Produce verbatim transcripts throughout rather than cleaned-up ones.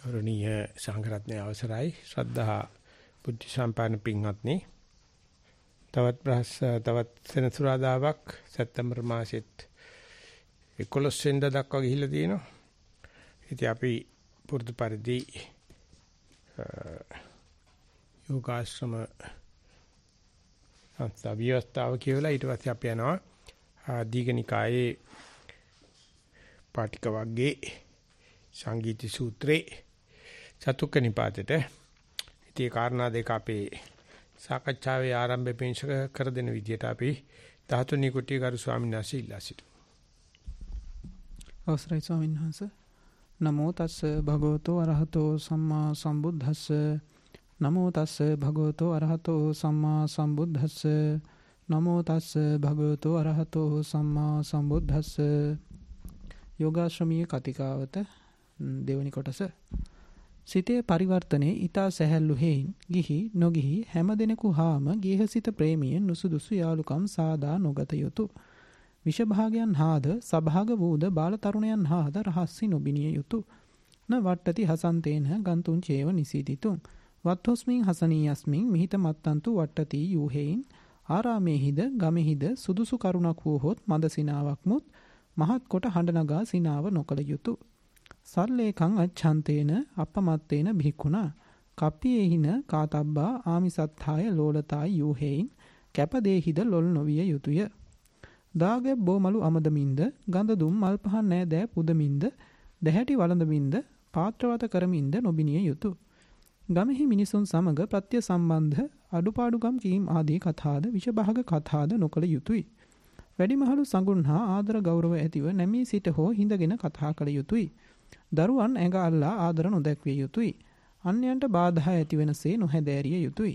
ගෞරවනීය සංඝරත්නයේ අවසරයි ශ්‍රද්ධා බුද්ධ සම්පන්න පින්වත්නි තවත් බ්‍රහස් තවත් සෙනසුරාදාවක් සැප්තැම්බර් මාසෙත් එකොළොස් වෙනිදා දක්වා ගිහිල්ලා තියෙනවා. ඉතින් අපි පුරුදු පරිදි යෝගාශ්‍රම සංස්ථා විවස්ථාව කියලා ඊට පස්සේ අපි යනවා දීඝනිකායේ පාටික වර්ගයේ සංගීති සූත්‍රේ චතුක්ක නිපාතේට ඉතින් කාරණා දෙක අපේ සාකච්ඡාවේ ආරම්භය පිණිස කර දෙන විදිහට අපි ධාතුනී කුටි ගරු ස්වාමීන් වහන්සේ ඉල්ලා සිටිමු. අවසරයි ස්වාමීන් වහන්සේ. නමෝ තස්ස භගවතෝ අරහතෝ සම්මා සම්බුද්දස්ස. නමෝ තස්ස භගවතෝ අරහතෝ සම්මා සම්බුද්දස්ස. නමෝ තස්ස භගවතෝ අරහතෝ සම්මා සම්බුද්දස්ස. යෝගාශ්‍රමීය කතිකාවත දෙවනි කොටස. සිතේ පරිවර්තනයේ ඊතා සැහැල්ලු හේයින් ගිහි නොගිහි හැම දිනෙකු හාම ගේහසිත ප්‍රේමියෙන් නුසුදුසු යාලුකම් සාදා නොගත යුතුය. විෂභාගයන් හාද සභාග වූද බාල තරුණයන් හාද රහස්සි නොබිනිය යුතුය. න වට්ටති හසන්තේන ගන්තුන් චේව නිසීදිතුං. වත්හොස්මින් හසනීයස්මින් මිහිත මත්තන්තු වට්ටති යූහෙයින් ආරාමේහිද ගමෙහිද සුදුසු කරුණක් වූහොත් මද සිනාවක් මුත් මහත් කොට හඬ නගා සිනාව නොකළ යුතුය. සල්ලේකං අච්ඡන්තේන අපමත්තේන භික්ඛුනා කප්පියේහින කාතබ්බා ආමිසත්ථාය ලෝලතාය යූහෙයින් කැපදේහිද ලොල් නොවිය යුතුය. දාගැබ් බෝමලු අමදමින්ද ගඳ දුම් මල් පහන් නෑ දෑ පුදමින්ද දැහැටි වළඳමින්ද පාත්‍රවත කරමින්ද නොබිනිය යුතුය. ගමෙහි මිනිසුන් සමග ප්‍රත්‍ය සම්බන්ධ අඩුපාඩුකම් කීම් ආදී කතාද විෂභාග කතාද නොකළ යුතුය. වැඩිමහලු සඟුන් හා ආදර ගෞරව ඇතිව නැමී සිට හෝ හිඳගෙන කතා කළ යුතුය. දරුවන් ඇඟ අල්ලා ආදර නොදැක්විය යුතුය. අන්‍යයන්ට බාධා ඇති වෙනසේ නොහැදෑරිය යුතුය.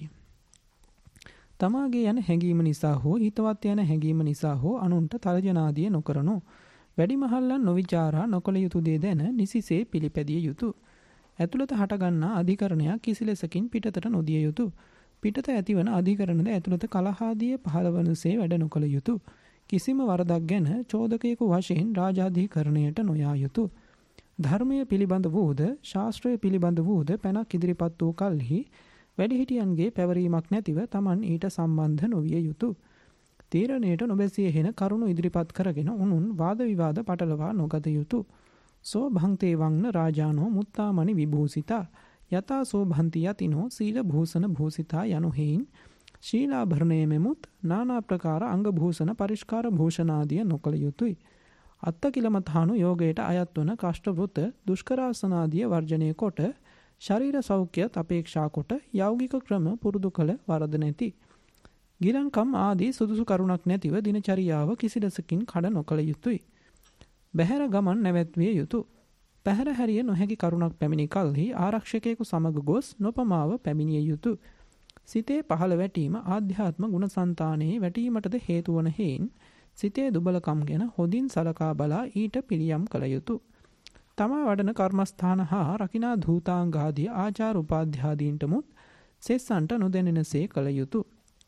තමාගේ යන හැඟීම නිසා හෝ හිතවත් යන හැඟීම නිසා හෝ අනුන්ට තර්ජනාදිය නොකරනු. වැඩිමහල්ලන් නොවිචාරා නොකළ යුතු දේ දැන නිසිසේ පිළිපැදිය යුතුය. ඇතුළත හටගන්නා අධිකරණයක් කිසිලෙසකින් පිටතට නොදිය යුතුය. පිටත ඇතිවන අධිකරණද ඇතුළත කලහාදිය පහළවනසේ වැඩ නොකළ යුතුය. කිසිම වරදක් ගැන චෝදකයෙකු වශයෙන් රාජාධිකරණයට නොයා යුතුය. ධර්මය පිළිබඳ වූද ශාස්ත්‍රය පිළිබඳ වූද පැනක් ඉදිරිපත් වූ කල්හි වැඩිහිටියන්ගේ පැවරීමක් නැතිව Taman ඊට සම්බන්ධ නොවිය යුතුය. තීරණයට නොබැසිය හෙන කරුණු ඉදිරිපත් කරගෙන උනුන් වාද විවාද පටලවා නොගත යුතුය. සෝ භංතේ වංන රාජානෝ මුත්තාමණි විභූසිතා යතා සෝ භන්ති යතිනෝ සීල භූෂණ භූසිතා යනු හේයින් ශීලාභරණයේ මෙමුත් නානා ප්‍රකාර අංග භූෂණ පරිස්කාර භූෂණාදිය නොකළ යුතුය. අත්තකිලමතාණු යෝගයට අයත් වන කෂ්ඨවෘත දුෂ්කරාසනාදිය වර්ජනය කොට ශරීර සෞඛ්‍යත් අපේක්ෂා කොට යෞගික ක්‍රම පුරුදු කළ වරද නැති. ගිලන්කම් ආදී සුදුසු කරුණක් නැතිව දිනචරියාව කිසිදසකින් කඩ නොකළ යුතුය. බහැර ගමන් නැවැත්විය යුතුය. පැහැර හැරිය නොහැකි කරුණක් පැමිණි කල්හි ආරක්ෂකයෙකු සමග ගොස් නොපමාව පැමිණිය යුතුය. සිතේ පහළ වැටීම ආධ්‍යාත්ම ගුණසංතානයේ වැටීමටද හේතු වන හේයින් සිතේ දුබලකම් ගැන හොඳින් සලකා බලා ඊට පිළියම් කළ යුතුය. තමා වඩන කර්මස්ථාන හා රකිනා ධූතාංගාදී ආචාර උපාධ්‍යාදීන්ටමුත් සෙස්සන්ට නොදැනෙනසේ කළ යුතුය.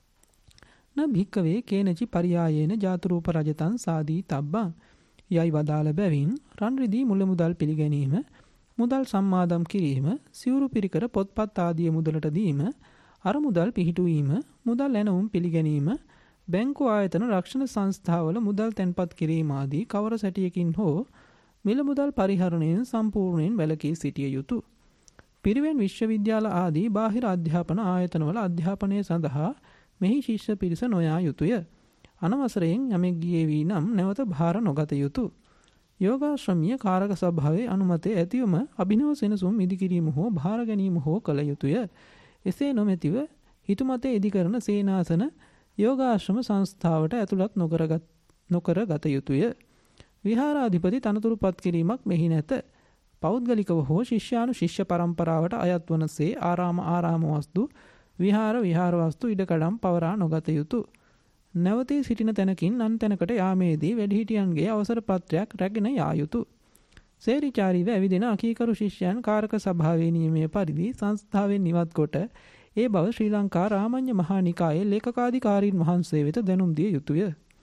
න භික්කවේ කේනචි පරියායේන ජාතුරූප රජතන් සාදී තබ්බං යයි වදාළ බැවින් රන් රිදී මුල මුදල් පිළිගැනීම, මුදල් සම්මාදම් කිරීම, සිවුරු පිරිකර පොත්පත් ආදී මුදලට දීම, අර මුදල් පිහිටුවීම, මුදල් ඇනවුම් පිළිගැනීම, බැංකු ආයතන රක්ෂණ සංස්ථාවල මුදල් තැන්පත් කිරීම ආදී කවර සැටියකින් හෝ මිල මුදල් පරිහරණයෙන් සම්පූර්ණයෙන් වැළකී සිටිය යුතුය. පිරිවෙන් විශ්වවිද්‍යාල ආදී බාහිර අධ්‍යාපන ආයතනවල අධ්‍යාපනය සඳහා මෙහි ශිෂ්‍ය පිරිස නොයා යුතුය. අනවසරයෙන් යමෙක් ගියේ වී නම් නැවත භාර නොගත යුතුය. යෝගාශ්‍රමීය කාරක සභාවේ අනුමතය ඇතිවම අභිනව සෙනසුම් ඉදිකිරීම හෝ භාර ගැනීම හෝ කළ යුතුය. එසේ නොමැතිව හිතුමතේ ඉදිකරන සේනාසන යෝගාශ්‍රම සංස්ථාවට ඇතුළත් නොකරගත් නොකර ගත යුතුය. විහාරාධිපති තනතුරු පත් කිරීමක් මෙහි නැත. පෞද්ගලිකව හෝ ශිෂ්‍යානු ශිෂ්‍ය පරම්පරාවට අයත් වනසේ ආරාම ආරාම වස්තු විහාර විහාර වස්තු ඉඩකඩම් පවරා නොගත යුතුය. නැවතී සිටින තැනකින් අන් තැනකට යාමේදී වැඩිහිටියන්ගේ අවසර පත්‍රයක් රැගෙන යා යුතුය. සේරිචාරීව ඇවිදින අකීකරු ශිෂ්‍යයන් කාරක සභාවේ නියමයේ පරිදි සංස්ථාවෙන් ඉවත් කොට ඒ බව ශ්‍රී ලංකා රාමඤ්ඤ මහා නිකායේ ලේකකාධිකාරීන් වහන්සේ වෙත දැනුම් දිය යුතුය.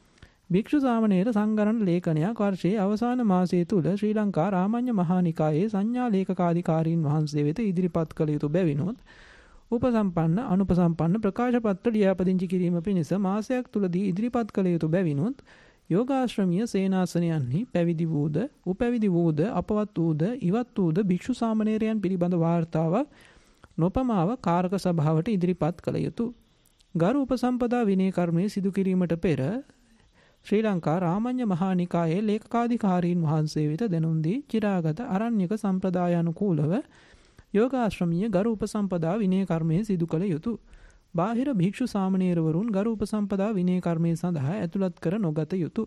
භික්ෂු සාමණේර සංගරණ ලේඛනයක් වර්ෂයේ අවසාන මාසයේ තුල ශ්‍රී ලංකා රාමඤ්ඤ මහානිකායේ සංඥා ලේකකාධිකාරීන් වහන්සේ වෙත ඉදිරිපත් කළ යුතු බැවිනොත් උපසම්පන්න අනුපසම්පන්න ප්‍රකාශ පත්‍ර ලියාපදිංචි කිරීම පිණිස මාසයක් තුලදී ඉදිරිපත් කළ යුතු බැවිනොත් යෝගාශ්‍රමීය සේනාසනයන්හි පැවිදි වූද උපැවිදි වූද අපවත් වූද ඉවත් වූද භික්ෂු සාමණේරයන් පිළිබඳ වාර්තාවක් නොපමාව කාරක සභාවට ඉදිරිපත් කළ යුතුය. ගරු උපසම්පදා විනය කර්මයේ සිදු කිරීමට පෙර ශ්‍රී ලංකා රාමඤ්ඤ මහානිකායේ ලේකකාධිකාරීන් වහන්සේ වෙත දැනුම් දී චිරාගත අරණ්‍යක සම්ප්‍රදායානුකූලව යෝගාශ්‍රමීය ගරු උපසම්පදා විනය කර්මයේ සිදු කළ යුතුය. බාහිර භික්ෂු සාමණේරවරුන් ගරු උපසම්පදා විනය කර්මයේ සඳහා ඇතුළත් කර නොගත යුතුය.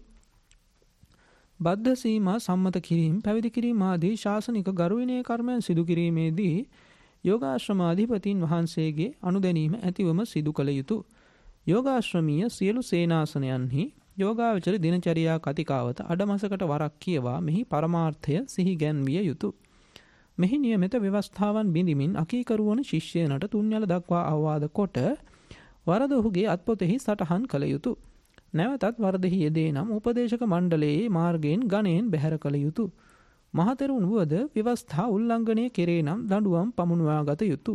බද්ධ සීමා සම්මත කිරීම, පැවිදි කිරීම ආදී ශාසනික ගරු විනය කර්මයන් සිදු කිරීමේදී යෝගාශ්‍රමාධිපතීන් වහන්සේගේ අනුදැනීම ඇතිවම සිදු කළ යුතුය. යෝගාශ්‍රමීය සියලු සේනාසනයන්හි යෝගාවචර දිනචරියා කතිකාවත අඩමසකට වරක් කියවා මෙහි පරමාර්ථය සිහි ගැන්විය යුතුය. මෙහි නියමිත ව්‍යවස්ථාවන් බිඳිමින් අකීකරු වන ශිෂ්‍යයනට තුන්යල දක්වා අවවාද කොට වරද ඔහුගේ අත්පොතෙහි සටහන් කළ යුතුය. නැවතත් වරදෙහි යෙදේ නම් උපදේශක මණ්ඩලයේ මාර්ගයෙන් ගණයෙන් බැහැර කළ යුතුය. මහතෙරුන් වුවද ව්‍යවස්ථා උල්ලංඝනය කෙරේ නම් දඬුවම් පමුණවා ගත යුතුය.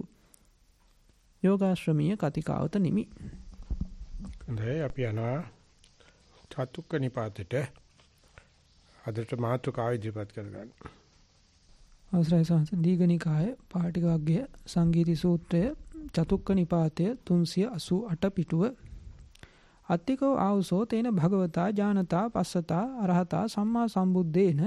යෝගාශ්‍රමීය කතිකාවත නිමි. හොඳයි අපි යනවා චතුක්ක නිපාතේට අදට මාතෘකාව ඉදිරිපත් කරගන්න. අවසරයි සංස දීඝනිකාය පාටික වර්ගය සංගීති සූත්‍රය චතුක්ක නිපාතය තුන්සිය අසූ අට පිටුව අත්තිකෝ ආවුසෝ තේන භගවතා ඥානතා පස්සතා අරහතා සම්මා සම්බුද්දේන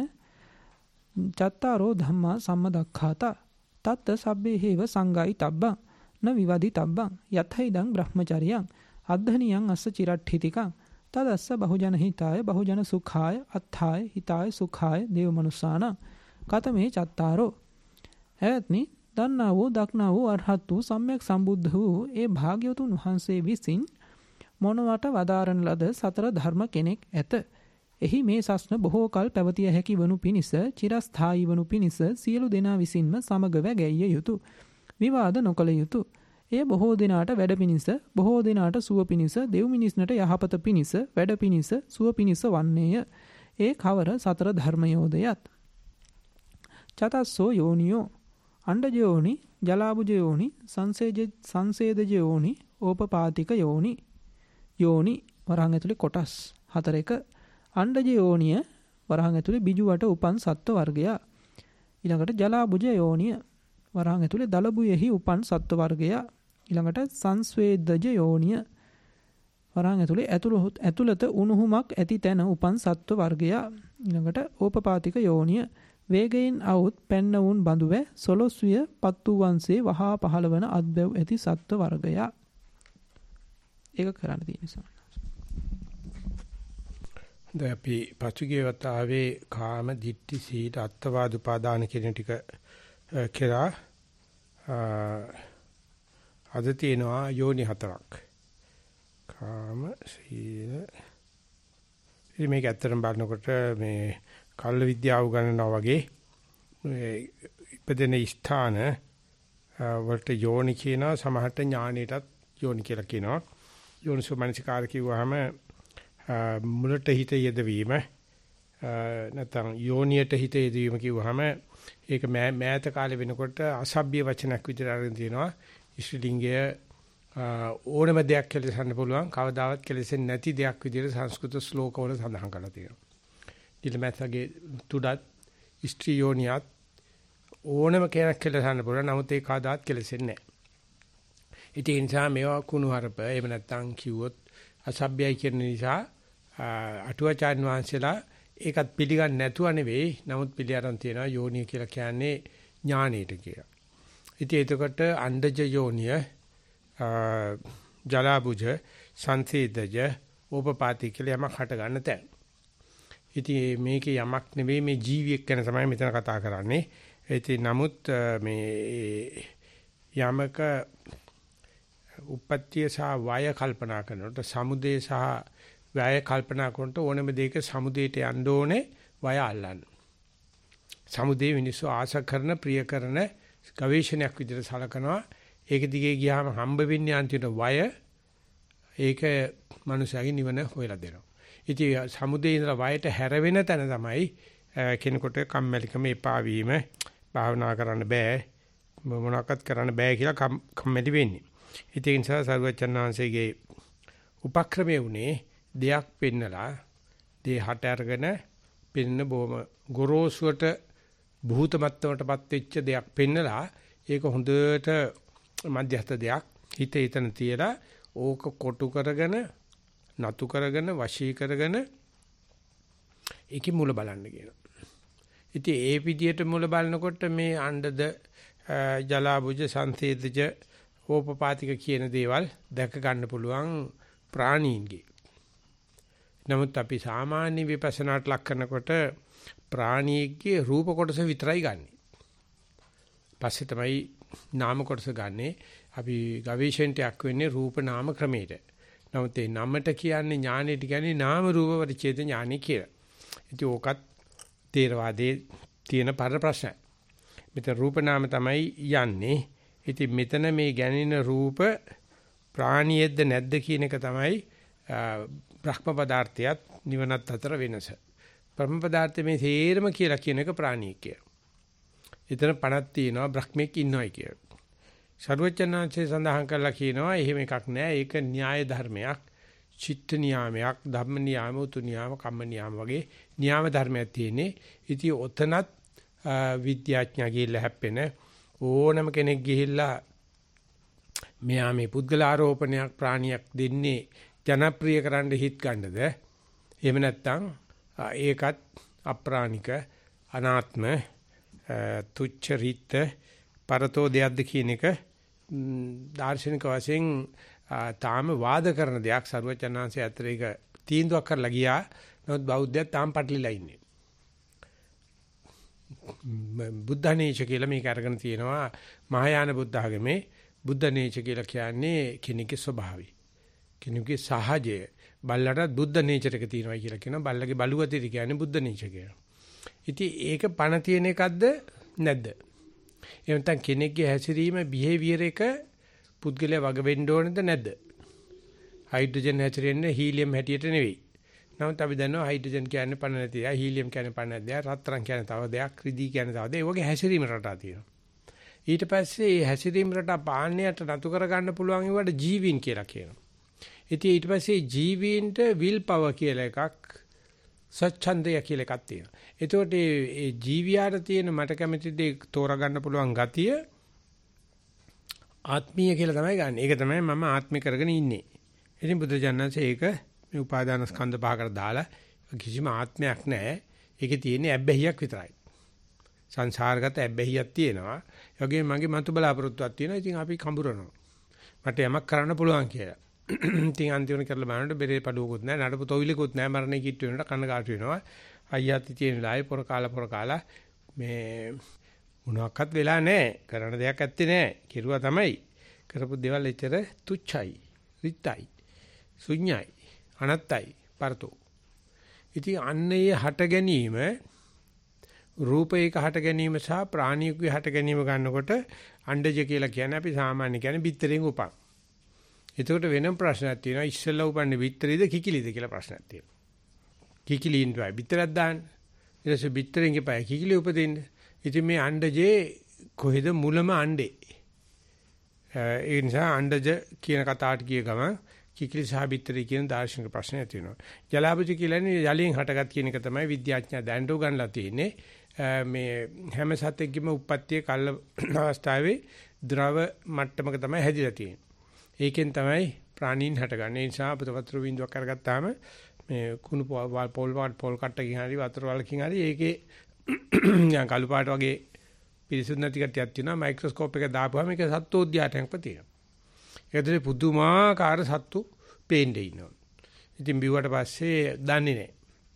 චත්තාරෝ ධම්මා සම්මදක්ඛාතා තත්ත සබ්බේ හේව සංගායි තබ්බං න විවදි තබ්බං යතයිදං බ්‍රහ්මචරියං අද්ධනියං අස්ස චිරට්ඨිතිකං තදස්ස බහුජන හිතාය බහුජන සුඛාය අත්ථාය හිතාය සුඛාය දේව මනුස්සාන කතමේ චත්තාරෝ. එවත්නි දන්නා වූ දක්නා වූ අරහත් වූ සම්්‍යක් සම්බුද්ධ වූ ඒ භාග්‍යවතුන් වහන්සේ විසින් මොනවට වදාරන ලද සතර ධර්ම කෙනෙක් ඇත. එහි මේ සස්න බොහෝ කල් පැවතිය හැකි වනු පිණිස චිරස්ථායී වනු පිණිස සියලු දෙනා විසින්ම සමගව ගැයිය යුතුය. විවාද නොකළ යුතුය. එය බොහෝ දිනාට වැඩ පිණිස බොහෝ දිනාට සුව පිණිස දෙව් මිනිස්නට යහපත පිණිස වැඩ පිණිස සුව පිණිස වන්නේය. ඒ කවර සතර ධර්මයෝදයත්. චතස්සෝ යෝනියෝ අණ්ඩජ යෝනි ජලාබුජ යෝනි සංසේජ සංසේදජ යෝනි ඕපපාතික යෝනි යෝනි වරහන් ඇතුලේ කොටස් හතරක අණ්ඩජ යෝනිය වරහන් ඇතුලේ බිජුවට උපන් සත්ව වර්ගයා. ඊළඟට ජලාබුජ යෝනිය වරහන් ඇතුලේ දලබුයෙහි උපන් සත්ව වර්ගයා. ඊළඟට සංස්වේදජ යෝනිය වරහන් ඇතුලේ ඇතුළත උණුහුමක් ඇති තැන උපන් සත්ව වර්ගයා. ඊළඟට ඕපපාතික යෝනිය වේගයෙන් අවුත් පැන්න වුන් බඳුව සොළොස්විය පත්තු වංශේ වහා පහළවන අද්බැව් ඇති සත්ව වර්ගයා. ඒක කරන්න තියෙන නිසා. දැන් අපි පසුගිය වතාවේ කාම දිට්ඨි සීල අත්වාද උපාදාන කියන ටික කෙරා අද තියෙනවා යෝනි හතරක්. කාම සීල ඉතින් මේක ඇත්තටම බලනකොට මේ කල්ල විද්‍යාව උගන්වනවා වගේ ඉපදෙන ස්ථාන වලට යෝනි කියනවා, සමහරට ඥානෙටත් යෝනි කියලා කියනවා. යෝනිසෝ මනසිකාර කිව්වහම මුලට හිත යෙදවීම නැත්නම් යෝනියට හිත යෙදවීම කිව්වහම ඒක මෑත කාලේ වෙනකොට අසභ්‍ය වචනක් විදිහට අරගෙන තියෙනවා. ඉස්ලිංගය ඕනම දෙයක් කෙලෙසන්න පුළුවන්, කවදාවත් කෙලෙසෙන්නේ නැති දෙයක් විදිහට සංස්කෘත ශ්ලෝකවල සඳහන් කරලා තියෙනවා. ඊළමැත්තගේ තුඩත් ස්ත්‍රී යෝනියත් ඕනම කෙනෙක් කෙලෙසන්න පුළුවන්, නමුත් ඒක කවදාවත් කෙලෙසෙන්නේ නැහැ. ඉතින් ඒ නිසා මේවා කුණුහරුප එහෙම නැත්නම් කිව්වොත් අසභ්‍යයි කියන නිසා අටුවාචාර්ය වංශලා ඒකත් පිළිගන්නේ නැතුව නෙවෙයි, නමුත් පිළිඅරන් තියෙනවා යෝනිය කියලා කියන්නේ ඥානෙට කියලා. ඉතින් එතකොට අණ්ඩජ යෝනිය, ජලාබුජ, සංසේදජ, ඕපපාති කියලා යමක් හට ගන්න තැන. ඉතින් මේකේ යමක් නෙවෙයි, මේ ජීවියෙක් ගැන තමයි මෙතන කතා කරන්නේ. ඉතින් නමුත් මේ යමක උපත්‍ය සහ වය කල්පනා කරනකොට, සමුදේ සහ වය කල්පනා කරනකොට ඕනම දෙයක සමුදේට යන්න ඕනේ, වය අල්ලන්න. සමුදේ මිනිස්සු ආශ කරන, ප්‍රිය කරන ගවේෂණයක් විදිහට සලකනවා. ඒක දිගේ ගියාම හම්බ වෙන්නේ අන්තිමට වය. ඒක මනුස්සයාගේ නිවන හොයලා දෙනවා. ඉතින් සමුදේ ඉඳලා වයට හැරෙන තැන තමයි කෙනෙකුට කම්මැලිකම එපා වීම, භාවනා කරන්න බෑ, මොනවාක්වත් කරන්න බෑ කියලා කම්මැලි වෙන්නේ. ඉතින් ඒ නිසා සරුවචනාංශයේ උපක්‍රමයේ උනේ දෙයක් පෙන්නලා දේ හට අරගෙන පෙන්න බොම ගොරෝසුවට භූත මට්ටමටපත් වෙච්ච දෙයක් පෙන්නලා ඒක හොඳට මධ්‍යස්ථ දෙයක් හිත හිතන තියලා ඕක කොටු කරගෙන නතු කරගෙන වශී කරගෙන ඒකේ මුල බලන්න කියනවා. ඉතින් ඒ විදියට මුල බලනකොට මේ අණ්ඩද ජලාබුජ සංතේදජ ඕපපාතික කියන දේවල් දැක ගන්න පුළුවන් ප්‍රාණීන්ගේ. නමුත් අපි සාමාන්‍ය විපස්සනාට ලක් කරනකොට ප්‍රාණීන්ගේ රූප කොටස විතරයි ගන්නෙ. පස්සේ තමයි නාම කොටස ගන්නෙ. අපි ගවේෂණයක් වෙන්නේ රූප නාම ක්‍රමයට. නමුත් ඒ නමට කියන්නේ ඥානෙට කියන්නේ නාම රූප පරිච්ඡේද ඥානෙ කියලා. ඉතින් ඕකත් තේරවාදයේ තියෙන පර ප්‍රශ්නයි. මෙතන රූප නාම තමයි යන්නේ. ඉතින් මෙතන මේ ගැනෙන රූප ප්‍රාණියෙද්ද නැද්ද කියන එක තමයි බ්‍රහ්ම පදාර්ථයත් නිවනත් අතර වෙනස. බ්‍රහ්ම පදාර්ථය මේ තේරම කියලා කියන එක ප්‍රාණිය කියලා. එතන පණක් තියෙනවා බ්‍රහ්මෙක් ඉන්නවයි කියලා. සර්වචනාංශය සඳහන් කරලා කියනවා එහෙම එකක් නෑ. ඒක න්‍යාය ධර්මයක්, චිත්ත නියාමයක්, ධම්ම නියාම, උතු නියාම, කම්ම නියාම වගේ නියාම ධර්මයක් තියෙන්නේ. ඉතින් ඔතනත් විද්‍යාඥයා ගිහිල්ලා හැප්පෙන ඕනම කෙනෙක් ගිහිල්ලා මෙයා මේ පුද්ගල ආරෝපණයක් ප්‍රාණියක් දෙන්නේ ජනප්‍රිය කරන්න හිත ගන්නද? එහෙම නැත්නම් ඒකත් අප්‍රාණික අනාත්ම තුච්ච රිත් පරතෝ දෙයක්ද කියන එක දාර්ශනික වශයෙන් තාම වාද කරන දෙයක්. සර්වචනාංශය අතර ඒක තීන්දුවක් කරලා ගියා. නමුත් බෞද්ධයන් තාම පැටලිලා ඉන්නේ. බුද්ධනේච කියලා මේක අරගෙන තියෙනවා මහායාන බුද්ධ ආගමේ. බුද්ධනේච කියලා කියන්නේ කෙනෙකුගේ ස්වභාවය. කෙනෙකුගේ සහජය. බල්ලට බුද්ධ නේචර් එක තියෙනවා කියලා කියනවා. බල්ලගේ බලුවතිර කියන්නේ බුද්ධ නේචර් කියලා. ඉතින් ඒක පණ තියෙන එකක්ද නැද්ද? එහෙම නැත්නම් කෙනෙක්ගේ හැසිරීම බිහේවියර් එක පුද්ගලයා වග වෙන්න ඕනද නැද්ද? හයිඩ්‍රජන් හැසිරෙන්නේ හීලියම් හැටියට නෙවෙයි. නමුත් අපි දන්නවා හයිඩ්‍රජන් කියන්නේ පණ නැති දෙයක්, හීලියම් කියන්නේ පණ නැති දෙයක්, රත්තරන් කියන්නේ තව දෙයක්, රිදී කියන්නේ තව දෙයක්. ඒ වගේ හැසිරීම රටා තියෙනවා. ඊට පස්සේ මේ හැසිරීම රටා පාන්නයට නතු කර ගන්න පුළුවන් ඒවට ජීවීන් කියලා කියනවා. ඉතින් ඊට පස්සේ ජීවීන්ට විල් පවර් කියලා එකක්, සච්ඡන්දය කියලා එකක් තියෙනවා. එතකොට මේ ජීවියාට තියෙන මට කැමති දේ තෝරා ගන්න පුළුවන් ගතිය ආත්මීය කියලා තමයි ගන්න. ඒක තමයි මම ආත්මේ කරගෙන ඉන්නේ. ඉතින් බුදුජානනාංශය ඒක මේ උපාදාන ස්කන්ධ පහකට දාලා කිසිම ආත්මයක් නැහැ. ඒකේ තියෙන්නේ ඇබ්බැහියක් විතරයි. සංසාරගත ඇබ්බැහියක් තියෙනවා. ඒ වගේම මගේ මතු බලාපොරොත්තුවක් තියෙනවා. ඉතින් අපි කඹරනවා. මට යමක් කරන්න පුළුවන් කියලා. ඉතින් අන්තිමට කරලා බලනකොට බෙරේ පඩුවකුත් නැහැ, නඩපු තොවිලකුත් නැහැ, මරණේ කිට්ටු වෙනකොට කන්න කාටු වෙනවා. අයියාත් තියෙන වෙලාවේ පොර කාලා පොර කාලා මේ මොනවාක්වත් වෙලා නැහැ. කරන්න දෙයක් ඇත්තේ නැහැ. කිරුවා තමයි. කරපු දේවල් එච්චර තුච්චයි, රිත්යි, ශුන්‍යයි, අනත්තයි, පරතෝ. ඉතින් අන්නේ හට ගැනීම රූපයක හට ගැනීම සහ ප්‍රාණිකයේ හට ගැනීම ගන්නකොට අණ්ඩජ කියලා කියන්නේ අපි සාමාන්‍ය කියන්නේ බිත්තරෙන් උපන්. එතකොට වෙනම ප්‍රශ්නයක් තියෙනවා. ඉස්සෙල්ලා උපන්නේ බිත්තරේද කිකිලිද කියලා ප්‍රශ්නයක් තියෙනවා. කිකිලින් වයි බිත්තරයක් දාන්න. ඊට පස්සේ බිත්තරෙන් ගිහපයි කිකිලි උපදින්න. ඉතින් මේ අණ්ඩජේ කොහෙද මුලම අණ්ඩේ? ඒ නිසා අණ්ඩජ කියන කතාවට ගිය ගමන් කිකිලි සහ බිත්තරේ කියන දාර්ශනික ප්‍රශ්නයක් තියෙනවා. ජලාබුජ කියන්නේ ජලයෙන් හටගත් කියන එක තමයි විද්‍යාඥයා දැනට උගන්ලා තියෙන්නේ. මේ හැම සතෙක්ගේම උප්පත්තිය කල්ල අවස්ථාවේ ද්‍රව මට්ටමක තමයි හැදිලා තියෙන්නේ. ඒකෙන් තමයි ප්‍රාණීන් හටගන්නේ. ඒ නිසා අපිට වතුර බින්දුවක් අරගත්තාම මේ කුණු පොල් පාට පොල් කට්ටකින් හරි වතුර වලකින් හරි ඒකේ යම් කළු පාට වගේ පිරිසුදු නැති කට්ටියක් තියෙනවා. මයික්‍රොස්කෝප් එක දාපුවාම ඒක සත්වෝද්‍යාටයක් තියෙනවා. ඒකදී පුදුමාකාර සත්තු පේන්නේ ඉන්නවා. ඉතින් බිව්වට පස්සේ දන්නේ නැහැ.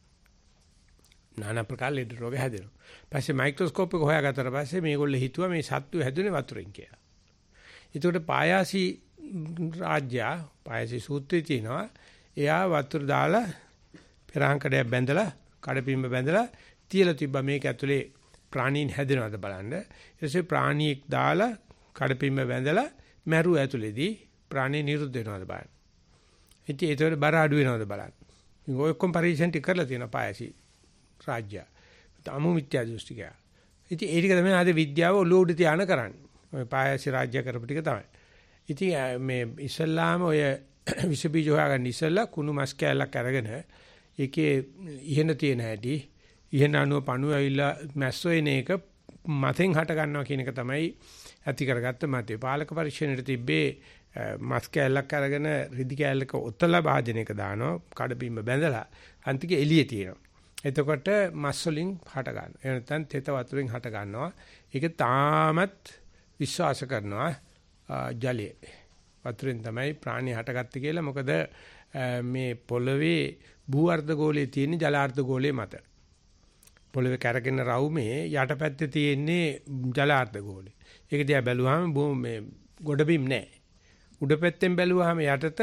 নানা ප්‍රකාර ලෙඩ රෝග හැදෙනවා. පස්සේ මයික්‍රොස්කෝප් එක හොයාගත්තට පස්සේ මේගොල්ලෝ හිතුවා මේ සත්තු හැදුනේ වතුරෙන් කියලා. ඒකට පායාසි රාජ්‍ය පායාසි සූත්‍රයේ තියෙනවා. එයා වතුර දාලා පෙරහංකඩයක් බැඳලා කඩපිම්බ බැඳලා තියලා තිබ්බා මේක ඇතුලේ ප්‍රාණීන් හැදෙනවද බලන්න. ඊට පස්සේ ප්‍රාණියෙක් දාලා කඩපිම්බ බැඳලා මැරුව ඇතුලේදී ප්‍රාණී නිරුද්ධ වෙනවද බලන්න. ඉතින් ඒතකොට බර අඩු වෙනවද බලන්න. ඔය ඔක්කොම පරිශන ටික කරලා තියෙනවා පායසි රාජ්‍ය. තමු මිත්‍යා දෘෂ්ටිකය. ඉතින් ඒ ටික තමයි ආද විද්‍යාව ඔලුව උඩ තියාන කරන්නේ. ඔය පායසි රාජ්‍ය කරපු ටික තමයි. ඉතින් මේ ඉස්ලාම ඔය විස බීජ හොයාගන්න ඉස්සෙල්ලා කුණු මස් කෑල්ලක් අරගෙන ඒකේ ඉහෙන තියෙන හැටි ඉහෙන අණුව පණුව ඇවිල්ලා මැස්සෝ එන එක මතෙන් හට ගන්නවා කියන එක තමයි ඇති කරගත්ත මතය. පාලක පරීක්ෂණයට තිබ්බේ මස් කෑල්ලක් අරගෙන රිදි කෑල්ලක ඔතලා භාජනයක දානවා කඩපිම්බ බැඳලා අන්තික එළියේ තියෙනවා. එතකොට මස් වලින් හට ගන්නවා. එහෙම නැත්නම් තෙත වතුරෙන් හට ගන්නවා. ඒක තාමත් විශ්වාස කරනවා ජලයේ. වතුරෙන් තමයි ප්‍රාණි හටගත්තේ කියලා. මොකද මේ පොළවේ භූ අර්ධගෝලයේ තියෙන ජල අර්ධගෝලයේ මත. පොළවේ කැරගෙන රවුමේ යටපැත්තේ තියෙන්නේ ජල අර්ධගෝලය. ඒක දිහා බැලුවාම මේ ගොඩබිම් නැහැ. උඩ පැත්තෙන් බැලුවාම යටට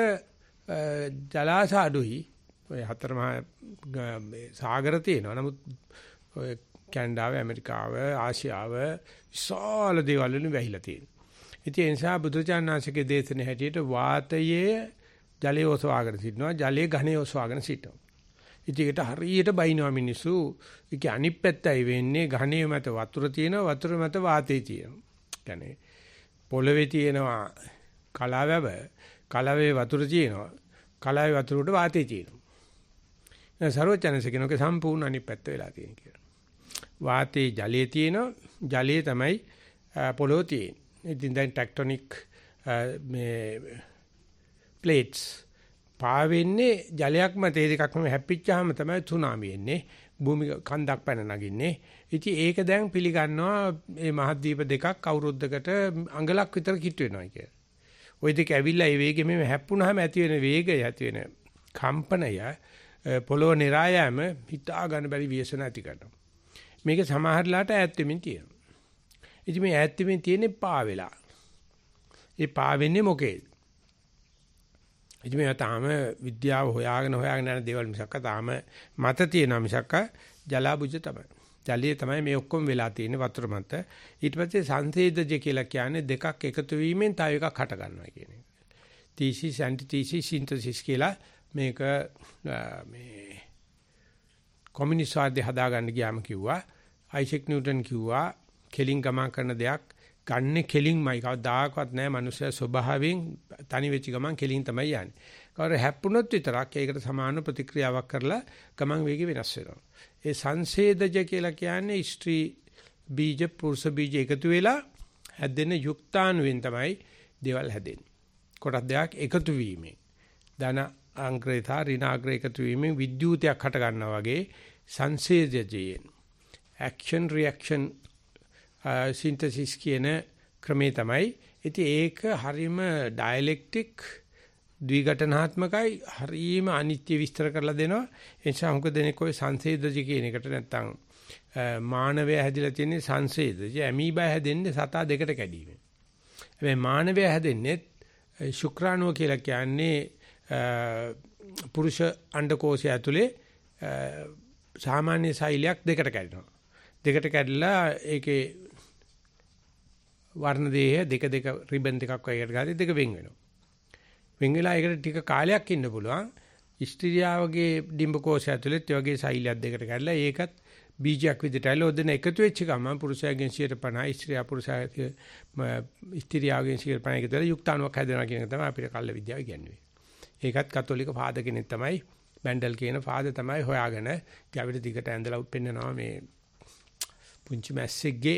ජලාශ අඩුයි. ඔය හතර මහා සාගර තියෙනවා. නමුත් ඔය කැනඩාව, ඇමරිකාව, ආසියාව විශාල දේවල් වලින් වැහිලා තියෙනවා. ඉතින් ඒ නිසා බුදුචානන්සේගේ දේශනේ හැටියට වාතයේ ජලය ඔසවාගෙන සිටිනවා, ජලයේ ඝනය ඔසවාගෙන සිටිනවා. ඉතින් ඒකට හරියට බයිනවා මිනිස්සු. ඒක අනිත් පැත්තයි වෙන්නේ ඝනය මත වතුර තියෙනවා, වතුර මත වාතය තියෙනවා. කියන්නේ පොළවේ තියෙනවා කලාවැව, කලාවේ වතුර තියෙනවා, කලාවේ වතුර උඩ වාතය තියෙනවා. දැන් සර්වචනසේ කියනක සම්පූර්ණ අනිත් පැත්ත වෙලා තියෙන කියලා. වාතයේ ජලයේ තියෙනවා, ජලයේ තමයි පොළොව තියෙන්නේ. ඉතින් දැන් ටෙක්ටොනික් මේ ප්ලේට්ස් පාවෙන්නේ ජලයක් මත ඒ දෙකක්ම හැප්පිච්චාම තමයි සුනාමි එන්නේ. භූමි කන්දක් පැන නගින්නේ. ඉතින් ඒක දැන් පිළිගන්නවා මේ මහද්වීප දෙකක් අවුරුද්දකට අඟලක් විතර කිට්ටු වෙනවා කියලා. ওই දෙක ඇවිල්ලා ඒ වේගෙ මෙහෙම හැප්පුණාම ඇති වෙන වේගය ඇති වෙන කම්පනය පොළොව නිරායම හිතා ගන්න බැරි ව්‍යසන ඇති කරනවා. මේක සමහරලාට ඈත් වෙමින් තියෙනවා. ඉතින් මේ ඈත් වෙමින් තියෙන්නේ පා වෙලා. ඒ පා වෙන්නේ මොකේද? ඉතින් මේ තාම විද්‍යාව හොයාගෙන හොයාගෙන යන දේවල් මිසක්ක තාම මත තියෙනවා මිසක්ක ජලාබුජ තමයි. ජලයේ තමයි මේ ඔක්කොම වෙලා තියෙන්නේ වතුර මත. ඊට පස්සේ සංසේදජ කියලා කියන්නේ දෙකක් එකතු වීමෙන් තව එකක් හට ගන්නවා කියන එක. තීසිස් ඇන්ටිතීසිස් සින්තසිස් කියලා මේක මේ කොමියුනිස්ට් වාදය හදාගන්න ගියාම කිව්වා. අයිසෙක් නිව්ටන් කිව්වා කෙලින් ගමන් කරන දෙයක් ගන්න කෙලින්මයි කවදාකවත් නැහැ මනුස්සයා ස්වභාවයෙන් තනි වෙච්ච ගමන් කෙලින් තමයි යන්නේ. කවර හැප්පුණොත් විතරක් ඒකට සමාන ප්‍රතික්‍රියාවක් කරලා ගමන් වේගය වෙනස් වෙනවා. ඒ සංසේදජ කියලා කියන්නේ ස්ත්‍රී බීජ පුරුෂ බීජ එකතු වෙලා හැදෙන යුක්තාණුවෙන් තමයි දේවල් හැදෙන්නේ. කොටස් දෙකක් එකතු වීමෙන් ධන අංග්‍රේතා ඍණාග්‍රේ එකතු වීමෙන් විද්‍යුතයක් හට ගන්නවා වගේ සංසේදජයෙන් action reaction සින්තසිස් කියන ක්‍රමේ තමයි. ඉතින් ඒක හරීම ඩයලෙක්ටික් ද්විඝටනාත්මකයි, හරීම අනිත්‍ය විස්තර කරලා දෙනවා. ඒ නිසා මොකද දෙනෙක් ඔය සංසේදජ කියන එකට නැත්තම් මානවය හැදිලා තියෙන්නේ සංසේදජ, ඇමීබා හැදෙන්නේ සතා දෙකට කැඩීමෙන්. හැබැයි මානවය හැදෙන්නේ ශුක්‍රාණුව කියලා කියන්නේ පුරුෂ අණ්ඩකෝෂය ඇතුලේ සාමාන්‍ය සෛලයක් දෙකට කැඩෙනවා. දෙකට කැඩලා ඒකේ වර්ණ දේහ දෙක දෙක රිබන් දෙකක් වගේකට ගාලා දෙක වෙන් වෙනවා. වෙන් වෙලා ඒකට ටික කාලයක් ඉන්න පුළුවන්. ස්ත්‍රියාවගේ ඩිම්බකෝෂය ඇතුළේ ඒ වගේ සෛලයක් දෙකට කැඩලා ඒකත් බීජයක් විදිහට ඇල ඔදෙන එකතු වෙච්ච ගමන් පුරුෂයාගෙන් සියයට පනහයි ස්ත්‍රියා පුරුෂයාගේ ස්ත්‍රියාගෙන් සියයට පනහයි විතර යුක්තාණුවක් හැදෙනවා කියන එක තමයි අපිට කල්ල විද්‍යාව කියන්නේ. ඒකත් කතෝලික ෆාදර් කෙනෙක් තමයි බැන්ඩල් කියන ෆාදර් තමයි හොයාගෙන ගැවිට දිගට ඇඳලා පෙන්නනවා මේ පුංචි මැස්සෙක්ගේ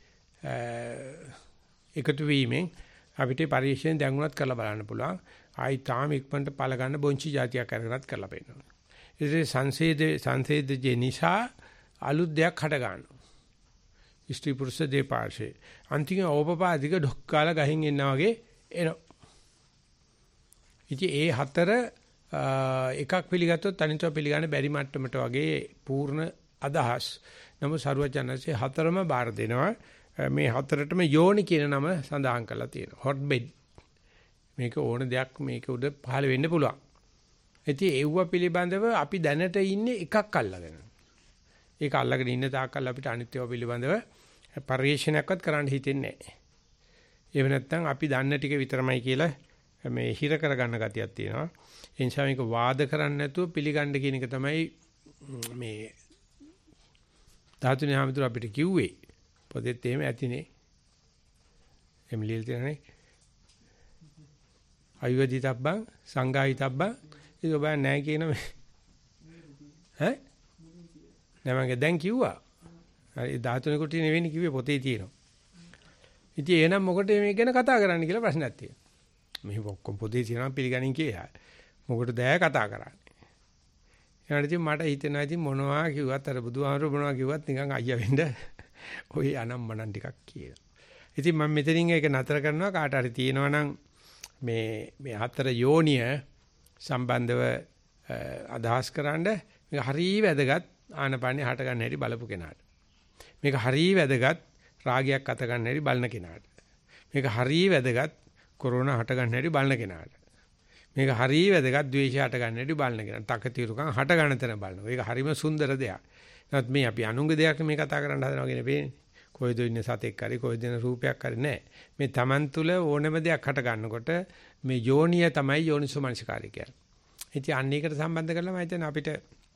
එකතු වීමෙන් අපිට පරීක්ෂණ දැන් උනත් කරලා බලන්න පුළුවන්. ආයි තාම ඉක්මනට පළ ගන්න බොංචි જાතියක් අරගෙනත් කරලා පෙන්නනවා. ඉතින් සංසේද සංසේදජේ නිසා අලුත් දෙයක් හට ගන්නවා. ස්ත්‍රී පුරුෂ දෙපාර්ශ්වේ අන්තිම ඕපපාදික ඩොක්කාලා ගහින් එනවා වගේ එනවා. ඉතින් ඒ හතර එකක් පිළිගත්තොත් අනිතව පිළිගන්න බැරි මට්ටමට වගේ පූර්ණ අදහස්. නමුත් සරුවචනන්සේ හතරම බාර දෙනවා. මේ හතරටම යෝනි කියන නම සඳහන් කරලා තියෙනවා. Hot bed. මේක ඕන දෙයක් මේක උඩ පහළ වෙන්න පුළුවන්. ඉතින් ඒව පිළිබඳව අපි දැනට ඉන්නේ එකක් අල්ලගෙන. ඒක අල්ලගෙන ඉන්න තාක්කල් අපිට අනිත්‍යව පිළිබඳව පරිශීලනයක්වත් කරන්න හිතෙන්නේ නැහැ. ඒව නැත්තම් අපි දන්න ටික විතරමයි කියලා මේ හිර කරගන්න ගතියක් තියෙනවා. ඒ නිසා මේක වාද කරන්නේ නැතුව පිළිගන්න කියන එක තමයි මේ ධාතුනේ හැමතුර අපිට කිව්වේ. පොතේත් එහෙම ඇතිනේ. එම් ලියලා තියෙනනේ. අයවදිතබ්බං සංගායිතබ්බං ඒක ඔබ නැහැ කියන මේ. ඈ? නෑ මම දැන් කිව්වා. හරි ධාතුනේ කොට නෙවෙයි කිව්වේ පොතේ තියෙනවා. ඉතින් එහෙනම් මොකටද මේ ගැන කතා කරන්න කියලා ප්‍රශ්නයක් තියෙනවා. මේ ඔක්කොම පොතේ තියෙනවා පිළිගනින් කියලා. මොකටද ඇය කතා කරන්නේ? ඊට ඉතින් මට හිතෙනවා ඉතින් මොනවා කිව්වත් අර බුදුහාමර මොනවා කිව්වත් නිකන් අයියා වෙන්න ඔය අනම්මනම් ටිකක් කියනවා. ඉතින් මම මෙතනින් ඒක නතර කරනවා කාට හරි තියෙනවා නම් මේ මේ හතර යෝනිය සම්බන්ධව අදහස් කරන්න මේක හරිය වැදගත් ආනපානිය හට ගන්න හැටි බලපු කෙනාට. මේක හරිය වැදගත් රාගයක් අත ගන්න හැටි බලන කෙනාට. මේක හරිය වැදගත් කොරෝනා හට ගන්න හැටි බලන කෙනාට. මේක හරිය වැදගත් ද්වේෂය හට ගන්න හැටි බලන කෙනාට. තකතිරුකම් හට ගන්න තැන බලනවා. ඒක හරිම සුන්දර දෙයක්. නමුත් මේ අපි අනුංග දෙයක් මේ කතා කරන්න හදනවා කියන පේන්නේ. කොයිද ඉන්නේ සතෙක් හරි කොයිද ඉන්න රූපයක් හරි නැහැ. මේ Taman තුල ඕනම දෙයක් හට ගන්නකොට මේ යෝනිය තමයි යෝනිසෝ මනසිකාරය කියන්නේ. ඉතින් අන්න ඒකට සම්බන්ධ කරලා මම හිතන්නේ අපිට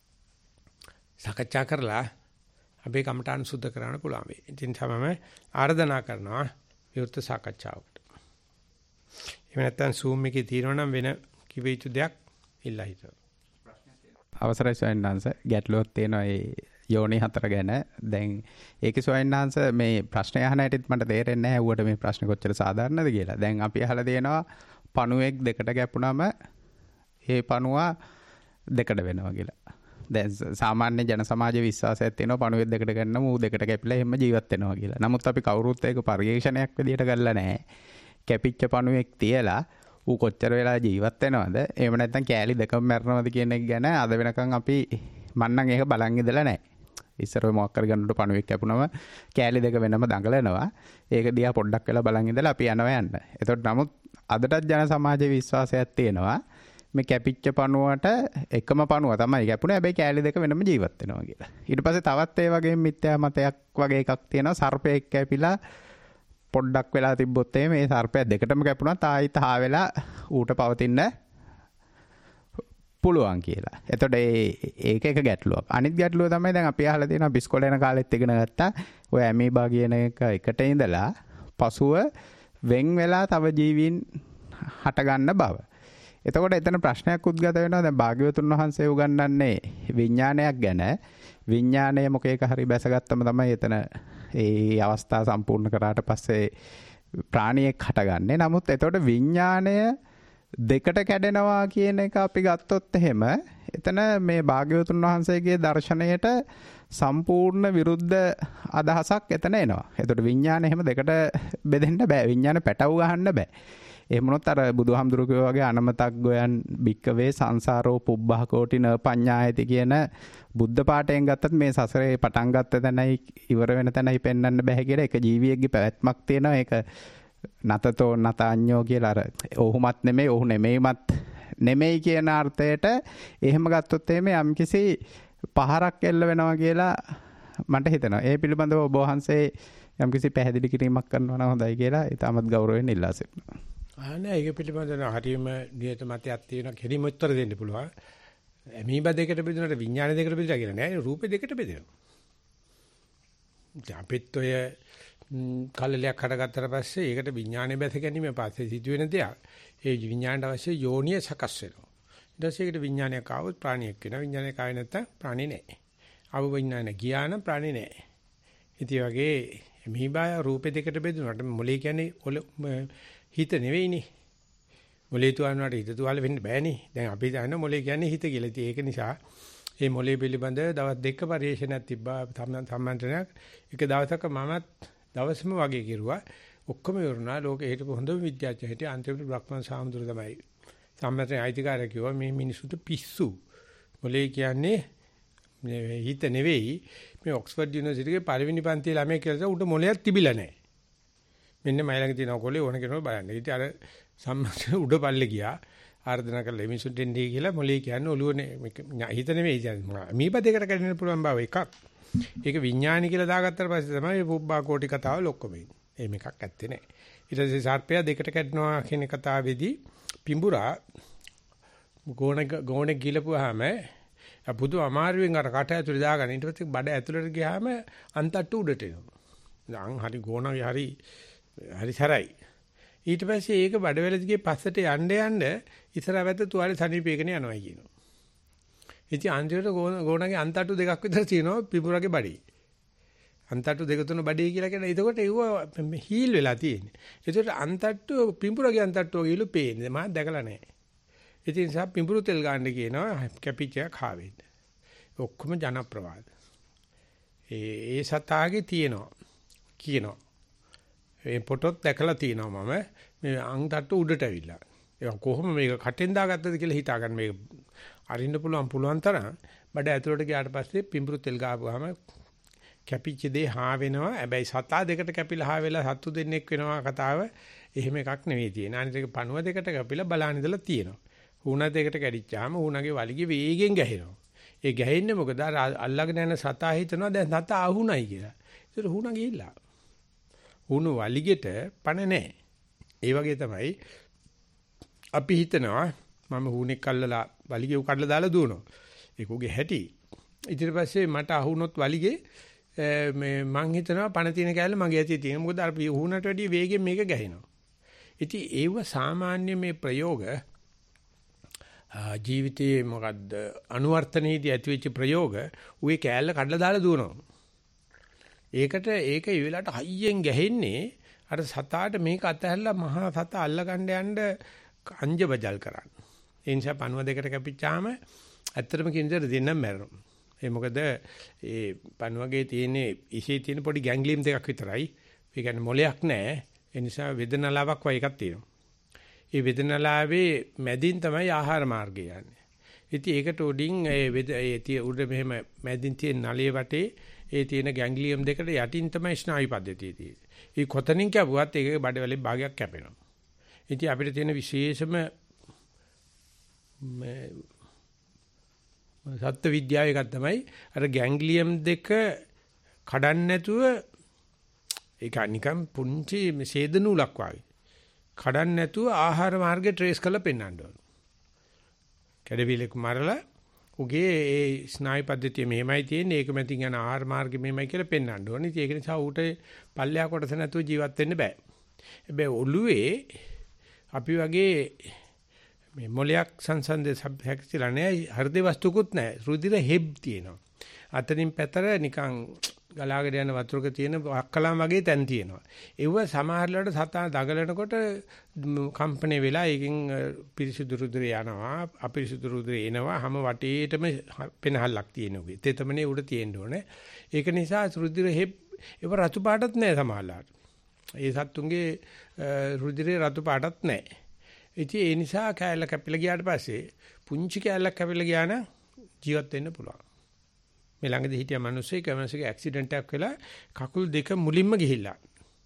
සාකච්ඡා කරලා අපේ කමඨාන් සුද්ධ කරන්න පුළුවන් වෙයි. ඉතින් තමයි ආරාධනා කරනවා විවෘත සාකච්ඡාවකට. එහෙම නැත්නම් Zoom එකේ තියෙනවා නම් වෙන කිව යුතු දෙයක් ඉල්ලා හිටව. අවසරයි සොයන්නාංශ ගැටලුවක් තියෙනවා ඒ යෝනි හතර ගැන. දැන් ඒකේ සොයන්නාංශ මේ ප්‍රශ්නය අහන හැටිත් මට තේරෙන්නේ නැහැ ඌට මේ ප්‍රශ්නේ කොච්චර සාධාරණද කියලා. දැන් අපි අහලා තියෙනවා පණුවෙක් දෙකට කැපුණාම ඒ පණුවා දෙකට වෙනවා කියලා. දැන් සාමාන්‍ය ජන සමාජයේ විශ්වාසයක් තියෙනවා පණුවෙක් දෙකට ගන්නම ඌ දෙකට කැපිලා එහෙම ජීවත් වෙනවා කියලා. නමුත් අපි කවුරුත් ඒක පරිේශනයක් විදියට ගල්ලා නැහැ. කැපිච්ච පණුවෙක් තියලා ඌ කොච්චර වෙලා ජීවත් වෙනවද? එහෙම නැත්නම් කෑලි දෙකම මැරෙනවද කියන එක ගැන අද වෙනකන් අපි මන්නම් ඒක බලන් ඉඳලා නැහැ. ඉස්සර ඔය මොකක් කර ගන්නකොට පණුවෙක් කැපුණම කෑලි දෙක වෙනම දඟලනවා. ඒක දිහා පොඩ්ඩක් වෙලා බලන් ඉඳලා අපි යනවා යන්න. එතකොට නමුත් අදටත් ජන සමාජයේ විශ්වාසයක් තියෙනවා මේ කැපිච්ච පණුවට එකම පණුව තමයි කැපුණේ. හැබැයි කෑලි දෙක වෙනම ජීවත් වෙනවා කියලා. ඊට පස්සේ තවත් ඒ වගේම මිත්‍යා මතයක් වගේ එකක් තියෙනවා. සර්පයෙක් කැපිලා පොඩ්ඩක් වෙලා තිබ්බොත් එහෙම මේ සර්පය දෙකටම කැපුණා ආයිත් හා වෙලා ඌට පවතින්න පුළුවන් කියලා. එතකොට ඒක එක ගැටලුවක්. අනිත් ගැටලුව තමයි දැන් අපි අහලා තියෙනවා බිස්කොල යන කාලෙත් ඉගෙන ගත්තා. ඔය ඇමීබා කියන එක එකට ඉඳලා පසුව වෙන් වෙලා තව ජීවීන් හට ගන්න බව. එතකොට එතන ප්‍රශ්නයක් උද්ගත වෙනවා. දැන් භාග්‍යවතුන් වහන්සේ උගන්වන්නේ විඥානයක් ගැන. විඥානය මොකේක හරි බැසගත්තම තමයි එතන ඒ අවස්ථාව සම්පූර්ණ කරාට පස්සේ ප්‍රාණියෙක් හටගන්නේ. නමුත් එතකොට විඥානය දෙකට කැඩෙනවා කියන එක අපි ගත්තොත් එහෙම එතන මේ භාග්‍යවතුන් වහන්සේගේ දර්ශනයට සම්පූර්ණ විරුද්ධ අදහසක් එතන එනවා. එතකොට විඥානය එහෙම දෙකට බෙදෙන්න බෑ. විඥාන පැටව ගහන්න බෑ. එහෙම වුණොත් අර බුදුහාමුදුරුවෝ කියෝ වගේ අනමතක් ගෝයන් බික්කවේ සංසාරෝ පුබ්බහ කෝටින පඤ්ඤායති කියන බුද්ධ පාඨයෙන් ගත්තත් මේ සසරේ පටන් ගත්ත තැනයි ඉවර වෙන තැනයි පෙන්වන්න බෑ කියලා එක ජීවියෙක්ගේ පැවැත්මක් තියෙනවා. ඒක නතතෝ නතාඤ්ඤෝ කියලා අර ඔහුමත් නෙමෙයි ඔහු නෙමෙයිමත් නෙමෙයි කියන අර්ථයට එහෙම ගත්තොත් එimhe යම්කිසි පහරක් එල්ල වෙනවා කියලා මට හිතෙනවා. ඒ පිළිබඳව ඔබ වහන්සේ යම්කිසි පැහැදිලි කිරීමක් කරනවා නම් හොඳයි කියලා ඊටමත් ගෞරවයෙන් ඉල්ලා සිටිනවා. ආනේ ඒක පිළිබඳව හරියම නියත මතයක් තියෙනවා. කෙලිම උත්තර දෙන්න පුළුවන්. ඇමීබා දෙකට බෙදුනට විඥාන දෙකට බෙදුනා කියලා නෑ. රූපේ දෙකට බෙදෙනවා. අපිත් ඔය කලලයක් හටගත්තට පස්සේ ඒකට විඥානය බැස ගැනීම පස්සේ සිදුවෙන දෙයක්. ඒ විඥාණයට අවශ්‍ය යෝනිය සකස් වෙනවා. ඊට පස්සේ ඒකට විඥානයක් ආවොත් ප්‍රාණියක් වෙනවා. විඥානයක් ආවේ නැත්තම් ප්‍රාණි නෑ. ආව විඥාන ගියා නම් ප්‍රාණි නෑ. ඉතින් වගේ ඇමීබා රූපේ දෙකට බෙදුනට මොලේ කියන්නේ හිත නෙවෙයිනේ. මොලේ තුවාලනට හිත තුවාල වෙන්න බෑනේ. දැන් අපි දන්න මොලේ කියන්නේ හිත කියලා. ඉතින් ඒක නිසා මේ මොලේ පිළිබඳ දවස් දෙක පරිශනාවක් තිබ්බා සම්මන්ත්‍රණයක්. එක දවසක මමත් දවසම වගේ කිරුවා. ඔක්කොම ඉවරනා ලෝකේ හිටපු හොඳම විද්‍යාඥයෙක් හිටිය අන්තිමට බ්‍රහ්මන් සාමුදුර තමයි. සම්මන්ත්‍රණයේ අයිතිකාරය කිව්වා මේ මිනිසුන්ට පිස්සු. මොලේ කියන්නේ හිත නෙවෙයි. මේ ඔක්ස්ෆර්ඩ් යුනිවර්සිටියේ පළවෙනි පන්තියේ ළමයි කියලා උට මොලයක් තිබිලා නැහැ. මෙන්න මයි ළඟ තියෙන කොලේ ඕන කෙනෙකුට බලන්න. ඉතින් අර සම්මත උඩ පල්ලේ ගියා. ආර්දනා කරලා මිනිසුන්ට එන්නේ කියලා මොලේ කියන්නේ ඔළුවනේ හිත නෙවෙයි කියන්නේ. මීප දෙකට කඩන්න පුළුවන් බව එකක්. ඒක විඥානි කියලා දාගත්තට පස්සේ තමයි පුබ්බා කෝටි කතාව ලොක්කම ඉන්නේ. එහෙම එකක් ඇත්තේ නැහැ. ඊට පස්සේ සර්පයා දෙකට කැඩනවා කියන කතාවේදී පිඹුරා ගෝණ ගෝණේ ගිලපුවාම අපුදු අමාරුවෙන් අර කට ඇතුලේ දාගන්න. ඊට පස්සේ බඩ ඇතුලට ගියාම අන්තට්ටු උඩට එනවා. දැන් හරි ගෝණගේ හරි හරි සරයි. ඊට පස්සේ ඒක බඩවැල දිගේ පස්සට යන්න යන්න ඉස්සරහ පැත්ත තුවාලේ සනීපේකන යනවා කියනවා. ඉතින් අන්තිමට ගෝණගේ අන්තට්ටු දෙකක් විතර තියෙනවා පිඹුරගේ බඩේ. අන්තට්ටු දෙක තුන බඩේ කියලා කියන. එතකොට ඒව හීල් වෙලා තියෙන්නේ. ඒකට අන්තට්ටු පිඹුරගේ අන්තට්ටුව ගිහලු පේන්නේ. මම දැකලා නැහැ. ඉතින් නිසා පිඹුරු තෙල් ගන්න කියනවා කැපිච්ච කාවෙන්න. ඔක්කොම ජනප්‍රවාද. ඒ ඒ සතාගේ තියෙනවා කියනවා. ඒ ෆොටෝත් දැකලා තියෙනවා මම මේ අන්තට්ටු උඩට ඇවිල්ලා. ඒක කොහොම මේක කටෙන් දාගත්තද කියලා හිතා ගන්න මේක අරින්න පුළුවන් පුළුවන් තරම් බඩ ඇතුලට ගියාට පස්සේ පිඹුරු තෙල් ගාපුවාම කැපිච්ච දේ හා වෙනවා. හැබැයි සතා දෙකට කැපිලා හා වෙලා සතු දෙන්නෙක් වෙනවා කතාව. එහෙම එකක් නෙවෙයි තියෙන්නේ. අනිත් එක පණුව දෙකට කැපිලා බලන් ඉඳලා තියෙනවා. හුණා දෙකට කැඩිච්චාම හුණාගේ වලිගේ වේගෙන් ගැහෙනවා. ඒ ගැහෙන්නේ මොකද? අර අල්ලගෙන යන සතා හිතනවා දැන් සතා අහුණයි කියලා. ඒතර හුණා ගිහිල්ලා. හුණු වලිගෙට පණ නැහැ. ඒ වගේ තමයි අපි හිතනවා මම හුණෙක් අල්ලලා වලිගේ උ කඩලා දාලා දුවනවා. ඒක උගේ හැටි. ඊට පස්සේ මට අහුනොත් වලිගේ මේ මං හිතනවා පණ තියෙන කැලේ මගේ ඇතිය තියෙන. මොකද අර හුණට වැඩිය වේගෙන් මේක ගැහෙනවා. ඉතින් ඒව සාමාන්‍ය මේ ප්‍රයෝග ජීවිතයේ මොකද්ද අනුවර්තනයේදී ඇතිවෙච්ච ප්‍රයෝග උගේ කැලේ කඩලා දාලා දුවනවා. ඒකට ඒක ඒ වෙලාවට හයියෙන් ගැහෙන්නේ අර සතාට මේක අතහැරලා මහා සතා අල්ලගන්න යන්න අංජබජල් කරන්න. ඒ නිසා පණුව දෙකට කැපිච්චාම ඇත්තටම කියන දේ දෙන්නම මැරෙනවා. ඒ මොකද ඒ පණුවගේ තියෙන ඉෂේ තියෙන පොඩි ගැන්ග්ලියම් දෙකක් විතරයි. ඒ කියන්නේ මොලයක් නැහැ. ඒ නිසා වේදනාලාවක් වගේ එකක් තියෙනවා. ඒ වේදනාලාවේ මැදින් තමයි ආහාර මාර්ගය යන්නේ. ඉතින් ඒකට උඩින් ඒ ඒ උඩ මෙහෙම මැදින් තියෙන නලිය වටේ ඒ තියෙන ගැන්ග්ලියම් දෙකට යටින් තමයි ස්නායු පද්ධතිය තියෙන්නේ. ඒ කොතනින් කැපුවත් ඒකේ බඩවැලේ භාගයක් කැපෙනවා. ඉතින් අපිට තියෙන විශේෂම මේ සත්ත්ව විද්‍යාව එකක් තමයි අර ගැන්ග්ලියම් දෙක කඩන්න නැතුව ඒක නිකන් පුංචි ඡේද නූලක් වගේ කඩන්න නැතුව ආහාර මාර්ගය ට්‍රේස් කරලා පෙන්වන්න ඕන. කැඩවිලක් මරලා උගේ ඒ ස්නායු පද්ධතිය මෙහෙමයි තියෙන්නේ ඒක මතින් යන ආහාර මාර්ගය මෙහෙමයි කියලා පෙන්වන්න ඕනේ. ඉතින් ඒක නිසා ඌට පල්ලෙහා කොටස නැතුව ජීවත් වෙන්න බෑ. හැබැයි ඔළුවේ අපි වගේ මේ මොලයක් සංසන්දේ හැකියලා නැහැ හෘද වස්තුකුත් නැහැ රුධිර හෙබ් තියෙනවා අතරින් පැතර නිකන් ගලාගෙන යන වතුරක තියෙන වක්කලම් වගේ තැන් තියෙනවා ඒව සමහරවල්ලාට සතා දඟලනකොට කම්පණය වෙලා ඒකෙන් පිරිසිදු රුධිරය යනවා අපිරිසිදු රුධිරය එනවා හැම වටේටම පෙනහල්ලක් තියෙනවා තෙතමනේ උඩ තියෙන්න ඕනේ ඒක නිසා රුධිර හෙබ් ඒව රතු පාටත් නැහැ සමහරවල්ලාට ඒ සත්තුන්ගේ රුධිරේ රතු පාටත් නැහැ ඉතින් ඒ නිසා කැලල කැපිලා ගියාට පස්සේ පුංචි කැලලක් කැපිලා ගියා නම් ජීවත් වෙන්න පුළුවන්. මේ ළඟදී හිටිය මිනිස්සෙක් කැමරසක ඇක්සිඩන්ට් එකක් වෙලා කකුල් දෙක මුලින්ම ගිහිල්ලා.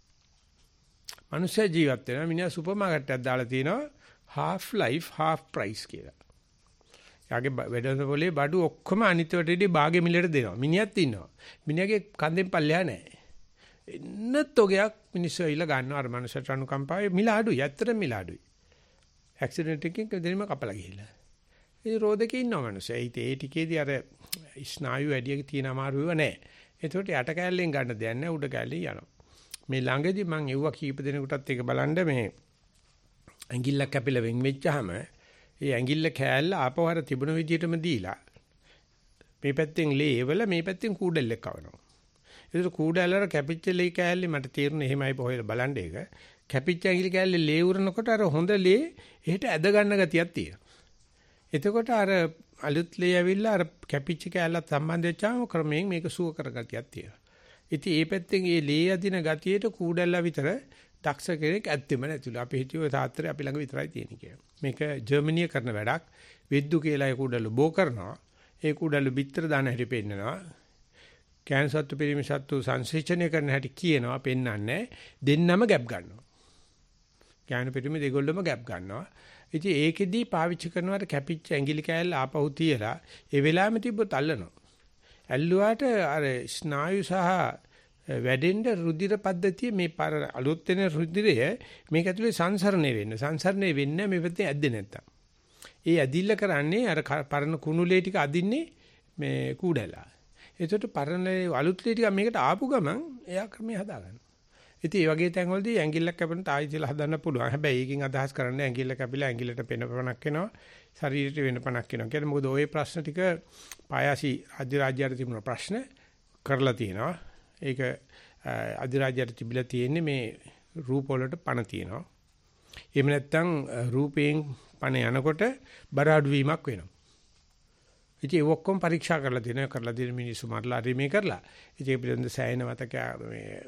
මිනිස්සයා ජීවත් වෙනවා මිනිහා සුපර් මාකට් එකක් දාලා තිනවා half life half price කියලා. යාගේ වැඩම පොලේ බඩු ඔක්කොම අනිත් වටේදී බාගේ මිලට දෙනවා. මිනිහත් ඉන්නවා. මිනිහාගේ කන්දෙන් පල්ලෙහා නැහැ. එන්නත් ඔගයක් මිනිස්සු ඇවිල්ලා ගන්නවා අර මනුස්සයට අනුකම්පාවේ මිල අඩුයි. ඇත්තටම මිල අඩුයි. ඇක්සිඩන්ට් එකකින් දෙන්නම කපලා ගිහිල්ලා. ඉතින් රෝදකේ ඉන්නව මිනිස්සු. ඒ ඒ ටිකේදී අර ස්නායු වැඩියක තියෙන අමාරුව නැහැ. ඒකට යට කැලලෙන් ගන්න දෙයක් නැහැ උඩ කැලේ යනවා. මේ ළඟදී මම එව්වා කීප දෙනෙකුටත් ඒක බලන්න මේ ඇඟිල්ලක් කැපිලා වෙන් වෙච්චාම ඒ ඇඟිල්ල කෑල්ල ආපහු අර තිබුණ විදිහටම දීලා මේ පැත්තෙන් ලේවල මේ පැත්තෙන් කූඩල්ලක් කවනවා. ඒක කූඩල්ලර කැපිච්ච ලේ කෑල්ලේ මට තීරණ එහෙමයි පොහෙල බලන්න ඒක. කැපිච්ච ඇඟිලි කෑල්ලේ ලේ උරනකොට අර හොඳ ලේ එහෙට ඇද ගන්න ගතියක් තියෙනවා. එතකොට අර අලුත් ලේ ඇවිල්ලා අර කැපිච්ච කෑල්ලත් සම්බන්ධ වෙච්චාම ක්‍රමයෙන් මේක සුව කරගතියක් තියෙනවා. ඉතින් මේ පැත්තෙන් මේ ලේ අදින ගතියට කූඩල්ලා විතර දක්ෂ කෙනෙක් ඇත්තෙම නැතිලු. අපි හිතුවේ තාත්තරේ අපි ළඟ විතරයි තියෙන්නේ කියලා. මේක ජර්මනිය කරන වැඩක්. විද්දු කියලා ඒ කූඩල්ලු බෝ කරනවා. ඒ කූඩල්ලු පිටර දාන හැටි පෙන්නනවා. කැන්සර්තු පිරිමිසත්තු සංසේචනය කරන හැටි කියනවා පෙන්වන්නේ. දෙන්නම ගැප් ගන්නවා. ඥාන පිරිමි දෙගොල්ලම ගැප් ගන්නවා. ඉතින් ඒකෙදී පාවිච්චි කරනවාට කැපිච්ච ඇඟිලි කෑල්ල ආපහු තියලා ඒ වෙලාවෙම තිබ්බොත් අල්ලනවා. ඇල්ලුවාට අර ස්නායු සහ වැඩෙන්න රුධිර පද්ධතිය මේ අලුත් වෙන රුධිරය මේක ඇතුලේ සංසරණය වෙන්න. සංසරණය වෙන්නේ මේ පැත්තේ ඇද්දේ නැත්තම්. ඒ ඇදිල්ල කරන්නේ අර පරණ කුණුලේ ටික අදින්නේ මේ කූඩැලා. ඒකට පරණ අලුත් ලේ ටික මේකට ආපු ගමන් එයා ක්‍රමයේ හදාගන්නවා. ඉතින් මේ වගේ තැන්වලදී ඇඟිල්ලක් කැපෙන තායි කියලා හදන්න පුළුවන්. හැබැයි ඒකෙන් අදහස් කරන්නේ ඇඟිල්ල කැපිලා ඇඟිල්ලට පෙන පණක් එනවා. ශරීරයට වෙන පණක් එනවා. කියන්නේ මොකද ওই ප්‍රශ්න ටික පායාසි රාජ්‍ය රාජ්‍යයට තිබුණ ප්‍රශ්න කරලා තියෙනවා. ඒක අධිරාජ්‍යයට තිබිලා තියෙන්නේ මේ රූප වලට පණ තියෙනවා. එහෙම නැත්නම් රූපයෙන් පණ යනකොට බර අඩු වීමක් වෙනවා. ඉතින් ඒ ඔක්කොම පරීක්ෂා කරලා තියෙනවා. කරලා තියෙන මිනිස්සු මරලා රීමේ කරලා. ඉතින් ඒ පිළිබඳ සෑහෙන මතක මේ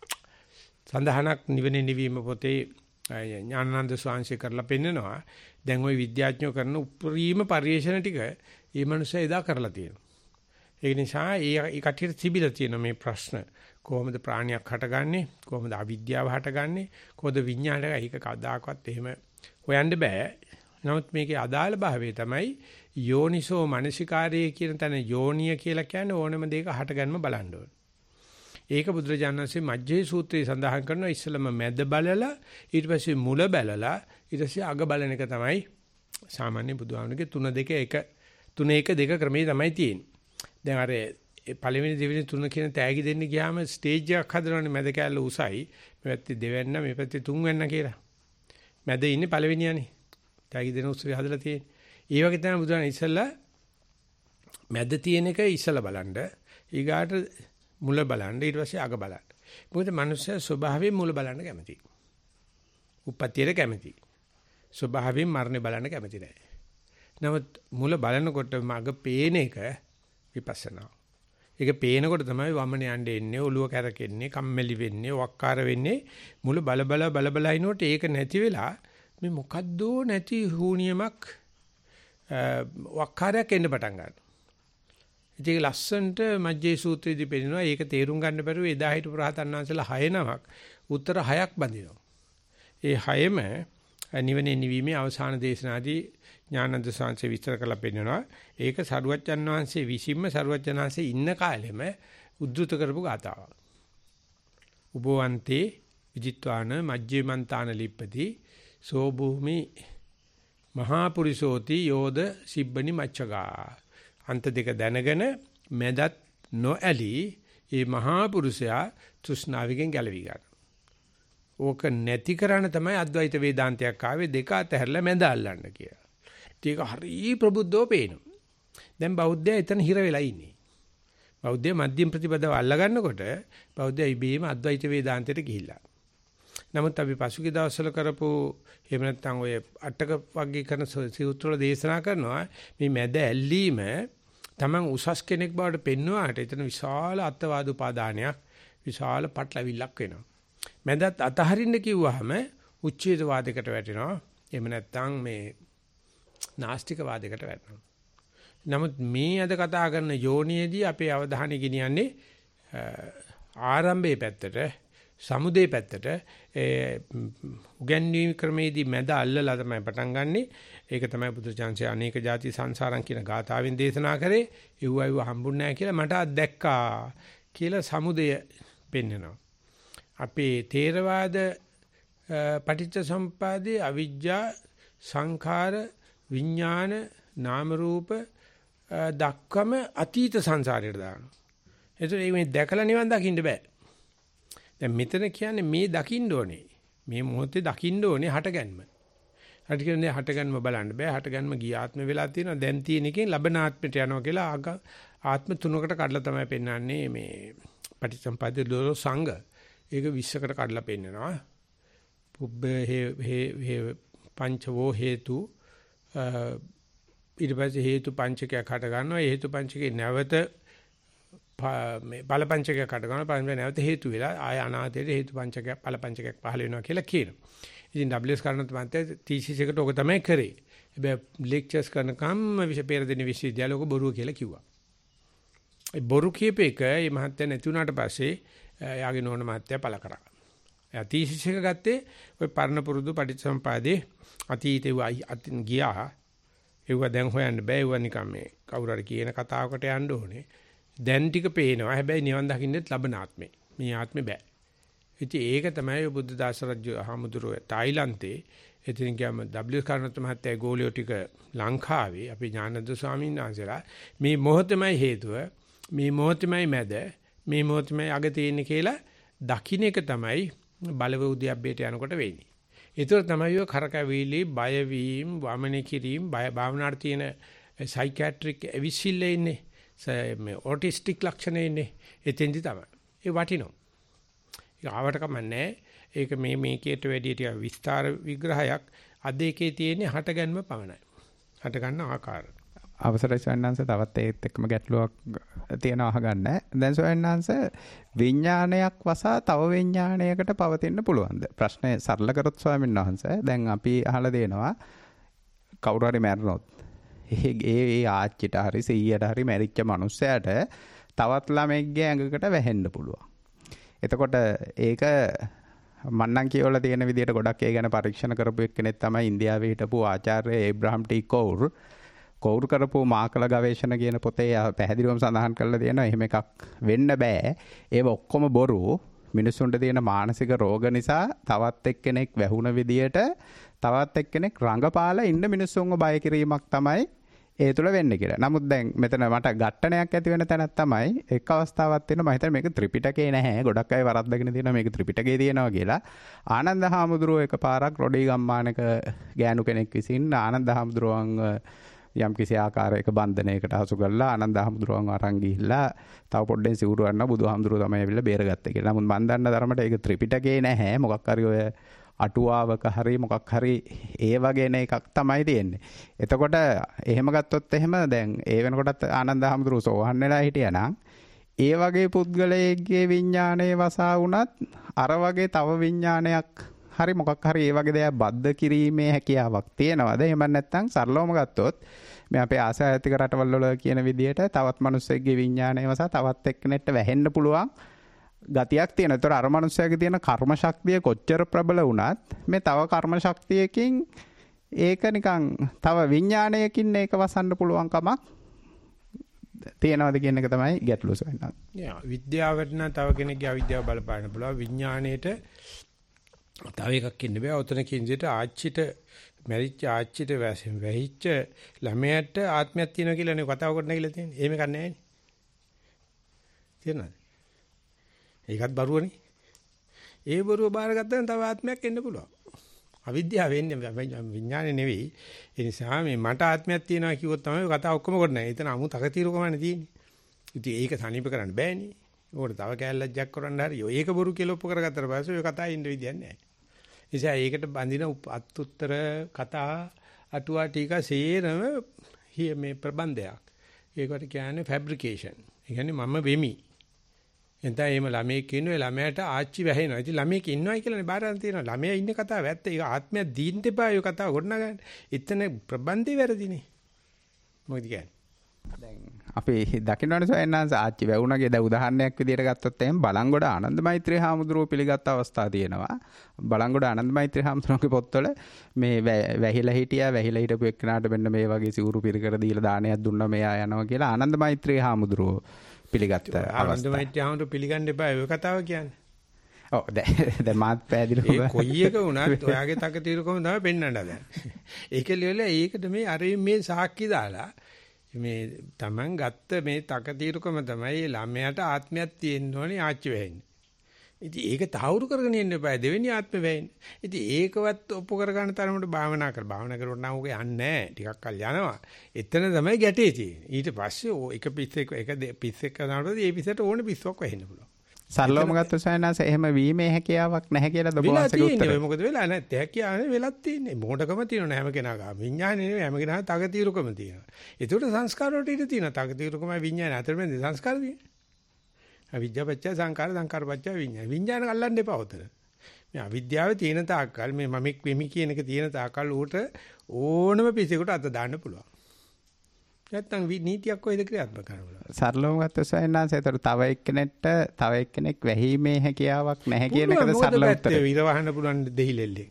සඳහනක් නිවෙන නිවීම පොතේ ඥානানন্দ ස්වාමීන් කරලා පෙන්නනවා. දැන් ওই විද්‍යාඥයෝ කරන උපරිම පරිශන ටික මේ මිනිස්සු එදා කරලා තියෙනවා. ඒ නිසා ඒ කටියට තිබිලා තියෙන මේ ප්‍රශ්න කොහොමද ප්‍රාණියක් හටගන්නේ කොහොමද අවිද්‍යාව හටගන්නේ කොහොමද විඥාණය ඒක කවදාකවත් එහෙම හොයන්න බෑ. නමුත් මේකේ අදාළ භාවය තමයි යෝනිසෝ මනසිකාරයේ කියන තැන යෝනිය කියලා කියන්නේ ඕනම දෙයක හටගන්ම බලන්න ඕන. ඒක බුදුරජාණන් වහන්සේ මජ්ජේ සූත්‍රයේ සඳහන් කරනවා ඉස්සලම මැද බලලා ඊට පස්සේ මුල බලලා ඊට පස්සේ අග බලන එක තමයි සාමාන්‍ය බුදුහාමුදුරගේ තුන දෙක එක තුන එක දෙක ක්‍රමයේ තමයි තියෙන්නේ. දැන් අර පළවෙනි දෙවෙනි තුන කියන තෑගි දෙන්න ගියාම ස්ටේජ් එකක් හදනවනේ මැද කැල්ල උසයි මේ පැත්තේ දෙවැන්න මේ පැත්තේ තුන්වැන්න කියලා. මැද ඉන්නේ පළවෙනියනේ. තෑගි දෙන උත්සවය හදලා තියෙන්නේ. ඒ වගේ තමයි බුදුහාම ඉස්සලා මැද තියෙන එක ඉස්සලා බලන්න. ඊගාට මුල බලන්න ඊට පස්සේ අග බලන්න. මොකද මනුස්සයා ස්වභාවයෙන් මුල බලන්න කැමතියි. උප්පත්තියට කැමතියි. ස්වභාවයෙන් මරණය බලන්න කැමති නැහැ. නමුත් මුල බලනකොට මග පේන එක විපස්සනා. ඒක පේනකොට තමයි වමන යන්නේ එන්නේ, ඔළුව කැරකෙන්නේ, කම්මැලි වෙන්නේ, වක්කාර වෙන්නේ. මුල බල බල බල බල ඉනකොට ඒක නැති වෙලා මේ මොකද්ද නැති හුනියමක් වක්කාරයක් එන්න පටන් ගන්නවා. ඒක ලස්සන්ට මජ්ජේ සූත්‍රයේදී පෙන්නනවා. ඒක තේරුම් ගන්න බැරුව එදා හිටපු රහතන් වහන්සේලා හය නමක් උත්තර හයක් බඳිනවා. ඒ හයම නිවනේ නිවීමේ අවසාන දේශනාදී ඥානන්ද සාංශේ විස්තර කරලා පෙන්නනවා. ඒක සරුවච්චන් වහන්සේ විසින්ම සරුවච්චන් වහන්සේ ඉන්න කාලෙම උද්දෘත කරපු ගාතාවක්. උබවන්තේ විජිත්වාන මජ්ජේ මන්තාන ලිප්පති සෝ භූමි මහා පුරිසෝති යෝද සිබ්බනි මච්චගා. අන්ත දෙක දැනගෙන මැදත් නොඇලී මේ මහා පුරුෂයා තෘෂ්ණාවෙන් ගැලවි ගන්න. ඕක නැති කරන්න තමයි අද්වෛත වේදාන්තයක් ආවේ දෙක අතහැරලා මැද අල්ලන්න කියලා. ඒක හරි ප්‍රබුද්ධව පේනවා. දැන් බෞද්ධය එතන හිර වෙලා ඉන්නේ. බෞද්ධය මධ්‍යම ප්‍රතිපදාව අල්ල ගන්නකොට බෞද්ධය ඉබේම අද්වෛත වේදාන්තයට ගිහිල්ලා. නමුත් අපි පසුගිය දවස්වල කරපු එහෙම නැත්නම් ඔය අටක වගේ කරන සූත්‍රවල දේශනා කරනවා මේ මැද ඇල්ලීම තමන් උසස් කෙනෙක් බවට පෙන්වුවාට එතන විශාල අත්වාද උපාදානයක් විශාල පටලවිල්ලක් වෙනවා. මැදත් අතහරින්න කිව්වහම උච්ඡේද වාදයකට වැටෙනවා. එහෙම නැත්නම් මේ නාස්තික වාදයකට වැටෙනවා. නමුත් මේ අද කතා කරන යෝනියේදී අපේ අවධානය ගෙනියන්නේ ආරම්භයේ පැත්තට සමුදේ පැත්තට උගන්වීම ක්‍රමේදී මැද අල්ලලා තමයි පටන් ගන්නෙ. ඒක තමයි බුදුචාන්සේ අනේක ಜಾති සංසාරම් කියන ගාථාවෙන් දේශනා කරේ. ඒව අයව හම්බුන්නේ නැහැ කියලා මට අත්දැක්කා කියලා සමුදය පෙන්නනවා. අපේ තේරවාද පටිච්ච සම්පදායේ අවිජ්ජා සංඛාර විඥාන නාම රූප දක්වම අතීත සංසාරයට දානවා. ඒතර මේ දැකලා නිවන් දකින්න බෑ. දැන් මෙතන කියන්නේ මේ දකින්න ඕනේ. මේ මොහොතේ දකින්න ඕනේ හටගන්ම. හට කියන්නේ හටගන්ම බලන්න බෑ. හටගන්ම ගිය ආත්ම වෙලා තියෙනවා. දැන් තියෙන එකෙන් ලබන ආත්මයට යනවා කියලා ආත්ම තුනකට කඩලා තමයි පෙන්වන්නේ මේ පටිච්චසමුප්පාදේ දොර සංඝ. ඒක විස්සකට කඩලා පෙන්නනවා. පුබ්බ හේ පංචවෝ හේතු ඊට පස්සේ හේතු පංචකයක් හට ගන්නවා. ඒ හේතු පංචකේ නැවත මේ බල පංචකයක් හට ගන්නවා. පස්සේ නැවත හේතු වෙලා ආය අනාගතයේ හේතු පංචකයක් බල පංචකයක් පහළ වෙනවා කියලා කියනවා. ඉතින් ඩබ්ලිව්.එස් කරනත් මන්ට තීසිස් එකට ඔක තමයි කරේ. හැබැයි ලෙක්චර්ස් කරනකම් විශේෂ පෙරදින විශ්වවිද්‍යාලය ඔක බොරුව කියලා කිව්වා. ඒ බොරු කියප එක මේ මහත්ය නැති වුණාට පස්සේ එයාගේ නෝන මහත්ය පළ කරා. එයා තීසිස් එක ගත්තේ ওই පරණ පුරුදු පටිච්චසමුපාදේ අතීතේ අතින් ගියා. ඒව දැන් හොයන්න බෑ. ඒව නිකන් මේ කවුරු හරි කියන කතාවකට යන්න ඕනේ. දැන් ටික පේනවා. හැබැයි නිවන් දකින්නෙත් ලබන ආත්මේ. මේ ආත්මේ බෑ. ඉතින් ඒක තමයි බුද්ධ දාස රජු හමුදුරුව තායිලන්තේ එතන ගියාම ඩබ්ලිව් කරුණාරත්න මහත්තයා ගෝලියෝ ටික ලංකාවේ අපි ඥානන්ද ස්වාමීන් වහන්සේලා මේ මොහොතමයි හේතුව මේ මොහොතමයි මැද මේ මොහොතමයි අග තියෙන්නේ කියලා දකින්න එක තමයි බලව උද්‍යප්පේට යනකොට වෙන්නේ. ඒතර තමයි ඔය කරකැවිලි බය වීම වමනේ කිරීම බය භාවනාවට තියෙන සයිකියාට්‍රික් එවිසිල්ල ඉන්නේ මේ ඔටිස්ටික් ලක්ෂණ ඉන්නේ එතෙන්දි තමයි. ඒ වටිනවා. ඒක ආවට කමන්නේ. ඒක මේ මේකේට වැඩි ටික විස්තර විග්‍රහයක් අද එකේ තියෙන්නේ හටගන්ම පමණයි. හටගන්න ආකාරය. අවසරයි සයන්නාංශ තවත් ඒත් එක්කම ගැටලුවක් තියෙනවා අහගන්න. දැන් සයන්නාංශ විඥානයක් වසා තව විඥානයකට පවතින්න පුළුවන්ද? ප්‍රශ්නේ සරල කරොත් ස්වාමීන් වහන්සේ දැන් අපි අහලා දෙනවා කවුරු හරි මැරුණොත් ඒ ඒ ආච්චිට හරි සීයට හරි මැරිච්ච මිනිස්සයාට තවත් ළමෙක්ගේ ඇඟකට වැහෙන්න පුළුවන්. එතකොට ඒක මන්නම් කියවලා තියෙන විදිහට ගොඩක් ඒ ගැන පරීක්ෂණ කරපු එක්කෙනෙක් තමයි ඉන්දියාවේ හිටපු ආචාර්ය ඒබ්‍රහම් ටී කෝර්. කෝර් කරපු මාකල ගවේෂණ කියන පොතේ පැහැදිලිවම සඳහන් කරලා තියෙනවා එහෙම එකක් වෙන්න බෑ. ඒව ඔක්කොම බොරු. මිනිස්සුන්ට තියෙන මානසික රෝග නිසා තවත් එක්කෙනෙක් වැහුණ විදියට තවත් එක්කෙනෙක් රඟපාලා ඉන්න මිනිස්සුන්ව බය කිරීමක් තමයි ඒ තුල වෙන්නේ කියලා. නමුත් දැන් මෙතන මට ඝට්ටනයක් ඇති වෙන තැනක් තමයි එක් අවස්ථාවක් තියෙනවා මම හිතන්නේ මේක ත්‍රිපිටකේ නැහැ. ගොඩක් අය වරද්දගෙන තියෙනවා මේක ත්‍රිපිටකේ තියෙනවා කියලා. ආනන්ද හාමුදුරුවෝ එකපාරක් රොඩි ගම්මානක ගෑනු කෙනෙක් විසින් ආනන්ද හාමුදුරුවන් යම් කිසි ආකාරයක බන්ධනයකට හසු කරලා ආනන්ද හාමුදුරුවන් අරන් ගිහිල්ලා තව පොඩ්ඩෙන් සිවුරු ගන්න බුදුහාමුදුරුවෝ තමයි ඇවිල්ලා බේරගත්තේ කියලා. නමුත් මම දන්න ධර්මයට ඒක ත්‍රිපිටකේ නැහැ. මොකක් හරි ඔය අටුවාවක හරි මොකක් හරි ඒ වගේ එකක් තමයි තියෙන්නේ. එතකොට එහෙම ගත්තොත් එහෙම දැන් ඒ වෙනකොටත් ආනන්ද හාමුදුරුවෝ සෝවන් වෙලා හිටියා නම් ඒ වගේ පුද්ගලයෙක්ගේ විඥානයේ වසා වුණත් අර වගේ තව විඥානයක් හරි මොකක් හරි ඒ වගේ දෙයක් බද්ධ කිරීමේ හැකියාවක් තියෙනවද? එහෙම නැත්නම් සරලවම ගත්තොත් මේ අපේ ආසායතික රටවල් වල කියන විදිහට තවත් මිනිස්සෙක්ගේ විඥානය වසා තවත් එක්කෙනෙක්ට වැහෙන්න පුළුවන් ගතියක් තියෙනවා. ඒතර අර මනුස්සයාගේ තියෙන කර්ම ශක්තිය කොච්චර ප්‍රබල වුණත් මේ තව කර්ම ශක්තියකින් ඒක නිකන් තව විඥානයකින් ඒක වසන්න පුළුවන් කමක් තියෙනවද කියන එක තමයි ගැටලුව සොයනවා. යා විද්‍යාවට නම් තව කෙනෙක්ගේ අවිද්‍යාව බලපාන්න පුළුවන්. විඥාණයට තව එකක් ඉන්න බෑ. ඔතන කින්ජේට ආච්චිට මැරිච්ච ආච්චිට වැහිච්ච ළමයාට ආත්මයක් තියෙනවා කියලා නේ කතාව කරන්න කියලා තියෙන්නේ. එහෙම එකක් නැහැ නේ. තේරෙනවද? ඒකත් බරුවනේ. ඒ බරුව බාරගත්තාම තව ආත්මයක් එන්න පුළුවන්. අවිද්‍යාව වෙන්නේ විඥානේ නෙවෙයි. ඒ නිසා මේ මට ආත්මයක් තියෙනවා කිව්වොත් තමයි කතාව ඔක්කොම කරන්නේ. එතන අමු තකතිරුකමනේ තියෙන්නේ. ඉතින් ඒක සනීප කරන්න බෑනේ. ඕකට තව කැලලක් ජක් කරන්න හරි. ඒක බොරු කියලා ඔප්පු කරගත්තට පස්සේ ඔය කතාවේ ඉන්න විදියක් නැහැ. ඒ නිසා ඒකට බඳින අත්උත්තර කතා අටුවා ටීකා සේරම මේ ප්‍රබන්ධයක්. ඒකට කියන්නේ ෆැබ්‍රිකේෂන්. ඒ කියන්නේ මම වෙමි. එතන එහෙම ළමයෙක් ඉන්නවා ළමයාට ආච්චි වැහෙනවා. ඉතින් ළමයෙක් ඉන්නවයි කියලානේ බාරන් තියෙනවා. ළමයා ඉන්න කතාව ඇත්ත. ඒක ආත්මයක් දීන්න එපා. ඔය කතාව ගොඩනගන්න. එතන ප්‍රබන්ධේ වැරදිනේ. මොකද කියන්නේ? දැන් අපි දකින්නවනේ සයන්නාංශ ආච්චි වැවුණගේ දැන් උදාහරණයක් විදිහට ගත්තොත් එහෙනම් බලංගොඩ ආනන්ද මෛත්‍රී හාමුදුරුවෝ පිළිගත් අවස්ථා තියෙනවා. බලංගොඩ ආනන්ද මෛත්‍රී හාමුදුරුවෝගේ පොත්වල මේ වැහිලා හිටියා වැහිලා හිටපු එක්කනට මෙන්න මේ වගේ සිවුරු පිරිකර දීලා දානයක් දුන්නා මෙයා යනවා කියලා ආනන්ද මෛත්‍රී හාමුදුරුවෝ පිළිගත්ත අවස්ථාව. ආනන්ද මෛත්‍රී හාමුදුරුවෝ පිළිගන්න එපා ඔය කතාව කියන්නේ. ඔව් දැන් මාත් පැහැදිලිව ඒ කොයි එක වුණත් ඔයාගේ තක తీරුකම තමයි පෙන්වන්න හදන්නේ. ඒක ලියලා ඒකට මේ අර මේ සාක්ෂි දාලා මේ Taman ගත්ත මේ තක తీරුකම තමයි ළමයාට ආත්මයක් තියෙන්න ඕනේ ආච්චි වෙන්නේ. ඉතින් ඒක තහවුරු කරගෙන යන්න එපා දෙවෙනි ආත්මෙ වෙන්නේ. ඉතින් ඒකවත් ඔප්පු කර ගන්න තරමට භාවනා කර භාවනා කරුවොත් නම් ඔක යන්නේ නැහැ. ටිකක් කල් යනවා. එතන තමයි ගැටේ තියෙන්නේ. ඊට පස්සේ එක පිස්සෙක් එක පිස්සෙක් කරනකොට ඒ පිස්සට ඕනේ පිස්සක් වෙන්න පුළුවන්. සරලවම ගත්ත සයන්නාස එහෙම වීමේ හැකියාවක් නැහැ කියලා දබෝසක උත්තර. මොකද වෙලා නැත්te හැකියාව වෙලක් තියෙන්නේ. මොඩකම තියෙනවා හැම කෙනාගා. විඥානේ නෙවෙයි හැම කෙනාම තකතිරුකම තියෙනවා. ඒකට සංස්කාර වලට ඉඳ තියෙනවා. තකතිරුකමයි විඥාන අතර මැද සංස්කාර තියෙන්නේ. අවිද්‍යාවපච්චය සංකාර සංකාරපච්චය විඥාන. විඥාන අල්ලන්න එපා උතන. මේ අවිද්‍යාවේ තියෙන තාක්කල් මේ මමෙක් වෙමි කියන එක තියෙන තාක්කල් ඌට ඕනම පිසෙකට අත දාන්න පුළුවන්. නැත්තම් නීතියක් කොහෙද ක්‍රියාත්මක කරනවා. සරලවම ගත්ත සයන්නාංශ ඒතර තව එක්කෙනෙක්ට තව එක්කෙනෙක් වැහිීමේ හැකියාවක් නැහැ කියන එකද සරල උත්තරය. ඉර වහන්න පුළුවන් දෙහිලෙල්ලෙන්.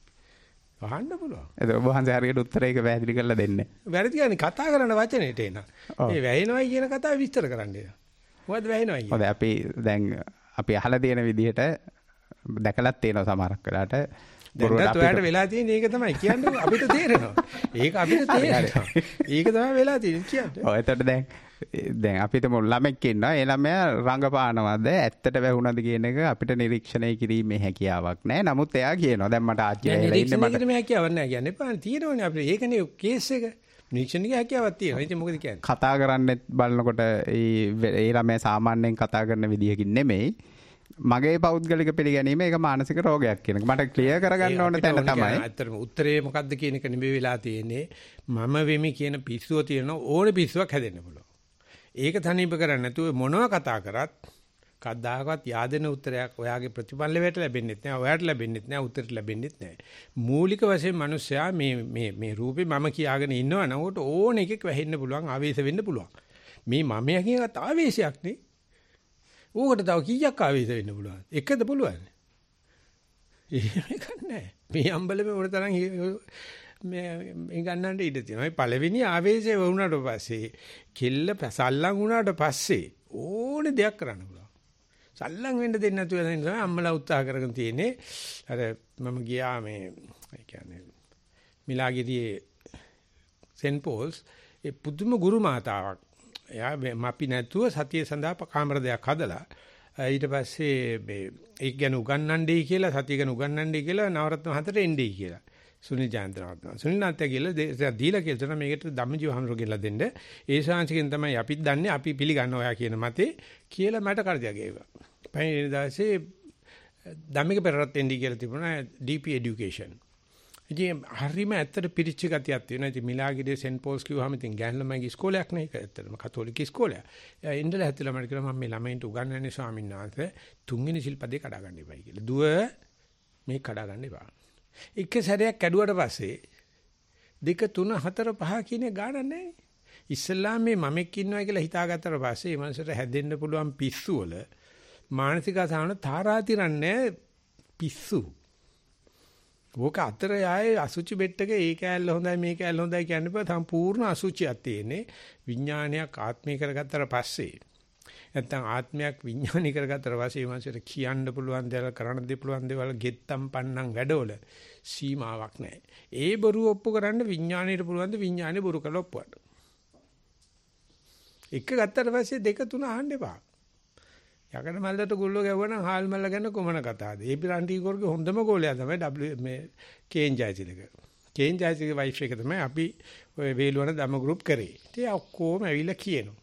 වහන්න පුළුවන්. ඒක ඔබ වහන්සේ හරියට උත්තරයක පැහැදිලි කරලා දෙන්නේ. වැරදි කියන්නේ කතා කරන වචනේට එන. මේ වැහෙනවයි කියන කතාව විස්තර කරන්න එන. මොකද්ද වැහෙනවයි කියන්නේ? හොඳයි අපි දැන් අපි අහලා තියෙන විදිහට දැකලත් තියෙනවා සමහරක් වෙලාට. දැන්වත් ඔයාලට වෙලා තියෙන ඒක තමයි කියන්නේ අපිට තේරෙනවා. ඒක අපිට තේරෙනවා. ඒක තමයි වෙලා තියෙන්නේ කියන්නේ. ඔය එතකොට දැන් දැන් අපිට මො ළමෙක් ඉන්නවා. ඒ ළමයා රංගපානවද ඇත්තට වැහුණද කියන එක අපිට නිරීක්ෂණය කිරීමේ හැකියාවක් නැහැ. නමුත් එයා කියනවා දැන් මට ආච්චි වෙලා ඉන්නේ මට. නිරීක්ෂණය කිරීමේ හැකියාවක් නැහැ කියන්නේ. පාන තියෙනවනේ අපිට. ඒකනේ කේස් එක. නිරීක්ෂණික හැකියාවක් තියෙනවා. ඉතින් මොකද කියන්නේ? කතා කරන්නේ බලනකොට ඒ ඒ ළමයා සාමාන්‍යයෙන් කතා කරන විදිහකින් නෙමෙයි. මගේ පෞද්ගලික පිළිගැනීම ඒක මානසික රෝගයක් කියන එක. මට ක්ලියර් කරගන්න ඕන තැන තමයි. ඇත්තටම උත්තරේ මොකද්ද කියන එක නෙමෙයි වෙලා තියෙන්නේ. මම වෙමි කියන පිස්සුව තියෙන ඕනේ පිස්සුවක් හැදෙන්න පුළුවන්. ඒක තනියම කරන්නේ නැතුව මොනවා කතා කරත් කද්දාකවත් yaadena උත්තරයක් ඔයාගේ ප්‍රතිඵලයට ලැබෙන්නේ නැහැ. ඔයාට ලැබෙන්නේ නැහැ. උත්තරට ලැබෙන්නේ නැහැ. මූලික වශයෙන් මිනිස්සයා මේ මේ මේ රූපේ මම කියාගෙන ඉන්නවා නම් උට ඕන එකක් වැහෙන්න පුළුවන්, ආවේශ වෙන්න පුළුවන්. මේ මමයා කියන එකත් ආවේශයක් නේ. ඌකට තව කීයක් ආවේශ වෙන්න පුළුවන්? එකද පුළුවන්? ඒක නෑ. මේ අම්බලමේ උඩ තරම් මේ මේ ගන්නන්න ඉඩ තියෙනවා. මේ පළවෙනි ආවේශය වුණාට පස්සේ කෙල්ල සල්ලම් වුණාට පස්සේ ඕනේ දෙයක් කරන්න පුළුවන්. සල්ලම් වෙන්න දෙන්නේ නැතුව දැන් තමයි අම්මලා උත්සාහ කරගෙන තියෙන්නේ. අර මම ගියා මේ ඒ කියන්නේ මිලාගිරියේ සෙන්ට් පෝල්ස් ඒ පුදුම ගුරු මාතාවක්. එයා අපි නැතුව සතිය සඳහා කාමර දෙයක් හදලා ඊට පස්සේ මේ ඒක ගැන උගන්වන්නයි කියලා සතිය ගැන උගන්වන්නයි කියලා නවරත්න හතට එන්නයි කියලා සුනිල් ජයන්තනාත්ම සුනිල් නාත්‍ය කියලා දීලා කියලා මේකට ධම්මජීව හඳුර ගෙල්ල දෙන්න ඒ ශාංශිකෙන් තමයි අපිත් දන්නේ අපි පිළිගන්න ඔයා කියන මතේ කියලා මට කරදියා ගේවා. පහේ දාසේ ධම්මික පෙරරත් එන්නයි කියලා තිබුණා ඩීපී එඩියුකේෂන්. ඉතින් හරියම ඇත්තට පිරිච්ච ගතියක් තියෙනවා. ඉතින් මිලාගිරියේ සෙන්ට් පෝල්ස් කිව්වහම ඉතින් ගෑනු ළමයිගේ ඉස්කෝලයක් නේ. ඒක ඇත්තටම කතෝලික ඉස්කෝලයක්. එයා ඉන්දලා හැතිලා මට කිව්වා මම මේ ළමයින්ට උගන්වන්නේ ස්වාමීන් වහන්සේ තුන්වෙනි ශිල්පදේ කඩා ගන්න එපයි කියලා. දුව මේ කඩා ගන්න එපා. එක සැරයක් කැඩුවට පස්සේ දෙක තුන හතර පහ කියන ගාන නැහැ. ඉස්ලාම් මේ මමෙක් ඉන්නවා කියලා හිතාගත්තට පස්සේ මේ මනසට හැදෙන්න පුළුවන් පිස්සු වල මානසික අසහන තාරාතිරන්නේ පිස්සු. ඕක අතර ආයේ අසුචි බෙට්ටක ඒ කෑල්ල හොඳයි මේ කෑල්ල හොඳයි කියන්න බෑ. සම්පූර්ණ අසුචියක් තියෙන්නේ. විඥානයක් ආත්මී කරගත්තට පස්සේ නැත්තම් ආත්මයක් විඥානී කරගත්තට පස්සේ මනසට කියන්න පුළුවන් දේවල් කරන්න දෙ පුළුවන් දේවල් ගෙත්තම් පන්නම් වැඩවල සීමාවක් නැහැ. ඒ බොරු ඔප්පු කරන්න විඥානීට පුළුවන් ද විඥානේ බොරු කළ ඔප්පුවට. එක ගත්තට පස්සේ දෙක තුන අහන්න එපා. යකඩ මල්ලට ගුල්ලෝ ගැවුවනම් හාල් මල්ල ගැන කොමන කතාවද? ඒ පිරන්ටි කෝර්ගේ හොඳම ගෝලයා තමයි W මේ කේන් ජයතිලක. කේන් ජයතිලගේ වයිෆ් එක තමයි අපි ඔය වේලුවන දම ගෲප් කරේ. ඉතින් ඔක්කොම ඇවිල්ලා කියනවා.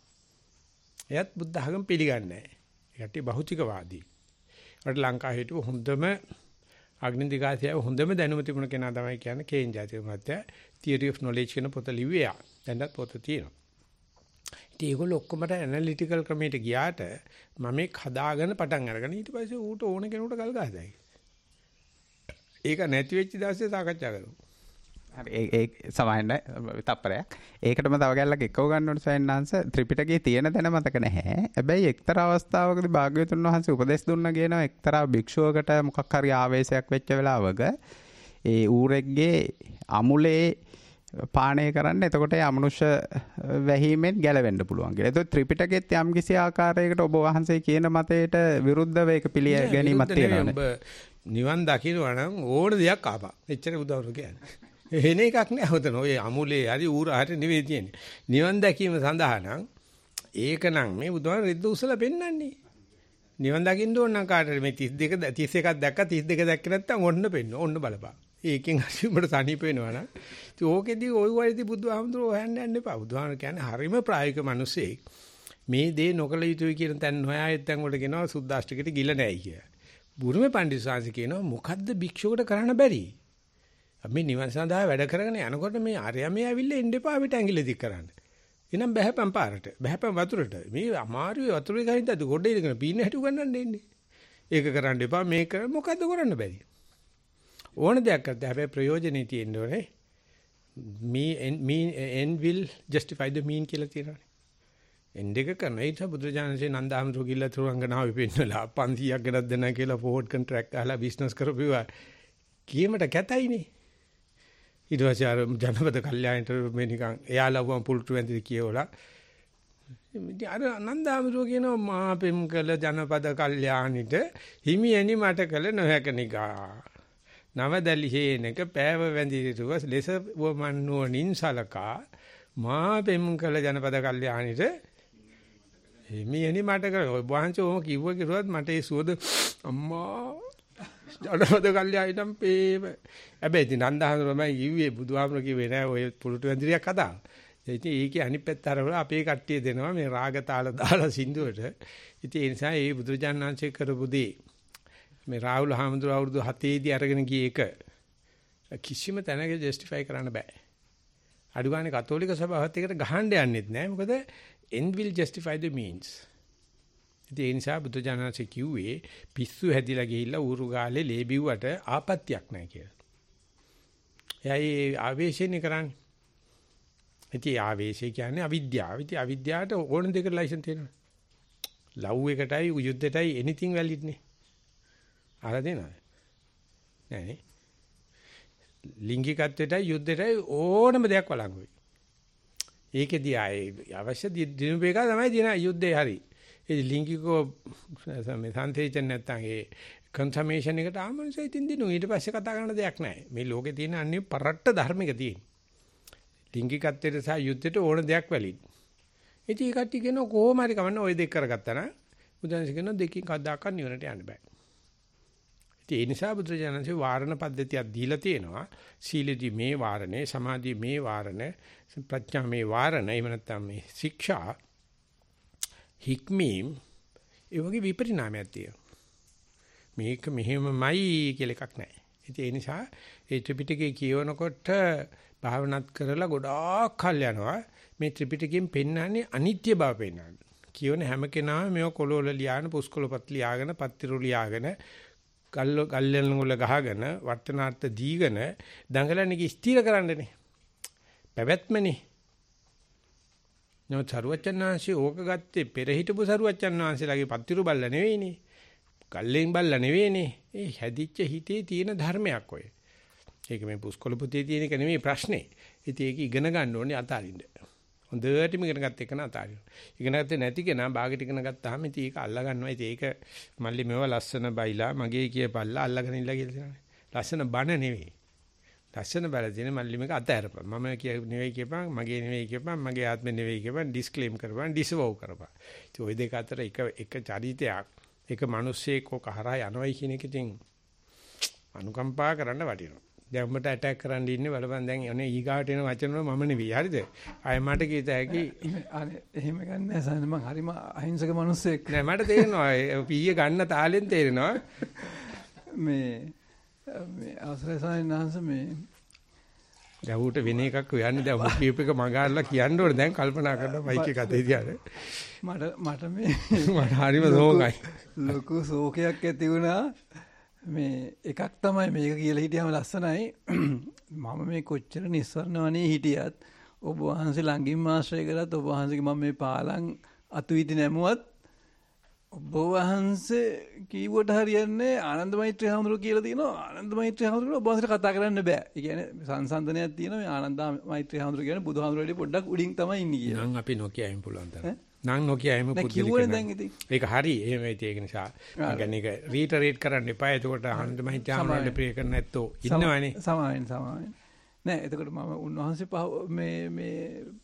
එයත් බුද්ධ ධර්ම පිළිගන්නේ නැහැ. ඒකට භෞතිකවාදී. ඒකට ලංකාවේ හිටපු හොඳම අග්නිදිගාසියව හොඳම දැනුම තිබුණ කෙනා තමයි කියන්නේ කේන් ජයතිල මහත්තයා. Theory of Knowledge කියන පොත ලිව්වේ. දැන්වත් පොත තියෙනවා. ඉතින් ඒගොල්ලෝ ඔක්කොමට ඇනලිටිකල් ක්‍රමයට ගියාට මම මේ හදාගෙන පටන් අරගෙන ඊට පස්සේ ඌට ඕන කෙනෙකුට කල් ගහදයි. ඒක නැති වෙච්ච දවසේ සාකච්ඡා කරමු. හරි ඒ ඒ සමායන්න තප්පරයක්. ඒකටම තව ගැල්ලක් එක්කව ගන්න ඕනේ සයන්නාංශ ත්‍රිපිටකයේ තියෙන තැන මතක නැහැ. හැබැයි එක්තරා අවස්ථාවකදී භාග්‍යවතුන් වහන්සේ උපදෙස් දුන්නා කියනවා එක්තරා භික්ෂුවකට මොකක් හරි ආවේශයක් වෙච්ච වෙලාවක ඒ ඌරෙක්ගේ අමුලේ පානය කරන්න එතකොට ඒ අමනුෂ්‍ය වැහිමෙන් ගැලවෙන්න පුළුවන් කියලා. ඒක ත්‍රිපිටකෙත් යම් කිසි ආකාරයකට ඔබ වහන්සේ කියන මතයට විරුද්ධව ඒක පිළිය ගැනීමක් තියෙනවානේ. නිවන් දකින්නවා නම් ඕන දෙයක් ආපා. එච්චර බුදුහාමුදුරු කියන්නේ. එහෙන එකක් නෑ හොතන. ඔය අමුලේ හරි ඌර හරි නෙවෙයි තියෙන්නේ. නිවන් දැකීම සඳහා නම් ඒක නම් මේ බුදුහාමුදුරු රෙද්ද උසලා පෙන්නන්නේ. නිවන් දකින්න ඕන නම් කාටද මේ තිස් දෙක තිස් එකක් දැක්කා තිස් දෙක දැක්කේ නැත්නම් ඔන්න පෙන්න. ඔන්න බලපන්. ඒකෙන් හරි උඹට සනීප වෙනවා නම් ඉතින් ඕකෙදී ওই වයිදී බුදුහාමුදුරුවෝ හොයන්න යන්න එපා. බුදුහාමුදුරුවෝ කියන්නේ හරිම ප්‍රායෝගික මිනිසෙක්. මේ දේ නොකල යුතුයි කියන තැන හොයායෙත් තැන් වලට කියනවා සුද්දාෂ්ටකයට ගිල නැහැ කියලා. බුරුමේ පණ්ඩිත සාංශ කියනවා මොකද්ද භික්ෂුවකට කරන්න බැරි? අපි නිවන් සඳහා වැඩ කරගෙන යනකොට මේ ආර්යම මේ ඇවිල්ලා එන්න එපා අපිට ඇඟිලි දික් කරන්න. එනම් බහැපන් පාරට. බහැපන් වතුරට. මේ අමාරුයි වතුරේ ගහින්ද ගොඩේ ඉඳගෙන පීන්න හැටි උගන්නන්න එන්නේ. ඒක කරන්න එපා මේක මොකද්ද කරන්න බැරි? ඕන දෙයක් කරද්දී හැබැයි ප්‍රයෝජනෙ තියෙන්න ඕනේ. me mean end will justify the mean කියලා තියෙනවානේ. end එක කරන ඒ නිසා බුදුරජාණන්සේ නන්දාමතු කිල්ල තුරංගනාව වෙන්නලා පන්සියක් ගෙනත් දෙනා කියලා ෆෝඩ් කොන්ට්‍රැක්ට් අහලා බිස්නස් කරපුවා කීමට කැතයිනේ. ඊට පස්සේ අර ජනපද කල්යාණයට මේ නිකන් එයාලවම පුල්ටු වැඳි කියවලා ඉතින් අර නන්දාමරුව කියනවා මා පෙම් කළ ජනපද කල්යාණිට හිමියනි මට කළ නොහැකනිකා. නවදලි හේනක පෑව වැඳිරුව ලෙස වමන්නුවණින් සලකා මා පෙම් කළ ජනපද කල්යාණිට හිමියනි මට කළ ඔය වහන්සේ ඔම කිව්ව කිරුවත් මට ඒ සුවද අම්මා ජනපද කල්යාණිටම් පේම. හැබැයි ඉතින් නන්දාමරුවමයි කිව්වේ බුදුහාමර කිව්වේ නෑ ඔය පුරුටු වැඳිරියක් අදා. ඉතින් ඒකේ අනිත් පැත්ත අරවල අපේ කට්ටිය දෙනවා මේ රාග තාල දාලා සින්දුවට. ඉතින් ඒ නිසා ඒ බුදුරජාණන් වහන්සේ කරපු දේ මේ රාහුල හාමුදුරුවෝ අවුරුදු හතේ දී අරගෙන ගිය එක කිසිම තැනක ජස්ටිෆයි කරන්න බෑ. අඩුගානේ කතෝලික සභාවත් එකට ගහන්න යන්නෙත් නෑ. මොකද end will justify the means. ඉතින් ඒ නිසා බුදුරජාණන් වහන්සේ කිව්වේ පිස්සු හැදිලා ගිහිල්ලා ඌරු ගාලේ ලේ බිව්වට ආපත්‍යක් නෑ කියලා. එයයි ආවේශයෙන් කරන්නේ. ඉතින් ආවේශය කියන්නේ අවිද්‍යාව. ඉතින් අවිද්‍යාවට ඕන දෙයකට ලයිසන් තියෙනවා. ලව් එකටයි යුද්ධයටයි anything valid නේ. අර දෙනවා. නෑනේ. ලිංගිකත්වයටයි යුද්ධයටයි ඕනම දෙයක් වළංගුයි. ඒකෙදී ආයේ අවශ්‍ය දිනුපේක තමයි දින යුද්ධේ හරි. ඒ ලිංගිකෝ මේ සංතේචන නැත්තම් ඒ කන්ෆර්මේෂන් එකට ආමනසයි ඉතින් දිනු ඊට පස්සේ කතා කරන්න දෙයක් නැහැ. මේ ලෝකේ තියෙන අන්නේ පරට්ට ධර්මික තියෙන. ලිංගිකත්වයට සහ යුද්ධයට ඕන දෙයක් වැලින්. ඉතින් ඒ කට්ටිය කියන කොහොම හරි කමන්න ওই දෙක කරගත්තා නම් බුදුන්සේ කියන දෙකකින් කවදාකවත් නිවනට යන්න බෑ. ඉතින් ඒ නිසා බුදුරජාණන්සේ වාරණ පද්ධතියක් දීලා තියෙනවා. සීලෙදි මේ වාරණේ, සමාධියේ මේ වාරණ, ප්‍රඥා මේ වාරණ, එහෙම නැත්නම් මේ ශික්ෂා, හික්මීම් ඒ වගේ විපරිණාමයක් තියෙනවා. මේක මෙහෙමමයි කියලා එකක් නැහැ. ඉතින් ඒ නිසා ඒ ත්‍රිපිටකය කියවනකොට භාවනාත් කරලා ගොඩාක් කල් යනවා. මේ ත්‍රිපිටකයෙන් පෙන්වන්නේ අනිත්‍ය බව පෙන්වන්නේ. කියවන හැම කෙනාම මේව කොළවල ලියාගෙන, පුස්කොළපත් ලියාගෙන, පත්තිරු ලියාගෙන, ගල්ල ගල්ලෙන් වල ගහගෙන, වර්තනාර්ථ දීගෙන දඟලන්නේ ස්ථිර කරන්නනේ. පැවැත්මනේ. නෝ සරුවචනාංශي ඕක ගත්තේ පෙර හිටපු සරුවචනාංශලාගේ පත්තිරු බල්ල නෙවෙයිනේ. ගල්ලෙන් බල්ල නෙවෙයිනේ. ඒ හැදිච්ච හිතේ තියෙන ධර්මයක් ඔය. ඒක මේ පුස්කොළ පුතේ තියෙන එක නෙමෙයි ප්‍රශ්නේ. ඉතින් ඒක ඉගෙන ගන්න ඕනේ අතාරින්න. හොඳටම ඉගෙන ගත්ත එක නා අතාරින්න. ඉගෙන ගත්තේ නැති කෙනා බාගෙට ඉගෙන ගත්තාම ඉතින් ඒක අල්ලා ගන්නවා. ඉතින් ඒක මල්ලි මේව ලස්සන බයිලා මගේ කියපල්ලා අල්ලගෙන ඉල්ලා කියලා තියෙනවා. ලස්සන බණ නෙවෙයි. ලස්සන බල දෙන මල්ලි මේක අතහැරපන්. මම කිය නෙවෙයි කියපන්, මගේ නෙවෙයි කියපන්, මගේ ආත්මෙ නෙවෙයි කියපන්, ඩිස්ක්ලේම් කරපන්, ඩිස්වෝව් කරපන්. ඉතින් ওই දෙක අතර එක එක චරිතයක්, එක මිනිස්සෙක් ඔක හරහා යනවයි කියන එක ඉතින් අනුකම්පා කරන්න වටිනවා. දැන් උඹට ඇටැක් කරන්න ඉන්නේ බලපන් දැන් අනේ ඊගාට එන වචන වල මම නෙවෙයි හරිද? ආයෙ මට කීත හැකි අනේ එහෙම ගන්න නෑ සාන මං හරිම අහිංසක මිනිස්සෙක් නෑ මට තේරෙනවා පීය ගන්න තාලෙන් තේරෙනවා මේ මේ අවසරයි සානහංශ මේ දැන් උට වෙන එකක් හොයන්නේ දැන් උඹ කීප එක මගාරලා කියන්න ඕනේ දැන් කල්පනා කරනවා මයික් එක අතේ තියාගෙන මට මට මේ මට හරිම සෝකයි ලොකු සෝකයක් ඇති වුණා මේ එකක් තමයි මේක කියලා හිටියාම ලස්සනයි මම මේ කොච්චර නිස්සරණවනේ හිටියත් ඔබ වහන්සේ ළඟින් ආශ්‍රය කරත් ඔබ වහන්සේගේ මම මේ පාලං අතුවිදි නැමුවත් ඔබ වහන්සේ කීවට හරියන්නේ ආනන්ද මෛත්‍රී හාමුදුරුවෝ කියලා තියෙනවා ආනන්ද මෛත්‍රී හාමුදුරුවෝ ඔබ වහන්සේට කතා කරන්න බෑ. ඒ කියන්නේ සංසන්දනයක් තියෙනවා මේ ආනන්ද මෛත්‍රී හාමුදුරුවෝ කියන්නේ බුදුහාමුදුරුවෝ පොඩ්ඩක් උඩින් තමයි ඉන්නේ කියලා. නම් අපි නොකියයින් පුළුවන් තරම්. නම් නොකියයිම පුදුලික. ඒක හරි. එහෙම ඒක නිසා මම කියන්නේ ඒක රීටරේට් කරන්න එපා. එතකොට ආනන්ද මෛත්‍රී හාමුදුරුවෝ ප්‍රේ කරන්න නැත්තෝ ඉන්නවනේ. සමාවෙන් සමාවෙන්. නෑ එතකොට මම උන්වහන්සේ මේ මේ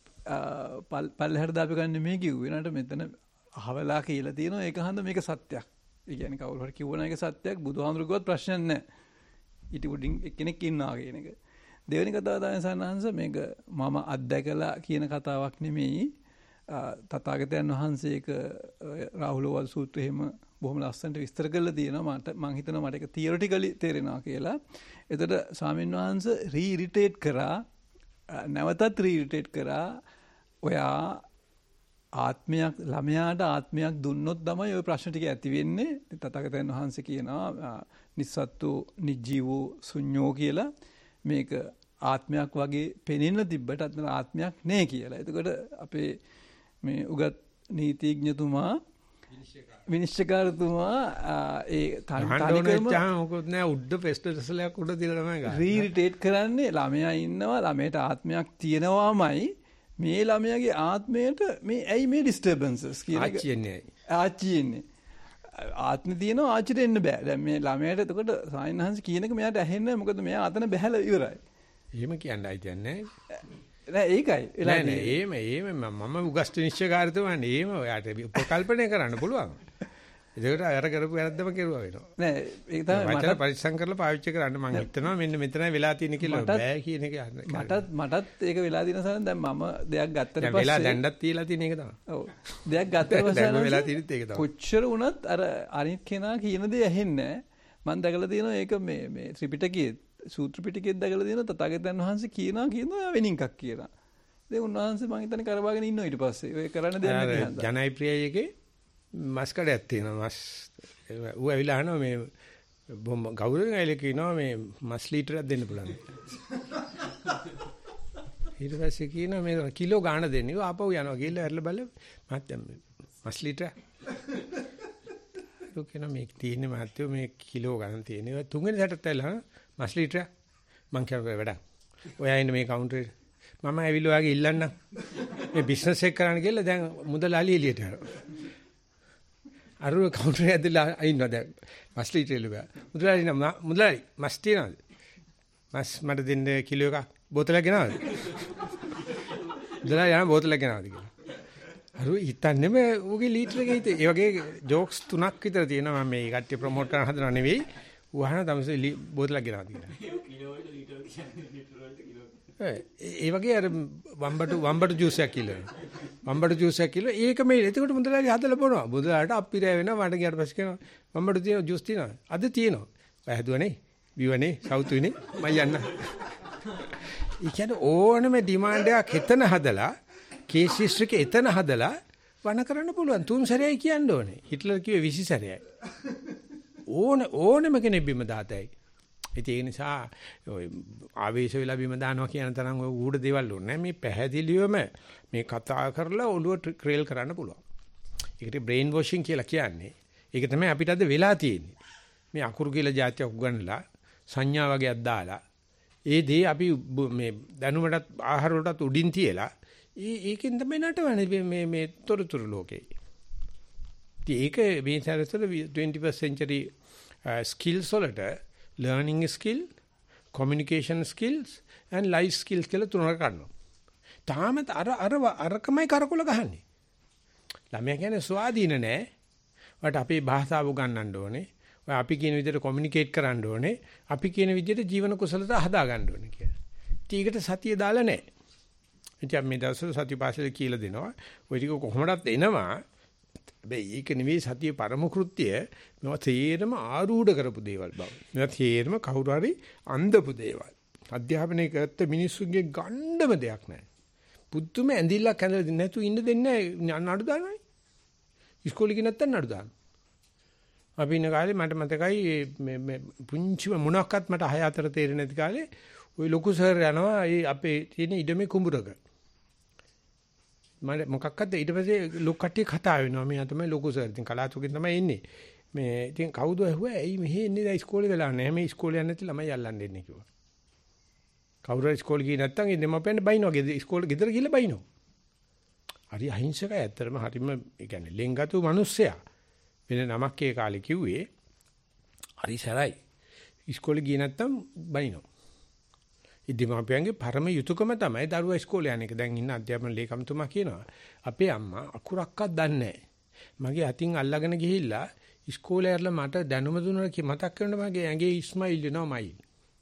පල්ලෙහාට දාපු ගන්න මේ කිව්වේ නේද මෙතන අහවලා කියලා තියෙනවා ඒක හන්ද මේක සත්‍යයක්. ඒ කියන්නේ කවුරු හරි කිව්වනම් ඒක සත්‍යයක් බුදුහාමුදුරුවෝත් ප්‍රශ්නයක් නැහැ. ඊට උඩින් එක්කෙනෙක් ඉන්නවා කියන එක. දෙවෙනි කතාව තමයි සන්නහංශ මේක මම අත්දැකලා කියන කතාවක් නෙමෙයි. තථාගතයන් වහන්සේ ඒක රාහුලවල් සූත්‍රය එහෙම බොහොම ලස්සනට විස්තර කරලා තියෙනවා. මට මම හිතනවා මට ඒක තියරිටිකලි තේරෙනවා කියලා. එතකොට ස්වාමීන් වහන්සේ රීරිටේට් කරා නැවතත් රීරිටේට් කරා ඔයා ආත්මයක් ළමයාට ආත්මයක් දුන්නොත් තමයි ওই ප්‍රශ්න ටික ඇති වෙන්නේ. තථාගතයන් වහන්සේ කියනවා නිස්සත්තු නිජීවෝ ශුඤ්ඤෝ කියලා මේක ආත්මයක් වගේ පෙනෙන්න තිබ්බට අතන ආත්මයක් නෑ කියලා. එතකොට අපේ මේ උගත් නීතිඥතුමා විනිශ්චයකාරතුමා ඒ තනිකරම මොකොත් නෑ උඩ පෙස්ටර්ස්ලයක් උඩ තියලා තමයි ගන්න. රීරිටේට් කරන්නේ ළමයා ඉන්නවා ළමයට ආත්මයක් තියෙනවාමයි මේ ළමයාගේ ආත්මයට මේ ඇයි මේ ඩිස්ටර්බන්සස් කියන එක ආච්චියන්නේ ආච්චියන්නේ ආත්මේ තියෙනවා ආච්චිට එන්න බෑ. දැන් මේ ළමයාට එතකොට සායනහන්ස කියන එක මෙයාට ඇහෙන්නේ නැහැ. මොකද මෙයා අතන බැහැලා ඉවරයි. එහෙම කියන්නයි තියන්නේ නෑ ඒකයි. නෑ නෑ එහෙම එහෙම මම උගස්තු නිශ්චයකාරතුමානේ එහෙම ඔයාට උපකල්පනය කරන්න පුළුවන්. ඒකට අර කරපු වැරද්දම කෙරුවා වෙනවා. නෑ ඒක තමයි මට පරිස්සම් කරලා පාවිච්චි කරන්න මම හිතනවා මෙන්න මෙතනයි වෙලා තියෙන්නේ කියලා බෑ කියන එක මටත් මටත් ඒක වෙලා තියෙන සරන් දැන් මම දෙයක් ගත්තට පස්සේ වෙලා දැන්නත් තියලා තියෙන එක තමයි. ඔව්. දෙයක් ගත්තට පස්සේ වෙලා තියෙනෙත් ඒක තමයි. කොච්චර වුණත් අර අනිත් කෙනා කියන දේ ඇහෙන්නේ නැහැ. මම දැකලා තියෙනවා ඒක මේ මේ ත්‍රිපිටකයේ සූත්‍ර පිටකයේ දැකලා තියෙනවා තථාගතයන් වහන්සේ කියනවා කියනවා වෙනින් එකක් කියලා. ඉතින් උන්වහන්සේ මං හිතන්නේ කරවාගෙන ඉන්නවා ඊට පස්සේ. ඔය කරන්න දෙයක් නැති හන්දා. ජනයි ප්‍රියයි එකේ මස් කඩයක් තියෙනවා. මස් ඌ ඇවිල්ලා අහනවා මේ බොම්බ ගෞරවයෙන් ඇවිල්ලා කියනවා මේ මස් ලීටරයක් දෙන්න පුළුවන්. ඊට පස්සේ කියනවා මේ කිලෝ ගාණ දෙන්න. ඌ ආපහු යනවා ගිහලා ඇරලා බලලා මහත්තයා මස් ලීටර ඌ කියනවා මේ තියෙන්නේ මහත්තයෝ මේ කිලෝ ගණන් තියෙනවා. තුන්වෙනි සැරේට ඇවිල්ලා මස් ලීටර මං කියනවා වැඩක්. ඔයා ඉන්නේ මේ කවුන්ටරේ මම ඇවිල්ලා ඔයාගේ ඉල්ලන්න මේ බිස්නස් එක කරන්න කියලා දැන් මුදලාලි එළියට යනවා. අර කවුන්ටරේ ඇදලා අයින්නවා දැන් මස් ලීටර එළුවා. මුදලාලි නම මුදලාලි මස් තියනවාද? මස් මට දෙන්න කිලෝ එකක් බෝතලයක් ගෙනවද? මුදලාලි යන බෝතලයක් ගෙනවද කියලා. අර හිතන්නේම ඌගේ ලීටර එකේ හිතේ ඒ වගේ ජෝක්ස් තුනක් විතර තියෙනවා මම මේ කට්ටිය ප්‍රොමෝට් කරන්න හදනව නෙවෙයි. ඌ අහන තමයි බෝතලයක් ගෙනවද කියලා. කිලෝ වල ලීටර කියන්නේ ලීටර වලට කිලෝ. ඒ වගේ අර වම්බටු වම්බටු ජූස් එකක් කිලෝ. වම්බටු ජූස් එකක් කිලෝ. ඒක මේ එතකොට මුදලාලි හදලා බොනවා. මුදලාලට අප්පිරය වෙනවා වඩ ගියාට පස්සේ කියනවා වම්බටු තියෙන ජූස් තියෙනවා. අද තියෙනවා. ඔය හැදුවනේ. බිවනේ සවුතුනේ මම යන්න. ඒ කියන්නේ ඕනම ඩිමාන්ඩ් එකක් එතන හදලා කේස් හිස්ටරි එක එතන හදලා වණ කරන්න පුළුවන්. තුන් සැරේයි කියන්න ඕනේ. හිට්ලර් කිව්වේ විසි සැරේයි. ඕන ඕනම කෙනෙක් බිම දාතයි. ඒ නිසා ඔය ආවේශ වෙලා බිම දානවා කියන තරම් ඔය ඌඩ දේවල් ඕනේ මේ පැහැදිලිවම මේ කතා කරලා ඔළුව ක්‍රේල් කරන්න පුළුවන්. ඒකට බ්‍රේන් වොෂින් කියලා කියන්නේ. ඒක තමයි අපිට අද වෙලා තියෙන්නේ. මේ අකුරු කියලා જાතියක් උගන්වලා සංඥා වගේක් දාලා ඒ දේ අපි මේ දැනුමටත් ආහාර වලටත් උඩින් තියලා ඒ ඒකෙන් තමයි නටවන්නේ මේ මේ තොරතුරු ලෝකේ. ඉතින් ඒක මේ සැරසල twenty-first century skills වලට learning skill, communication skills and life skills කියලා තුනක් ගන්නවා. තාමත් අර අර අරකමයි කරකොල ගහන්නේ. ළමයා කියන්නේ ස්වාධීන නෑ. වට අපේ භාෂාව උගන්වන්න ඕනේ. ඔය අපි කියන විදිහට කොමියුනිකේට් කරන්න ඕනේ. අපි කියන විදිහට ජීවන කුසලතා හදා ගන්න ඕනේ කියලා. ඊකට සතිය දාලා නෑ. ඉතින් මේ දවස්වල සතිපාසල කියලා දෙනවා. ඔය ටික කොහොමදත් එනවා. හැබැයි ඒක නෙවෙයි සතිය පරම කෘත්‍ය. මේවා තේරම ආරූඪ කරපු දේවල් බව. මේවා තේරම කවුරු හරි අන්දපු දේවල්. අධ්‍යාපනයේ කරත් මිනිස්සුන්ගේ ගණ්ඩම දෙයක් නැහැ. පුදුම ඇඳිල්ලක් ඇඳලා නැතු ඉන්න දෙන්නේ නැහැ නඩු දානවායි. ඉස්කෝලේ ගිහින් නැත්තම් නඩු දානවා. අපි ඉන්න කාලේ මට මතකයි මේ මේ පුංචිම මොනක්වත් මට හය අතර තේරෙන්නේ නැති කාලේ ওই ලොකු සර් යනවා ඒ අපේ තියෙන ඉඩමේ කුඹුරක. මම මොකක්ද ඊට පස්සේ ලොකු කට්ටිය කතා වෙනවා මෙයා තමයි ලොකු සර්. ඉතින් කලාතුරකින් තමයි එන්නේ. මේ ඉතින් කවුද ඇහුවා ඇයි මෙහෙ එන්නේ දැන් ඉස්කෝලේ වෙලා නැහැ. මේ ඉස්කෝලේ යන්නේ නැති ළමයි අල්ලන්න එන්නේ කිව්වා. කවුරු හරි ඉස්කෝලේ ගියේ නැත්තම් ඒ දෙමාපියන් බයිනවා. ගෙදර ඉස්කෝලේ ගෙදර ගිහලා බයිනවා. හරි අහිංසකයි ඇත්තටම හරිම ඒ කියන්නේ ලෙන්ගතු මිනිස්සයා. වෙන නමක් ඒ කාලේ කිව්වේ හරි සරයි. ඉස්කෝලේ ගියේ නැත්තම් බයිනවා. ඉදිමාපියන්ගේ පරම යුතුයකම තමයි දරුවා ඉස්කෝලේ යන එක. දැන් ඉන්න අධ්‍යාපන ලේකම්තුමා කියනවා අපේ අම්මා අකුරක්වත් දන්නේ නැහැ. මගේ අතින් අල්ලගෙන ගිහිල්ලා ඉස්කෝලේ ඇරලා මට දැනුම දුන්නා කි මතක් කරනවා මගේ ඇඟේ ඉස්මයිල් වෙනවා මයිල්.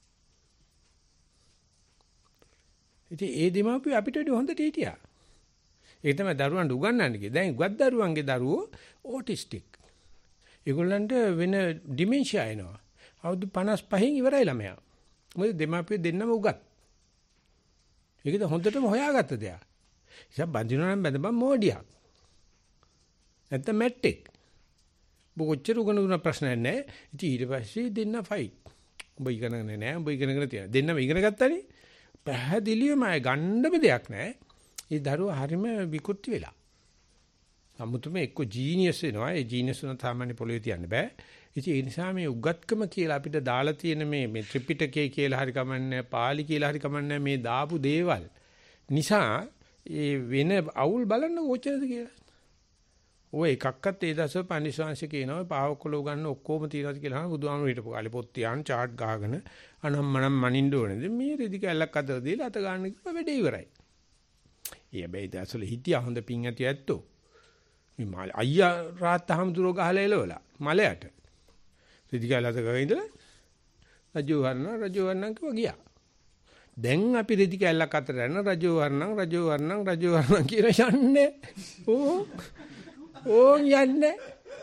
ඉතින් ඒ දෙමාපිය අපිට වඩා හොඳට හිටියා. ඒක තමයි දරුවන්ට උගන්වන්නේ කියේ. දැන් උගත් දරුවන්ගේ දරුවෝ ඕටිස්ටික්. ඒගොල්ලන්ට වෙන ඩිමෙන්ෂියා එනවා. අවුරුදු පනස් පහෙන් ඉවරයි ළමයා. මොකද දෙමාපිය දෙන්නම උගත්. ඒකද හොඳටම හොයාගත්ත දෙයක්. ඉතින් බඳිනවා නම් බඳපන් මොඩියක්. නැත්නම් මැට්ටෙක්. බොකොච්චර උගනුන ප්‍රශ්නයක් නැහැ. ඉතින් ඊට පස්සේ දෙන්න ෆයිට්. උඹ ඉගෙනගෙන නැහැ. උඹ ඉගෙනගෙන තියෙනවා. දෙන්නම ඉගෙන ගත්තානේ. පැහැදිලිවම ගණ්ඩම දෙයක් නැහැ. ඒ දරුවා හරීම විකෘති වෙලා. සම්මුතුම එක්ක ජීනියස් වෙනවා. ඒ ජීනියස් උන සාමාන්‍ය පොළවේ තියන්න බෑ. ඉතින් ඒ නිසා මේ උගත්කම කියලා අපිට දාලා තියෙන මේ මේ ත්‍රිපිටකය කියලා හරි කමන්නේ, පාලි කියලා හරි කමන්නේ මේ දාපු දේවල් නිසා ඒ වෙන අවුල් බලන්න කොච්චරද කියලා. ඔය එකක්වත් ඒ දවස් පන්සිවාංශ කියනවා පාවකොළ ගන්න ඔක්කොම තියනවාද කියලා බුදුහාමුදුරු හිටපු කාලේ පොත් තියාන chart ගහගෙන අනම්මනම් මනින්න ඕනේ. දැන් මේ රෙදි කැල්ලක් අතර දීලා අත ගන්න කිව්ව වැඩේ ඉවරයි. ඊය බෑ දැසල හිටියා හොඳ පිං ඇති ඇත්තෝ. මේ මල අයියා රාත්තහම්දුරෝ ගහලා එලවලා මලයට. රෙදි කැල්ල අත ගගෙන ඉඳලා රජවර්ණ රජවර්ණන් කිව්වා ගියා. දැන් අපි රෙදි කැල්ලක් අතර යන රජවර්ණන් රජවර්ණන් රජවර්ණන් කියන යන්නේ. ඕ ඕ යන්නේ.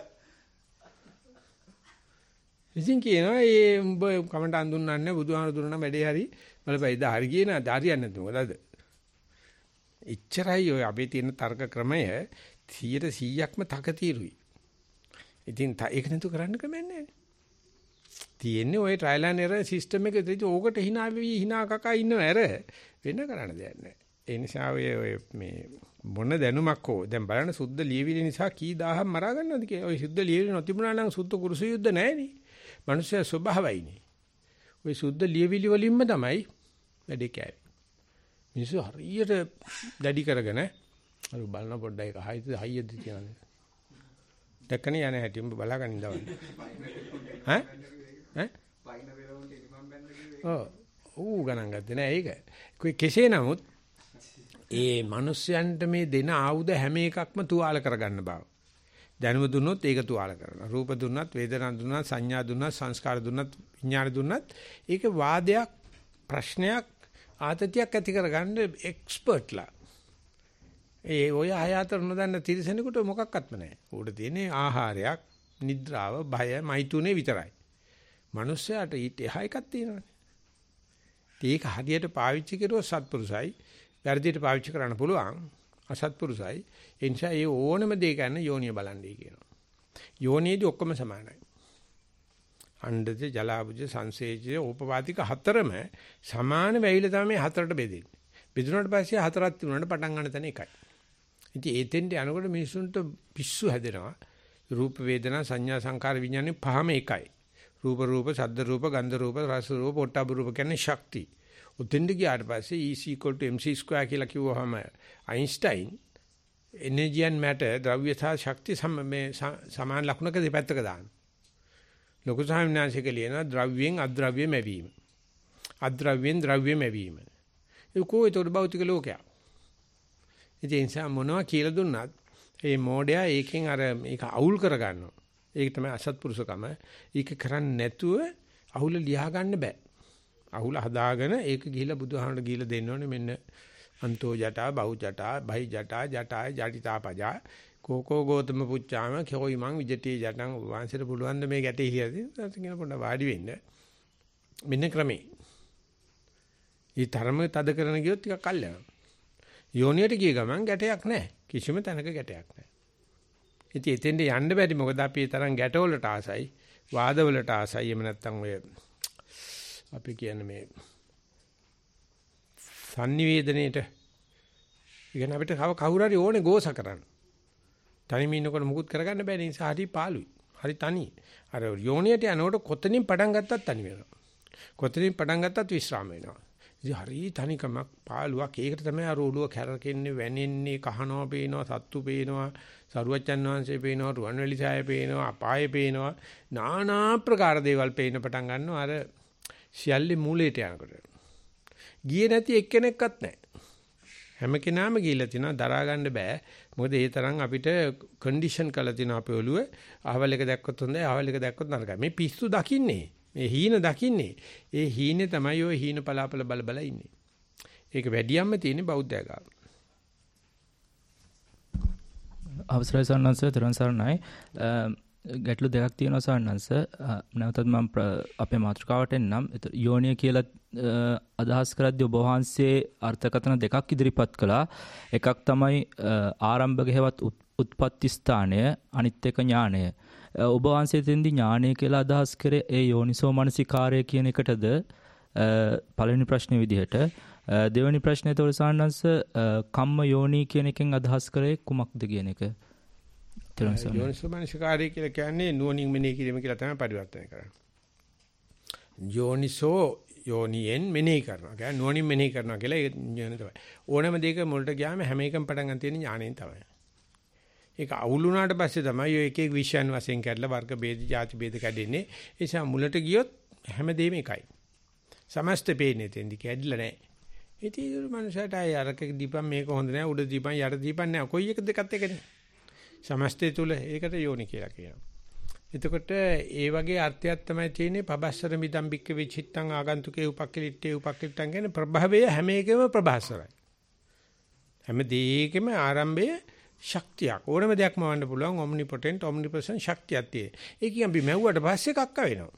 ඉතින් කියනවා මේ උඹ කමට අඳුන්නන්නේ බුදුහාමුදුරු දුන්නා වැඩේ හරි බලපෑයිද හරි කියන දාරියක් නැද්ද මොකද? එච්චරයි ඔය අපේ තියෙන තර්ක ක්‍රමය සීයට සීයක්ම තකතිරුයි. ඉතින් ඒක නේතු කරන්න කමන්නේ නැහැ. තියෙන්නේ ওই ට්‍රයිල් ඇන්ඩ් එරර් සිස්ටම් එකේ තියෙන ඕකට hina වෙවි hina කකා ඉන්නව ඇර වෙන කරන්න දෙයක් නැහැ. ඒ නිසා ඔය මේ මොන දැනුමක් හෝ දැන් බලන්න සුද්ධ ලියවිලි නිසා කී දහහක් මරා ගන්නවද කියලා. ඔය සුද්ධ ලියවිලි නොතිබුණා නම් සුද්ධ කුරුසු යුද්ධ නැහැ නේ. මනුෂ්‍ය ස්වභාවයිනේ. ඔය සුද්ධ ලියවිලි වලින්ම තමයි වැඩේ කෑවේ. මිනිස්සු හරියට දැඩි කරගෙන අර බලන පොඩ්ඩයි කහයිද හයියද කියන්නේ. දැක්කනේ යන්නේ හැටි උඹ බලාගෙන ඉඳවන්න. ඈ? ඈ? පයින් වෙලවන්ට ඉනිමම් බැන්න කිව්වේ. ඔව්. ඌ ගණන් ගත්තේ නෑ ඒක. කොයි කෙසේ නමුත් ඒ මිනිස්යන්ට මේ දෙන ආයුධ හැම එකක්ම තුවාල කරගන්න බව. දැනුම දුන්නොත් ඒක තුවාල කරනවා. රූප දුන්නත්, වේදනා දුන්නත්, සංඥා දුන්නත්, සංස්කාර දුන්නත්, විඥාන දුන්නත් ඒක වාදයක්, ප්‍රශ්නයක්, ආතතියක් ඇති කරගන්න එක්ස්පර්ට්ලා. ඒ ඔය අය අතර නොදන්න තිරසනෙකුට මොකක්වත්ම නැහැ. උඩ තියෙන්නේ ආහාරයක්, නිද්‍රාව, බය, මෛතුනේ විතරයි. මිනිස්සයාට ඊට එහා එකක් තියෙනවානේ. ඒක හරියට පාවිච්චි කරුවොත් සත්පුරුසයි, වැරදියට පාවිච්චි කරන්න පුළුවන් අසත්පුරුසයි. ඒ නිසා ඒ ඕනම දෙයක් ගන්න යෝනිය බලන්නේ කියනවා. යෝනියේදී ඔක්කොම සමානයි. අණ්ඩජ, ජලාබුජ, සංසේජය, ඕපපාතික හතරම සමාන වෙයිල තමයි මේ හතරට බෙදෙන්නේ. බෙදුනට පස්සේ හතරක් තුනට පටන් ගන්න තැන එකයි. ඉතින් ඒතෙන්ට යනකොට මිනිසුන්ට පිස්සු හැදෙනවා. රූප, වේදනා, සංඥා, සංකාර, විඥානේ පහම එකයි. රූප රූප, ශබ්ද රූප, ගන්ධ රූප, රස රූප, පොට්ටබ රූප කියන්නේ ශක්ති. උතෙන්ද ගියාට පස්සේ E = mc ස්ක්වයර් කියලා කිව්වහම අයින්ස්ටයින් එනර්ජි and matter ද්‍රව්‍ය සහ ශක්ති මේ සමාන ලක්ෂණක දෙපැත්තක දානවා. ලොකු සාමිනාංශික ලියනවා ද්‍රව්‍යයෙන් අද්‍රව්‍යම වීම. අද්‍රව්‍යෙන් ද්‍රව්‍යම වීම. ඒක කොයිතොට භෞතික ලෝකයක්. ඒ නිසා මොනවා කියලා දුන්නත් ඒ මෝඩයා ඒකෙන් අර මේක අවුල් කරගන්නවා. ඒක තමයි අසත්පුරුෂකම. ඒක කරන්නේ නැතුව අහුල ලියා ගන්න බෑ. අහුල හදාගෙන ඒක ගිහිලා බුදුහාමර ගිහිලා දෙන්න ඕනේ මෙන්න අන්තෝ ජටා බහු ජටා බහි ජටා ජටාය ජටිතාපජා කෝකෝ ගෝතම පුච්චාම කොයි මං විජටි ජටන් වංශයට පුළුවන් ද මේ ගැටේ හියදී කියන පොඩ වාඩි වෙන්න මෙන්න ක්‍රමේ. ඊ තරම තද කරන ගියොත් ටිකක් කල් යනවා. යෝනියට ගිය ගමන් ගැටයක් නැහැ. කිසිම තැනක ගැටයක් නැහැ. ඉතින් එතෙන්ට යන්න බැරි මොකද අපි ඒ තරම් ගැටවලට ආසයි, වාදවලට ආසයි. එහෙම නැත්නම් ඔය අපි කියන්නේ මේ sannivedanayට ඉගෙන අපිට කවුරු හරි ඕනේ ගෝස කරන්න. තනියම ඉන්නකොට මුකුත් කරගන්න බැහැ. ඒ නිසා හරි පාළුයි. හරි තනි. අර යෝනියට යනකොට කොතනින් පටන් ගත්තත් තනි වෙනවා. කොතනින් පටන් ගත්තත් විශ්‍රාම වෙනවා. ඉතින් හරි තනිකමක් පාළුවක්. ඒකට තමයි අර ඔළුව කැරකෙන්නේ, වැනෙන්නේ, කහනවා පේනවා, සත්තු පේනවා, සරුවච්චන් වහන්සේ පේනවා, රුවන්වැලි සෑය පේනවා, අපාය පේනවා. নানা ප්‍රකාර දේවල් පේන්න පටන් ගන්නවා අර සියල්ලේ මූලයට යනකොට. ගියේ නැති එක්කෙනෙක්වත් නැහැ. හැම කෙනාම ගිහිල්ලා තිනවා දරා ගන්න බෑ. මොකද ඒ තරම් අපිට කන්ඩිෂන් කරලා තිනවා අපේ ඔළුව. අහවල් එක දැක්කොත් හොඳයි, අහවල් එක දැක්කොත් නරකයි. මේ පිස්සු දකින්නේ. මේ හීන දකින්නේ. ඒ හීනේ තමයි ඔය හීන පලාපල බල බල ඉන්නේ. ඒක වැඩියම්ම තියෙන්නේ බෞද්ධය ගාව. අවසරයි සන්නංශ තෙරුවන් සරණයි. ගැටලු දෙකක් තියෙනවා සන්නංශ. නැවතත් මම අපේ මාතෘකාවට එන්නම්. යෝනිය කියලා අදහස් කරද්දී ඔබ වහන්සේ අර්ථකථන දෙකක් ඉදිරිපත් කළා. එකක් තමයි ආරම්භක හේවත් උත්පත්ති ස්ථානය, අනිත් එක ඥානය. ඔබ වහන්සේ දෙන්දි ඥානය කියලා අදහස් කරේ ඒ යෝනිසෝ මනසිකාරය කියන එකටද පළවෙනි ප්‍රශ්නේ විදිහට. දෙවෙනි ප්‍රශ්නේ තෝර සන්නංශ කම්ම යෝනි කියන එකෙන් අදහස් කරේ කුමක්ද කියන එක. යෝනිසෝ මනසිකාරය කියලා කියන්නේ නුවණින් මෙනෙහි කිරීම කියලා තමයි පරිවර්තනය කරන්නේ. යෝනිසෝ යෝනියෙන් මෙනෙහි කරනවා. කියන්නේ නුවණින් මෙනෙහි කරනවා කියලා ඒක ඥාන තමයි. ඕනම දෙයක මුලට ගියාම හැම එකම පටන් ගන්න තියෙන ඥාණයෙන් තමයි. ඒක අවුල් වුණාට පස්සේ තමයි ඔය එක එක විෂයන් වශයෙන් කැඩලා වර්ග ભેද, ಜಾති ભેද කැඩෙන්නේ. ඒ නිසා මුලට ගියොත් හැමදේම එකයි. සමස්ත පේන්නේ තෙන්දි කැඩිලා නැහැ. ඉතින් ඒ මනුස්සයාට අය අරක දීපන් මේක හොඳ නැහැ, උඩ දීපන් යට දීපන් නැහැ. කොයි එක දෙකත් එකනේ. සමස්තය තුල ඒකට යෝනි කියලා කියනවා. එතකොට ඒ වගේ අර්ථයක් තමයි තියෙන්නේ පබස්සර මිදම් බික්ක විචිත්තං ආගන්තුකේ උපක්ඛලිට්ඨේ උපක්ඛලිට්ඨං කියන ප්‍රභවය හැම එකම ප්‍රභාසරයි. හැම දෙයකම ආරම්භය ශක්තියක්. ඕනම දෙයක් මවන්න පුළුවන් ඔම්නිපොටෙන්ට් ඔම්නිප්‍රසන්ට් ශක්තියක් තියෙන. ඒකකින් අපි මැව්වට පස්සේ කක්ක වෙනවා.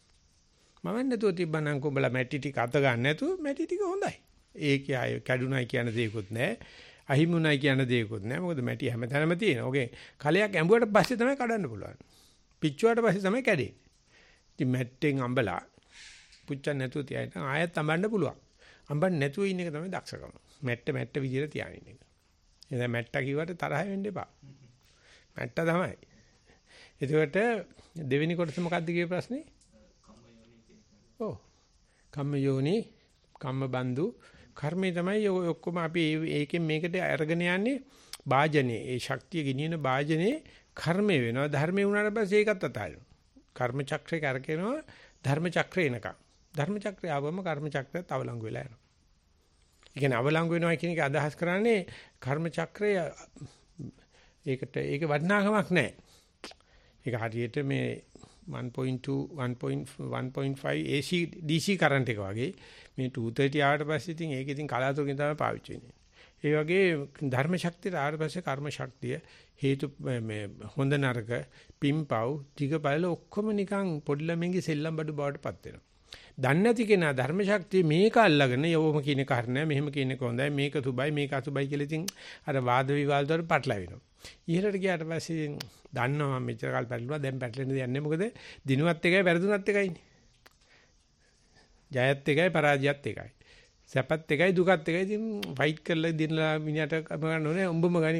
මම නැතුව තිබ්බනම් කොඹලා මැටි ටික අත ගන්න නැතුව මැටි ටික හොඳයි. ඒකේ ආය කැඩුනයි කියන දේකුත් නැහැ. අහිමුණයි කියන දේකුත් නැහැ. මොකද මැටි හැමතැනම තියෙනවා. ඔගේ කලයක් ඇඹුවට පස්සේ තමයි කඩන්න පුළුවන්. පිච්චුවාට පස්සේ තමයි කැඩෙන්නේ. ඉතින් මැට්ටෙන් අඹලා පුච්චන්න නැතුව තියාගෙන ආයෙත් අඹන්න පුළුවන්. අඹන්න නැතුව ඉන්න එක තමයි දක්ෂකම. මැට්ට මැට්ට විදියට තියාගෙන ඉන්න එක. එතන මැට්ට කිව්වට තරහ වෙන්න එපා. මැට්ට තමයි. එතකොට දෙවෙනි කොටස මොකක්ද කියේ ප්‍රශ්නේ? ඔව්. කම්ම යෝනි, කම්ම බන්දු, කර්මය තමයි ඔක්කොම අපි ඒකෙන් මේකට අරගෙන යන්නේ වාජනේ. ඒ ශක්තිය ගෙනියන වාජනේ කර්මය වෙනවා. ධර්මය වුණාට පස්සේ ඒකත් අතාරිනවා. කර්ම චක්‍රේ කරකිනවා ධර්ම චක්‍රේ එනකම්. ධර්ම චක්‍රය ආවම කර්ම චක්‍රයත් අවලංගු වෙලා යනවා. ඒ කියන්නේ අවලංගු වෙනවා කියන එක අදහස් කරන්නේ කර්ම චක්‍රය ඒකට ඒක වටිනාකමක් නැහැ. ඒක හරියට මේ one point two one point five A C D C current එක වගේ මේ two thirty ආවට පස්සේ ඉතින් ඒක ඉතින් කලාතුරකින් තමයි පාවිච්චි වෙන්නේ. ඒ වගේ ධර්ම ශක්තියට ආවට පස්සේ කර්ම ශක්තිය හේතු මේ හොඳ නරක පිම්පව් ටික බලලා ඔක්කොම නිකන් පොඩි ළමෙන්ගේ සෙල්ලම් බඩු බවට පත් වෙනවා. දන්නේ නැති කෙනා ධර්ම ශක්තිය මේක අල්ලගෙන යවම කියන කාරණා මෙහෙම කියන එක හොඳයි මේක සුබයි මේක අසුබයි කියලා ඉතින් අර වාද විවාද වලට පටලවෙනවා. ඉහළට ගියාට පස්සේ දන්නවා මම මෙච්චර කාල පැටලුවා දැන් පැටලෙන්න දෙයක් නැහැ මොකද දිනුවත් එකයි වැරදුනත් එකයිනේ. ජයත් එකයි පරාජයත් එකයි. සැපත් එකයි දුකත් එකයි ඉතින් ෆයිට් කරලා දිනලා මිනිහට ගන්න ඕනේ උඹම ගනි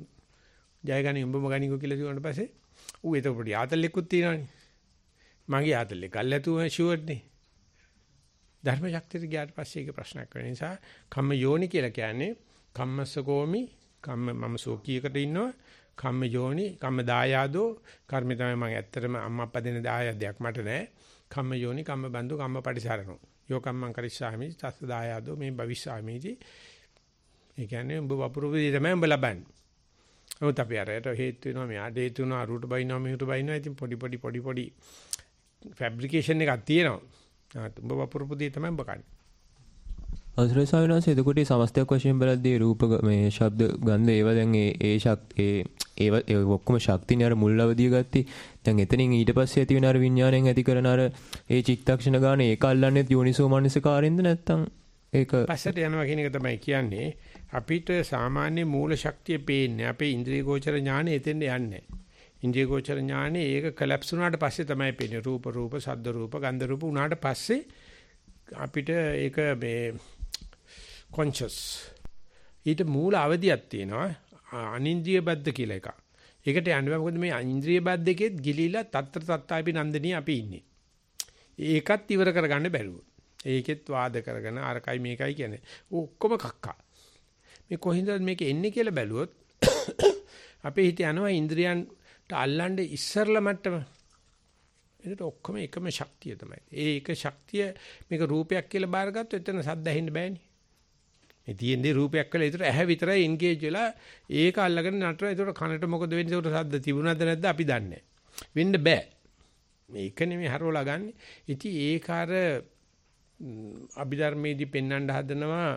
ජය ගනි උඹම ගනිකෝ කියලා කිව්වන්ට පස්සේ ඌ ඒක පොඩි ආතල්ලෙකුත් තියෙනවනේ. මගේ ආතල්ලේ කල්ැතුම ෂුවර්නේ. ධර්ම ශක්තියට ගියාට පස්සේ ඒක ප්‍රශ්නයක් වෙන නිසා කම්ම යෝනි කියලා කියන්නේ කම්මස්සකෝමි කම්ම මම සෝකීයකට ඉන්නවා කම්ම යෝනි කම්ම දායාදෝ කර්මය තමයි මම ඇත්තටම අම්මා අප්පා දෙන දායාදයක් මට නෑ කම්ම යෝනි කම්ම බන්දු කම්ම පටිසරණෝ යෝ කම්මං කරිස්සාමි තස්ස දායාදෝ මේ භවිස්සාමිති ඒ කියන්නේ උඹ වපුරුපදී තමයි උඹ ලබන්නේ. නමුත් අපි අරයට හේතු වෙනවා මෙයාට හේතු වෙනවා අරුට බයිනවා මෙහෙට බයිනවා ඉතින් පොඩි පොඩි පොඩි පොඩි ෆැබ්‍රිකේෂන් එකක් තියෙනවා. උඹ වපුරුපදී තමයි උඹ කන්නේ. අසරේ සාවිනාස එතකොට සමස්තයක් වශයෙන් බලද්දී රූප මේ ශබ්ද ගන්ධ ඒවා දැන් ඒ ඒ ශක්තිය ඒව ඒ ඔක්කොම ශක්තියනේ අර මුල් අවදිය ගත්තී. දැන් එතනින් ඊට පස්සේ ඇති වෙන අර විඥාණයෙන් ඇති කරන අර ඒ චිත්තක්ෂණ ගන්න ඒක අල්ලන්නේ යෝනිසෝ මනසිකාරෙන්ද නැත්නම් ඒක පස්සට යනවා කියන එක තමයි කියන්නේ. අපිට සාමාන්‍ය මූල ශක්තිය පේන්නේ අපේ ඉන්ද්‍රිය ගෝචර ඥානෙ එතෙන්ද යන්නේ. ඉන්ද්‍රිය ගෝචර ඥානෙ ඒක කොලැප්ස් වුණාට පස්සේ තමයි පේන්නේ. රූප රූප ශබ්ද රූප ගන්ධ රූප වුණාට පස්සේ අපිට ඒක මේ කොන්ෂස් ඊට මූල අවධියක් තියෙනවා අනින්ද්‍රිය බද්ධ කියලා එකක්. ඒකට යන්න බෑ මොකද මේ ඉන්ද්‍රිය බද්ධ එකෙත් ගිලිලා తත්‍ර තත්තාපි නන්දනී අපි ඉන්නේ. ඒකත් ඉවර කරගන්න බැරුව. ඒකෙත් වාද කරගෙන අරකයි මේකයි කියන්නේ. ඔක්කොම කක්කා. මේ කොහින්ද මේක එන්නේ කියලා බැලුවොත් අපේ හිත යනවා ඉන්ද්‍රියන්ට අල්ලන්නේ ඉස්සරලා මට්ටම. ඒකට ඔක්කොම එකම ශක්තිය තමයි. ඒ එක ශක්තිය මේක රූපයක් කියලා බාරගත්තොත් එතන සද්ද ඇහෙන්න බෑනේ. මේ තියෙන්නේ රූපයක් කියලා ඒතර ඇහැ විතරයි එන්ගේජ් වෙලා ඒක අල්ලගෙන නටන. ඒතර කනට මොකද වෙන්නේ? ඒතර සද්ද තිබුණාද නැද්ද අපි දන්නේ නැහැ. වෙන්න බෑ. මේක නෙමෙයි හරවලා ගන්න. ඉතින් ඒක අර අභිධර්මයේදී පෙන්වන්න හදනවා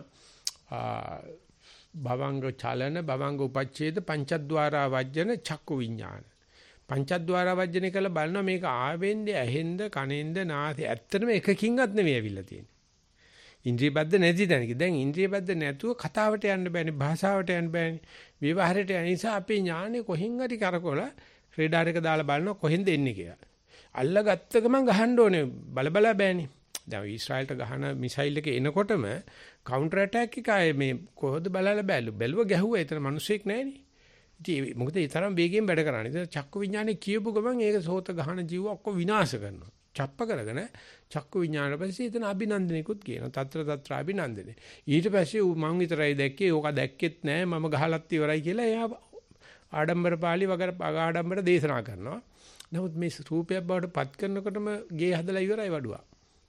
භවංග චලන භවංග උපච්ඡේද පංචද්වාරා වජ්ජන චක්කු විඥාන. පංචද්වාරා වජ්ජන කියලා බලනවා මේක ආවෙන්නේ ඇහෙන්ද කනෙන්ද නාසය ඇත්තටම එකකින්වත් නෙවෙයි ඇවිල්ලා තියෙන්නේ. ඉන්ද්‍රිය බද්ධ නැති තැනක. දැන් ඉන්ද්‍රිය බද්ධ නැතුව කතාවට යන්න බෑනේ භාෂාවට යන්න බෑනේ විවහාරයට යන නිසා අපේ ඥානෙ කොහෙන් හරි කරකවලා රේඩාර් එක දාලා බලනවා කොහෙන්ද එන්නේ කියලා. අල්ලගත්ත ගමන් ගහන්න ඕනේ බල බල බෑනේ. දැන් ඊශ්‍රායල්ට ගහන මිසයිල් එක එනකොටම කවුන්ටර් ඇටැක් එක ආයේ මේ කොහොමද බලලා බැලු බැලුව ගැහුවා. එතන මිනිස්සෙක් නැහැනේ. ඉතින් මොකද ඒ තරම් වේගයෙන් වැඩ කරන්නේ. ඉතින් චක්කු විඥානේ කියපු ගමන් ඒක සෝත ගහන ජීව ඔක්කොම විනාශ කරනවා. ڇප්ප කරගෙන චක්කු විඥාන පස්සේ එතන අභිනන්දනෙකුත් කියනවා. తත්‍ර తත්‍ර අභිනන්දනේ. ඊට පස්සේ මං විතරයි දැක්කේ. ඕක දැක්කෙත් නෑ. මම ගහලත් ඉවරයි කියලා එයා ආඩම්බර පාළි වගර ආඩම්බර දේශනා කරනවා. නමුත් මේ රූපයක් බවට පත් කරනකොටම ගේ හදලා ඉවරයි වඩුවා.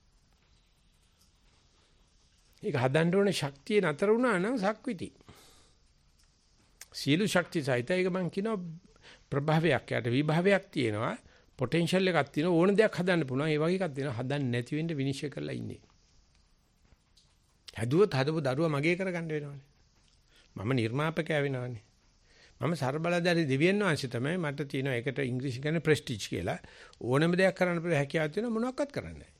ඒක හදන්න ඕනේ ශක්තිය නතර වුණා නම් සක්විති. සීළු ශක්තිය සහිත ඒක මං කියනවා ප්‍රභාවයක් යට විභාවයක් තියෙනවා. පොටෙන්ෂල් එකක් තියෙනවා. ඕන දෙයක් හදන්න පුළුවන්. ඒ වගේ එකක් තියෙනවා. හදන්න නැති වෙන්න විනිශ්චය කරලා ඉන්නේ. හැදුවොත් හදපු දරුවා මගේ කරගන්න වෙනවනේ. මම නිර්මාපකයා වෙනවනේ. මම ਸਰබලධාරී දෙවියන් වහන්සේ තමයි. මට තියෙනවා ඒකට ඉංග්‍රීසි කියන්නේ ප්‍රෙස්ටිජ් කියලා. ඕනම දෙයක් කරන්න පුළුවන් හැකියාවක් තියෙනවා මොනවක්වත් කරන්නේ නැහැ.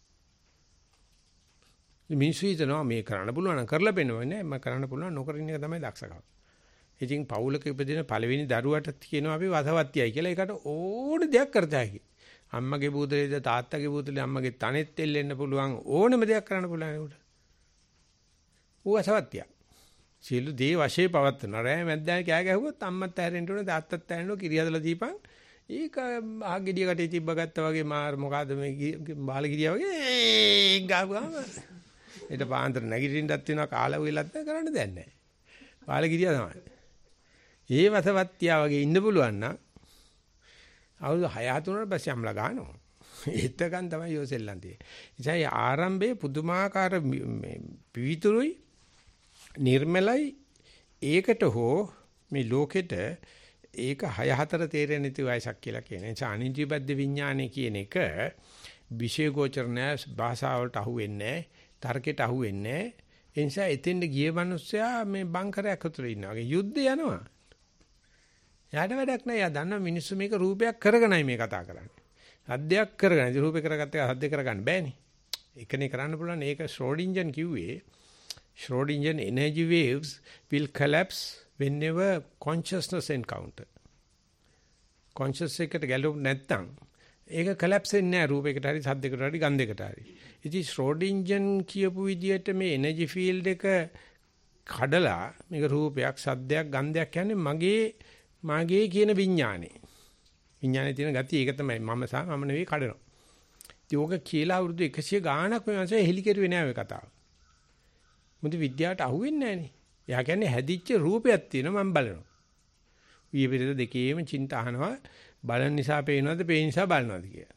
මිනිස්සු හිතනවා මේ කරන්න පුළුවන් නම් කරලා පෙන්නවන්නේ නැහැ. මම කරන්න පුළුවන් නොකර ඉන්න එක තමයි දක්ෂකම. ඉතින් පවුලක ඉපදින පළවෙනි දරුවට කියනවා අපි වසවත්තියයි කියලා. ඒකට ඕන දෙයක් කරත හැකි. අම්මගේ බූදලේද තාත්තගේ බූදලේ අම්මගේ තනෙත් එල්ලෙන්න පුළුවන් ඕනම දෙයක් කරන්න පුළුවන් උට. ඌ වසවත්තිය. සියලු දේ වශයෙන් පවත්වන රෑ මැද්දානේ කෑ ගැහුවොත් අම්මත් ඇරෙන්න ඕනේ තාත්තත් ඇරෙන්න ඕනේ කිරි හදලා දීපන්. ඒක ආගෙඩිය කටේ තිබ්බ ගත්තා වගේ මාර මොකಾದ මේ බාල කිරිය වගේ ගාවම ඊට පාන්දර නැගිටින්නත් වෙනවා කාලා වෙලත් කරන්න දෙයක් නැහැ. බාල කිරිය තමයි. ඒ වසවත්තියා වගේ ඉන්න පුළුවන් නම් අවුරුදු හය හතුනට පස්සේ අම්ලා ගන්නවා. ඒතකන් තමයි යෝසෙල්ලන් තියෙන්නේ. ඉතින් ආරම්භයේ පුදුමාකාර මේ පිවිතුරුයි නිර්මලයි ඒකට හෝ මේ ලෝකෙට ඒක හය හතර තේරෙන්නේ නැති වයසක් කියලා කියන. ඒ නිසා අනිත්‍යබද්ධ විඥානය කියන එක විශේෂෝචර නැහැ, භාෂාවලට අහුවෙන්නේ නැහැ, තර්කයට අහුවෙන්නේ නැහැ. ඒ නිසා එතෙන්ද ගිය මිනිස්සයා මේ බංකරයක් අතර ඉන්නවා. ඒ යුද්ධ යනවා. යාට වැඩක් නැහැ. යා දන්නවා මිනිස්සු මේක රූපයක් කරගෙනයි මේ කතා කරන්නේ. සද්දයක් කරගෙන. ඉතින් රූපේ කරගත්ත එක සද්ද කරගන්න බෑනේ. ඒකනේ කරන්න පුළුවන්. ඒක ශ්‍රෝඩින්ජන් කිව්වේ. Schrodinger energy waves will collapse whenever consciousness encounter. Conscious එකට ගැලපු නැත්නම් ඒක collapse වෙන්නේ නැහැ රූපයකට හරි සද්දයකට හරි ගන්ධයකට හරි. ඉතින් Schrodinger කියපු විදිහට මේ energy field එක කඩලා මේක රූපයක් සද්දයක් ගන්ධයක් කියන්නේ මගේ මගේ කියන විඥානේ. විඥානේ තියෙන ගතිය ඒක තමයි මම සහ මම නෙවෙයි කඩනවා. ඉතින් ඕක කියලා අවුරුදු එකසිය ගාණක් මේ මාසේ හෙලි කෙරුවේ නෑ ඔය කතාව. මුදි විද්‍යාවට අහුවෙන්නේ නැහනේ. එයා කියන්නේ හැදිච්ච රූපයක් තියෙනවා මම බලනවා. ඊයේ පෙරේද දෙකේම චින්ත අහනවා බලන නිසා පේනවද පේන නිසා බලනවද කියලා.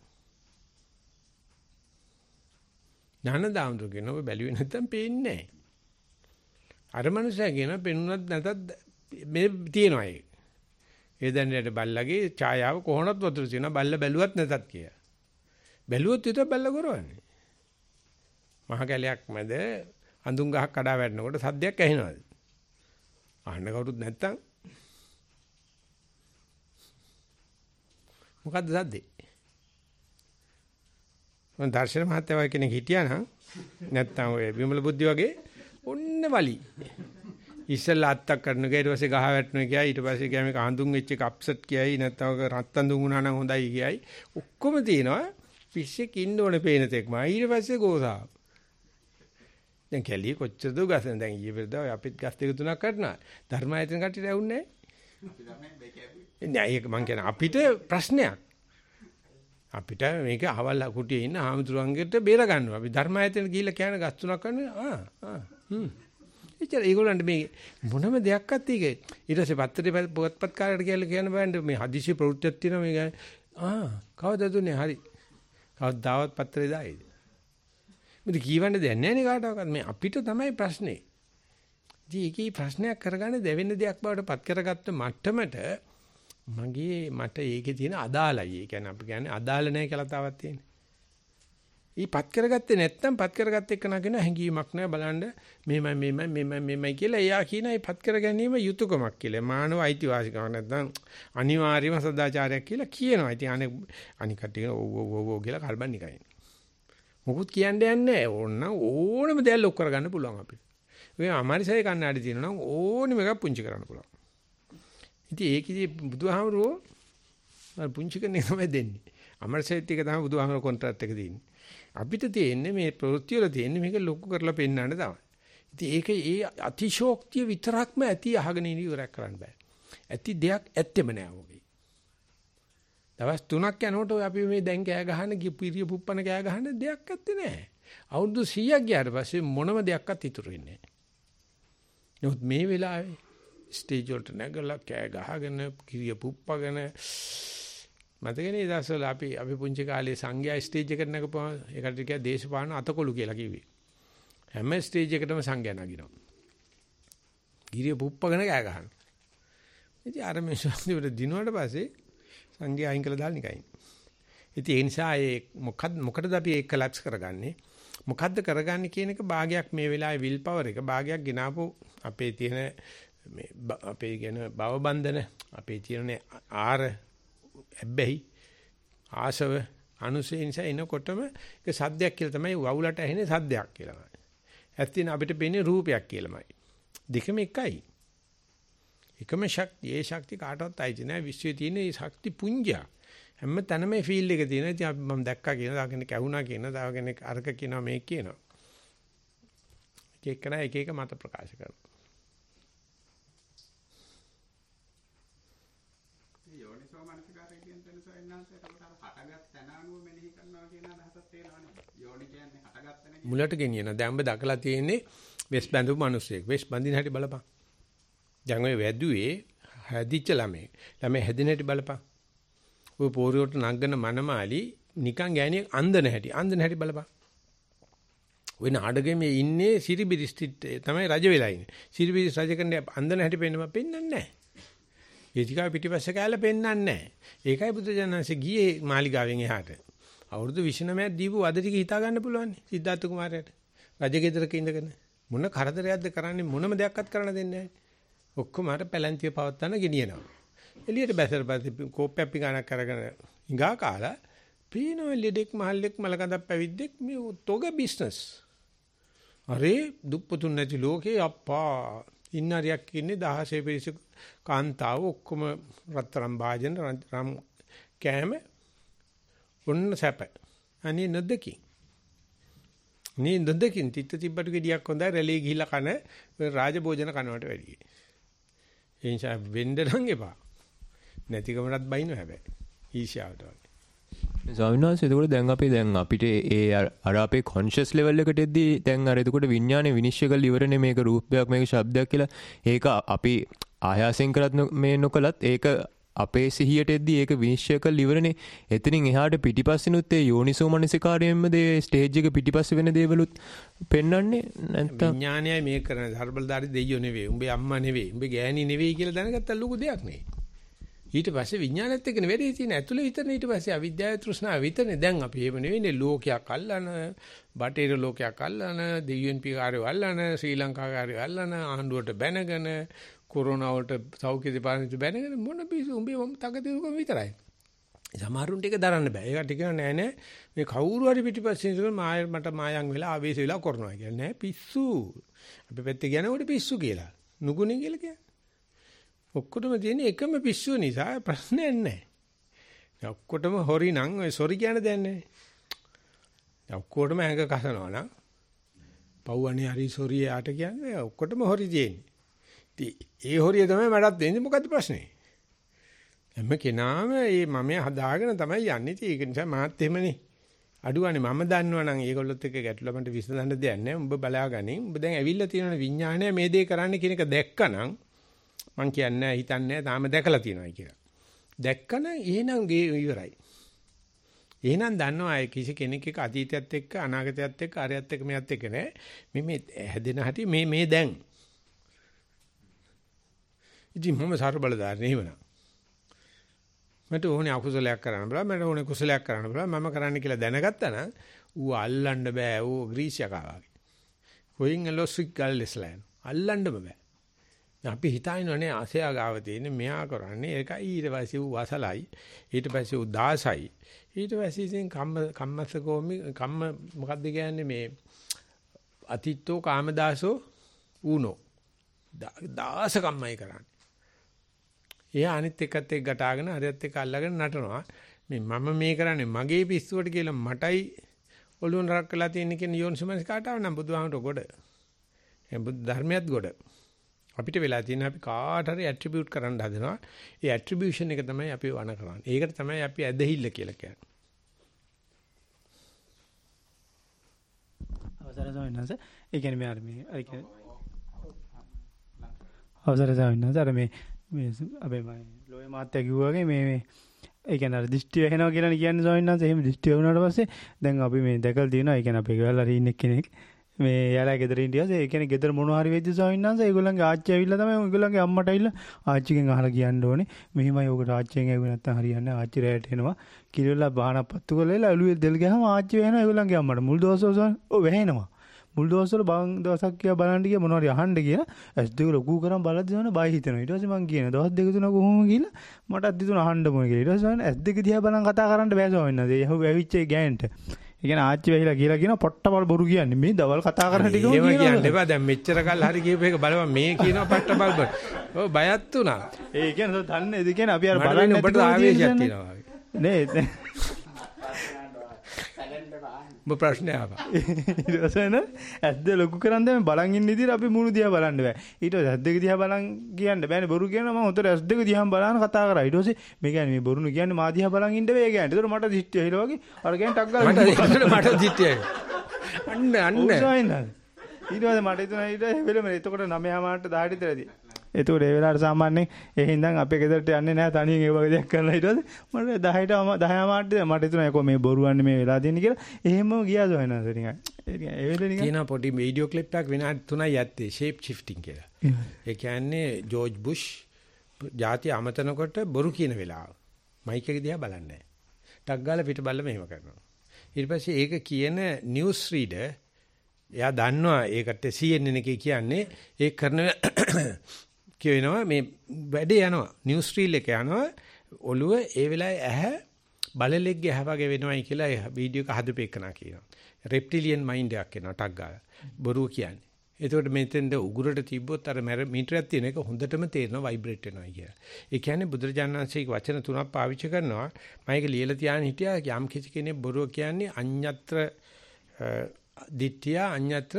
ඥානදාම්තු කියනවා ඔබ බැලුවේ නැත්තම් පේන්නේ නැහැ. අර මනුස්සයා කියනවා පෙනුනත් නැතත් මේ තියෙනවා ඒක. ඒ දැනට බල්ලගේ ඡායාව කොහොමවත් වතුර තියෙනවා බල්ල බැලුවත් නැතත් කියලා. බැලුවොත් විතර බල්ල කරවන්නේ. මහ කැලයක් මැද අඳුන් ගහක් කඩා වැටෙනකොට සද්දයක් ඇහෙනවද? අහන්න කවුරුත් නැත්තම් මොකද්ද සද්දේ? මම දර්ශන මහත්තයා වගේ කෙනෙක් හිටියා නම් නැත්තම් ඔය විමල බුද්ධි වගේ ඔන්න වලි. ඉස්සෙල්ලා අත්තක් කරන ගියා ඊට පස්සේ ගහ වැටෙනවා කියයි ඊට පස්සේ ගියා මේක හඳුන් වෙච්ච එක අප්සෙට් කියයි නැත්තම් ඔක රත් අඳුන් වුණා නම් හොඳයි කියයි ඔක්කොම තියෙනවා පිස්සෙක් ඉන්න ඕනේ පේන තෙක්ම ඊට පස්සේ ගෝසාව. දැන් කැලිය කොච්චරද ගසන දැන් ඊයේ පෙරදා ඔය අපිත් ගස් දෙක තුනක් කඩනවා ධර්මායතන කට්ටියට ඇහුන්නේ නැහැ නෑ ඒක මං කියන අපිට ප්‍රශ්නයක් අපිට මේක අහවල් කුටියේ ඉන්න ආමතුරුන්ගෙට බේර ගන්නවා අපි ධර්මායතන ගිහිල්ලා කියන ගස් තුනක් කන්නේ ආ ආ හ්ම් එච්චර ඒගොල්ලන්ට මේ මොනම දෙයක්වත් ඒක ඊට පස්සේ පත්තරේ පොත්පත් කාර්යයට කියලා කියන බෑන්ඩ මේ හදිසි ප්‍රවෘත්තියක් තියෙනවා මේක ආ කවදාද දුන්නේ හරි කවදාවත් පත්තරේ දායිද මොකද කීවන්න දෙයක් නැහැ නේ කාටවත් මේ අපිට තමයි ප්‍රශ්නේ. ඉතින් ඒකේ ප්‍රශ්නයක් කරගන්න දෙවෙනි දෙයක් බවට පත් කරගත්ත මට්ටමට මගේ මට ඒකේ තියෙන අදාළයි. ඒ කියන්නේ අපි කියන්නේ අදාළ නැහැ කියලා තාවක් තියෙන්නේ. ඊ පත් කරගත්තේ නැත්නම් පත් කරගත්ත එක නගෙන හැංගීමක් නැහැ බලන්න මෙහෙමයි මෙහෙමයි මෙහෙමයි මෙහෙමයි කියලා එයා කියන ඒ පත් කර ගැනීම යුතුයකමක් කියලා. මානව අයිතිවාසිකමක් නැත්නම් අනිවාර්යම සදාචාරයක් කියලා කියනවා. ඉතින් අනේ අනික කට්ටිය ඔව් ඔව් ඔව් කියලා කල්බන් නිකයි. මොකුත් කියන්නේ නැහැ. ඕන ඕනම දෙයක් ලොක් කරගන්න පුළුවන් අපිට. ඔය අමාරිසයි කන්නාඩි තියෙනවා නම් ඕනෙම එකක් පුංචි කරන්න පුළුවන්. ඉතින් ඒකදී බුදුහාමුදුරුවෝ අර පුංචි කරන එක තමයි දෙන්නේ. අමාරිසයිත් එක තමයි බුදුහාමුදුරුවෝ කොන්ත්‍රාත් එක දෙන්නේ. අපිට තියෙන්නේ මේ ප්‍රවෘත්ති වල තියෙන්නේ මේක ලොකු කරලා පෙන්නන්න තමයි. ඉතින් ඒක ඒ අතිශෝක්තිය විතරක්ම ඇති අහගෙන ඉන්න ඉවරක් කරන්න බෑ. ඇති දෙයක් ඇත්තෙම නෑ ඔගේ. දවස් තුනක් යනකොට ඔය අපි මේ දැන් කෑ ගහන පිරිය පුප්පන කෑ ගහන දෙයක් ඇත්තේ නැහැ. අවුරුදු සීයක් ගියාට පස්සේ මොනම දෙයක්වත් ඉතුරු වෙන්නේ නැහැ. නමුත් මේ වෙලාවේ ස්ටේජ් වලට නැගලා කෑ ගහගෙන පිරිය පුප්පගෙන මතකනේ දවස්වල අපි අපි පුංචි කාලේ සංඝයා ස්ටේජ් එකට නැගපුවා ඒකට කිය දේශපාලන අතකොළු කියලා කිව්වේ. හැම ස්ටේජ් එකටම සංඝයා නගිනවා. පිරිය පුප්පගෙන කෑ ගහනවා. ඉතින් අර මේ ශාන්තිවල දිනුවට පස්සේ සංඝයා අයින් කළා දාලා නිකන්. ඉතින් ඒ නිසා ඒ මොකද මොකටද අපි ඒක කලැප්ස් කරගන්නේ? මොකද්ද කරගන්නේ කියන එක භාගයක් මේ වෙලාවේ විල් පවර් එක භාගයක් ගෙනාවු අපේ තියෙන මේ අපේ කියන භව බන්ධන අපේ තියෙන ආර හැබැයි ආශව අනුසය නිසා එනකොටම ඒක සද්දයක් කියලා තමයි වවුලට ඇහෙන්නේ සද්දයක් කියලා. ඇත්තින අපිට පේන්නේ රූපයක් කියලාමයි. දෙකම එකයි. එකම ශක්තිය ඒ ශක්තිය කාටවත් අයිති නැහැ. විශ්වයේ තියෙන මේ ශක්ති පුංජය හැම තැනම මේ ෆීල්ඩ් එක තියෙනවා. ඉතින් මම දැක්කා කියන දා කෙනෙක් ඇහුණා කියන දා කෙනෙක් අරක කියනවා මේක කියනවා. එක එක නා එක එක මත ප්‍රකාශ කරනවා. යෝනිසෝ මනසිකාරය කියන තැන සෙන්නාන්සයට හටගත් තැන අනුව මෙනෙහි කරනවා කියන අදහසක් තේරෙනවනේ. යෝනි කියන්නේ හටගත් තැන. මුලට ගෙනියන දැන් ඔබ දකලා තියෙන්නේ වෙස් බඳපු මිනිස්සෙක්. වෙස් බඳින හැටි බලපන්. දැන් ඔය වැදුවේ හැදිච්ච ළමයි. ළමයි හැදින හැටි බලපන්. ඔය පෝරියට නගන මනමාලි නිකන් ගෑණියෙක් අන්දන හැටි. අන්දන හැටි බලපන්. ඔය නාඩගෙමේ ඉන්නේ සිරිබිරිස්ටිත් තමයි රජ වෙලා ඉන්නේ. සිරිබිරිස් රජ කන්නේ අන්දන හැටි පෙන්නම පෙන්නන්නේ නැහැ. වේදිකාව පිටිපස්සේ කැලේ පෙන්නන්නේ නැහැ. ඒකයි බුදුජානන්සේ ගියේ මාලිගාවෙන් එහාට. අවුරුදු විසි නවයක් දීපු අද ටික හිතා ගන්න පුළුවන් නේ සිද්ධාර්ථ කුමාරයාට. රජගෙදරක ඉඳගෙන මොන කරදරයක්ද කරන්නේ මොනම දෙයක්වත් කරන්න දෙන්නේ නැහැ. ඔක්කොම අර පැලැන්තිය පවත්තන ගෙනියනවා. එළියට බැසර පස්සේ කෝප්පයක් පිඟානක් අරගෙන ඉඟා කාලා පීනෝ ලෙඩෙක් මහල්ලෙක් මලකඳක් පැවිද්දෙක් මේ තොග බිස්නස්. අරේ දුප්පතුන් නැති ලෝකේ අප්පා ඉන්නරියක් ඉන්නේ දහසේ පිරිස කාන්තාව ඔක්කොම රත්තරන් භාජන රම් කෑම ඔන්න සැප. අනේ නොදකින්. නේ නොදකින් තිත්ත තිබ්බට ගෙඩියක් හොඳයි රැළේ ගිහිල්ලා කන රාජභෝජන කනවට වැඩියි. ඒ නිසා වෙන්න නම් එපා. නැතිකමටත් බයින්න හැබැයි. ඊර්ෂ්‍යාවට වගේ. ස්වාමීන් වහන්සේ එතකොට දැන් අපි දැන් අපිට ඒ අර අපේ කොන්ෂස් ලෙවල් එකට එද්දී දැන් අර එතකොට විඥානේ විනිශ්චය කරලා ඉවරනේ මේක රූපයක් මේක ශබ්දයක් කියලා. ඒක අපි ආයාසයෙන් කරත් මේ නොකලත් ඒක අපේ සිහියට එද්දී ඒක විනිශ්චය කරලා ඉවරනේ. එතනින් එහාට පිටිපස්සිනුත් ඒ යෝනිසෝ මනසිකාරයෙන්ම දේ ස්ටේජ් එක පිටිපස්සේ වෙන දේවලුත් පෙන්වන්නේ නැත්නම් විඥානයයි මේක කරන ධර්මබලධාරී දෙයියෝ නෙවෙයි. උඹේ අම්මා නෙවෙයි. උඹේ ගෑණි නෙවෙයි කියලා දැනගත්ත ලොකු දෙයක් නෙවෙයි. ඊට පස්සේ විඥානෙත් එක්කනේ වැඩි තියෙන ඇතුළේ විතරනේ ඊට පස්සේ අවිද්‍යාව තෘෂ්ණාව විතරනේ. දැන් අපි එහෙම නෙවෙයිනේ ලෝකයක් අල්ලන, බටේර ලෝකයක් අල්ලන, දෙවියන් පිකාරයෝ අල්ලන, ශ්‍රී ලංකාකාරයෝ අල්ලන, ආණ්ඩුවට බැනගෙන, කොරෝනා වලට සෞඛ්‍ය දෙපාර්තමේන්තුව බැනගෙන මොන පිස්සු උඹේ වම් තකතිරුකම විතරයි. සමහරුන්ට ඒක දරන්න බෑ. ඒකට කියනවා නෑ නෑ මේ කවුරු හරි පිටිපස්සේ ඉඳලා මාය මට මායම් වෙලා ආවේශ වෙලා කරනවා කියලා. නෑ පිස්සු. අපි පැත්තේ කියන්නේ උඩ පිස්සු කියලා. නුගුණේ කියලා කියන්නේ. ඔක්කොටම තියෙන එකම පිස්සුව නිසා ප්‍රශ්නයක් නැහැ. දැන් ඔක්කොටම හොරි නම් ඔය සොරි කියන දෙයක් නැහැ. දැන් ඔක්කොටම ඇඟ කසනවා නම් පව්වනේ හරි සොරි යාට කියන්නේ ඔක්කොටම හොරි තියෙන්නේ. ඉතින් ඒ හොරිය තමයි මටත් දෙන්නේ මොකද්ද ප්‍රශ්නේ? හැම කෙනාම මේ මම හදාගෙන තමයි යන්නේ. ඉතින් ඒක නිසා මාත් එහෙමනේ. අඩුවනේ මම දන්නවනම් ඒගොල්ලොත් එක්ක ගැටලුවකට විසඳන්න දෙයක් නැහැ. උඹ බලාගනින්. උඹ දැන් ඇවිල්ලා තියෙනවනේ විඥාණය මේ දේ කරන්න කියන එක දැක්කනම් මං කියන්නේ හිතන්නේ තාම දැකලා තියෙනවා කියලා. දැක්කම එහෙනම් ගේ ඉවරයි. එහෙනම් දන්නවා අය කිසි කෙනෙක් එක්ක අතීතයත් එක්ක අනාගතයත් එක්ක අරයත් එක්ක මෙයත් එක්ක නෑ. මේ මේ හැදෙන හැටි මේ මේ දැන්. ඉතින් මම සාර බලදාරනේ එහෙමනම්. මට ඕනේ අකුසලයක් කරන්න බෑ මට ඕනේ කුසලයක් කරන්න බෑ මම කරන්න කියලා දැනගත්තා නම් ඌ අල්ලන්න බෑ ඌ ග්‍රීසියා වගේ. කොයින් එලොස්වික් ගල්ලස්ලා යන. අල්ලන්නම බෑ. අපි හිතනනේ ආසයා ගාව තියෙන්නේ මෙයා කරන්නේ ඒකයි ඊට පස්සේ ඌ වසලයි ඊට පස්සේ ඌ දාසයි ඊට පස්සේ ඉතින් කම්ම කම්මසකෝමි කම්ම මොකද්ද කියන්නේ මේ අතිත්තෝ කාමදාසෝ ඌනෝ දාස කම්මයි කරන්නේ. එයා අනිත් එකත් එක්ක ගටාගෙන හරියත් එක්ක අල්ලගෙන නටනවා. මේ මම මේ කරන්නේ මගේ පිස්සුවට කියලා මටයි ඔළුවන් රක් කළා තියෙන කියන යෝනිසමනස් කාටාව නම් බුදුහාමට ගොඩ. එම් බුද්ධ ධර්මයක් ගොඩ. අපිට වෙලා තියෙන අපි කාට හරි ඇට්‍රිබියුට් කරන්න හදනවා. ඒ ඇට්‍රිබියුෂන් එක තමයි අපි වණ කරන්නේ. ඒකට තමයි අපි ඇදහිල්ල කියලා කියන්නේ. අවසර සමිනස ඒ කියන්නේ මේ අර මේ අර කියන්නේ අවසර සමිනස අර මේ මේ අපේ මම ලෝය මාත්‍ය කිව්වාගේ මේ මේ ඒ කියන්නේ අර දිෂ්ටි වෙනවා කියලා කියන්නේ සමිනස එහෙම දිෂ්ටි වුණාට පස්සේ දැන් අපි මේ දැකලා තියෙනවා ඒ කියන්නේ අපේ ගෙවල් හරි ඉන්න කෙනෙක් මේ යාලා ගෙදර ඉඳියස ඒ කියන්නේ ගෙදර මොනවා හරි වෙද්දි සමිනස ඒගොල්ලන්ගේ ආච්චි ඇවිල්ලා තමයි ඒගොල්ලන්ගේ අම්මට ඇවිල්ලා ආච්චිගෙන් අහලා කියන්න ඕනේ මෙහිමයි ඔකට ආච්චියෙන් ඇවිත් නැත්තම් හරියන්නේ ආච්චි රැයට එනවා කිරිවලා බාහන පත්තු කරලා ඔළුවේ දෙල් ගහම ආච්චි වෙනවා ඒගොල්ලන්ගේ අම්මට මුල් දවස්වල ඔව් වැහෙනවා මුල් දවස්වල බං දවසක් කියලා බලන්න ගියා මොනවා හරි අහන්න කියලා ඇස් දෙක ලොකු කරන් බලද්දි නෝන බය හිතෙනවා ඊට පස්සේ මං කියන දවස් දෙක තුනක් කොහොම ගිහලා මටත් දිතුන අහන්න මොන කියලා ඊට පස්සේ ඇස් දෙක දිහා බලන් කතා කරන්න බෑ ස්වාමීන් වහන්සේ යහුව ඇවිච්ච ඒ ගෑන්ට ඒ කියන්නේ ආච්චි වෙහිලා කියලා කියන පොට්ටපල් බොරු කියන්නේ මේ දවල් කතා කරන ටිකම කියනවා ඒව කියන්න එපා දැන් මෙච්චර කල් හරි කියපු එක බලපන් මේ කියනවා පොට්ටපල් බොරු ඔව් බයත් උනා ඒ කියන්නේ දන්නේ ඒ කියන්නේ අපි අර බලන්නේ ඔබට ආවේශයක් තියෙනවා නේ ඔබ ප්‍රශ්න ආවා ඊට පස්සේ න ඇද්ද ලොකු කරන් දැන් බලන් ඉන්න ඉදිරිය අපි මුණු දිහා බලන්න බෑ ඊට පස්සේ ඇස් දෙක දිහා බලන් කියන්න බෑනේ බොරු කියනවා මම උතර ඇස් දෙක දිහාම බලන කතා කරා ඊට පස්සේ මේ කියන්නේ මේ බොරුනේ කියන්නේ මා දිහා බලන් ඉන්න බෑ කියන්නේ ඒතර මට දිෂ්ටි ඇහිලා වගේ අර කියන්නේ ටක් ගාලා මට මට දිෂ්ටි ඇහි අන්න අන්න ඊට පස්සේ මට හිතුණා ඊට වෙලම එතකොට නවය මාට දහයට විතරදී එතකොට ඒ වෙලාවට සාමාන්‍යයෙන් ඒ හින්දා අපේ ගෙදරට යන්නේ නැහැ තනියෙන් ඒ වගේ දෙයක් කරලා ඊට පස්සේ මට දහයට දහය මාට මට හිතුණා ඒකෝ මේ බොරුවන්නේ මේ වෙලා තියෙන්නේ කියලා එහෙමම ගියා සොයනස නිකන් ඒ වෙලේ නිකන් තියෙන පොඩි වීඩියෝ ක්ලිප් එකක් විනාඩි තුනයි යත්තේ ෂේප් ෂිෆ්ටිං කියලා. ඒ කියන්නේ ජෝර්ජ් බුෂ් ජාතිය අමතනකොට බොරු කියන වෙලාව මයික් එක දිහා බලන්නේ නැහැ. ටක් ගාලා පිට බල්ල මෙහෙම කරනවා. ඊට පස්සේ ඒක කියන නිවුස් රීඩර් එයා දන්නවා ඒකට සී එන් එන් එකේ කියන්නේ ඒ කරන කියනවා මේ වැඩේ යනවා නිවුස් රීල් එක යනවා ඔළුව ඒ වෙලාවේ ඇහැ බලලෙක්ගේ ඇහැ වගේ වෙනවයි කියලා ඒ වීඩියෝ එක හදපේකනා කියනවා. රෙප්ටිලියන් මයින්ඩ් එකක් එනවා ටක් ගාලා. බොරුව කියන්නේ. එතකොට මෙතෙන්ද උගුරට තිබ්බොත් අර මීටරයක් තියෙන එක හොඳටම තේරෙනවා වයිබ්‍රේට් වෙනවා කියලා. ඒ කියන්නේ බුදුරජාණන් වහන්සේගේ වචන තුනක් පාවිච්චි කරනවා. මම ඒක ලියලා තියාගෙන හිටියා යම් කිසි කෙනෙක් බොරුව කියන්නේ අඤ්ඤත්‍ර දිට්ඨිය අඤ්ඤත්‍ර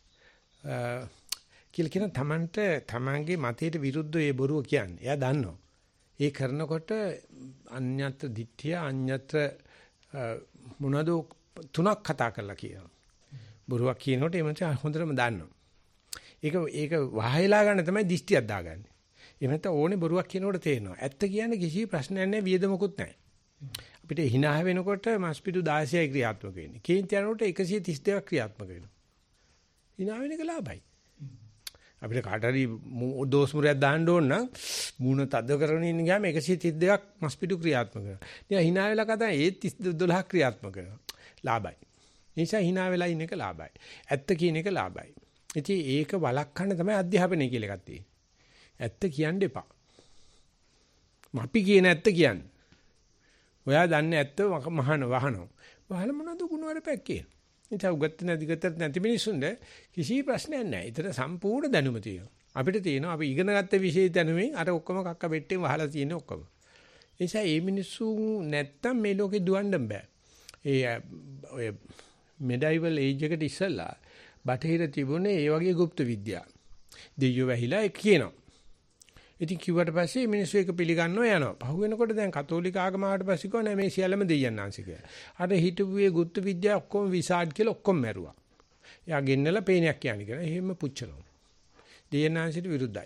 කියලා කියන තමන්ට තමන්ගේ මතයට විරුද්ධව ඒ බොරුව කියන්නේ. එයා දන්නවා. ඒ කරනකොට අඤ්ඤත්‍ර දිට්ඨිය අඤ්ඤත්‍ර මොනවාද තුනක් කතා කරලා කියනවා. බොරුවක් කියනකොට ඒ මනුස්සයා හොඳටම දන්නවා. ඒක ඒක වහයලා ගන්න තමයි දිෂ්ටියක් දාගන්නේ. එහෙම නැත්නම් ඕනේ බොරුවක් කියනකොට තේරෙනවා. ඇත්ත කියන්නේ කිසි ප්‍රශ්නයක් නැහැ වියදමකුත් නැහැ. අපිට hina වෙනකොට මස්පිඩු දාසයයි ක්‍රියාත්මක වෙන්නේ. කේන්ති යනකොට එකසිය තිස් දෙකක් ක්‍රියාත්මක වෙනවා. hina වෙන එක ලාභයි. අපිට කාට හරි දෝස් මුරයක් දාන්න ඕන නම් මූණ තද කරගෙන ඉන්න ගියාම එකසිය තිස් දෙකක් මස්පිඩු ක්‍රියාත්මක වෙනවා. ඉතින් hina වෙලා කතා ඒ තිස් දොළහක් ක්‍රියාත්මක වෙනවා. ලාභයි. නිසා hina වෙලා ඉන්න එක ලාභයි. ඇත්ත කියන එක ලාභයි. ඉතින් ඒක වළක්වන්න තමයි අධ්‍යාපනය කියලා එකක් තියෙන්නේ. ඇත්ත කියන්න එපා. අපි කියන ඇත්ත කියන්නේ. ඔයා දන්නේ ඇත්ත මහන වහනවා. වහල මොනවද ගුණවරපැක් කියන. ඉතින් උගත් නැති ගතත් නැති මිනිස්සුන්ට කිසි ප්‍රශ්නයක් නැහැ. ඒතර සම්පූර්ණ දැනුම තියෙනවා. අපිට තියෙනවා අපි ඉගෙන ගත්ත විෂය දැනුමෙන් අර ඔක්කොම කක්ක පෙට්ටෙන් වහලා තියෙන ඔක්කොම. ඒ නිසා මේ මිනිස්සු නැත්තම් මේ ලෝකේ දුවන්න බෑ. ඒ ඔය මෙඩයිවල් ඒජ් එකට ඉස්සලා බටහිර තිබුණේ ඒ වගේ গুপ্ত විද්‍යාව. දෙයියෝ වැහිලා ඒක කියනවා. ඉතින් කිව්වට පස්සේ මිනිස්සු ඒක පිළිගන්නව යනවා. පහු වෙනකොට දැන් කතෝලික ආගම ආවට පස්සේ කිව්වා නෑ මේ සියල්ලම දෙයයන් ආංශික. අර හිටපුවේ গুপ্ত විද්‍යාව ඔක්කොම විසාඩ් කියලා ඔක්කොම මැරුවා. එයා ගෙන්නලා පේනයක් කියන්නේ කියලා. එහෙම පුච්චනවා. දෙයයන් ආංශිට විරුද්ධයි.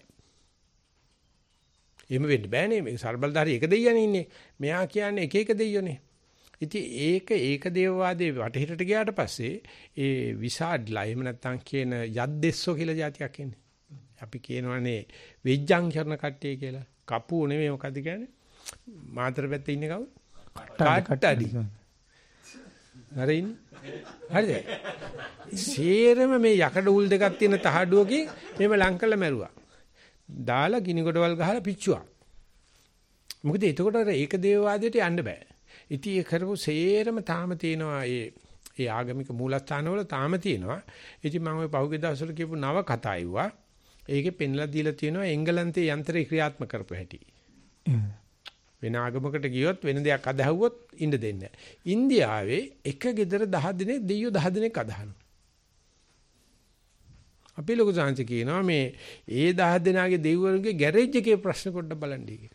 එහෙම වෙන්න බෑනේ. මේ ਸਰබලධාරී එක දෙයියනේ ඉන්නේ. මෙයා කියන්නේ එක එක දෙයියෝනේ. ඉතින් ඒක ඒක දේවවාදයේ වටහිරට ගියාට පස්සේ ඒ විසාඩ්ලා එහෙම නැත්නම් කියන යද්දෙස්සෝ කියලා જાතියක් එන්නේ. අපි කියනවානේ වෙජ්ජං කරන කට්ටිය කියලා. කපුව නෙමෙයි මොකද්ද කියන්නේ? මාතර පැත්තේ ඉන්නේ කවුද? කට්ටඩි. හරියින්. හරිද? සේරම මේ යකඩ උල් දෙකක් තියෙන තහඩුවකින් මේව ලං කරලා මැරුවා. දාලා ගිනි ගොඩවල් ගහලා පිච්චුවා. මොකද එතකොට ඒක දේවවාදයට යන්න බෑ. ඉතින් ඒ කරපු සේරම තාම තියෙනවා ඒ ඒ ආගමික මූලස්ථානවල තාම තියෙනවා. ඉතින් මම ওই පහුගිය දවස්වල කියපු නව කතා ඉවුවා. ඒකේ පෙන්ලා දීලා තියෙනවා එංගලන්තයේ යන්ත්‍රය ක්‍රියාත්මක කරපු හැටි. වෙන ආගමකට ගියොත් වෙන දෙයක් අදහුවොත් ඉන්න දෙන්නේ නැහැ. ඉන්දියාවේ එක ගෙදර දහ දිනක් දෙයියෝ දහ දිනක් අදහනවා. අපි ලොකු සාංශ කියනවා මේ ඒ දහස් දෙනාගේ දෙවිවරුන්ගේ ගෑරේජ් එකේ ප්‍රශ්න පොඩ්ඩක් බලන්න කියලා.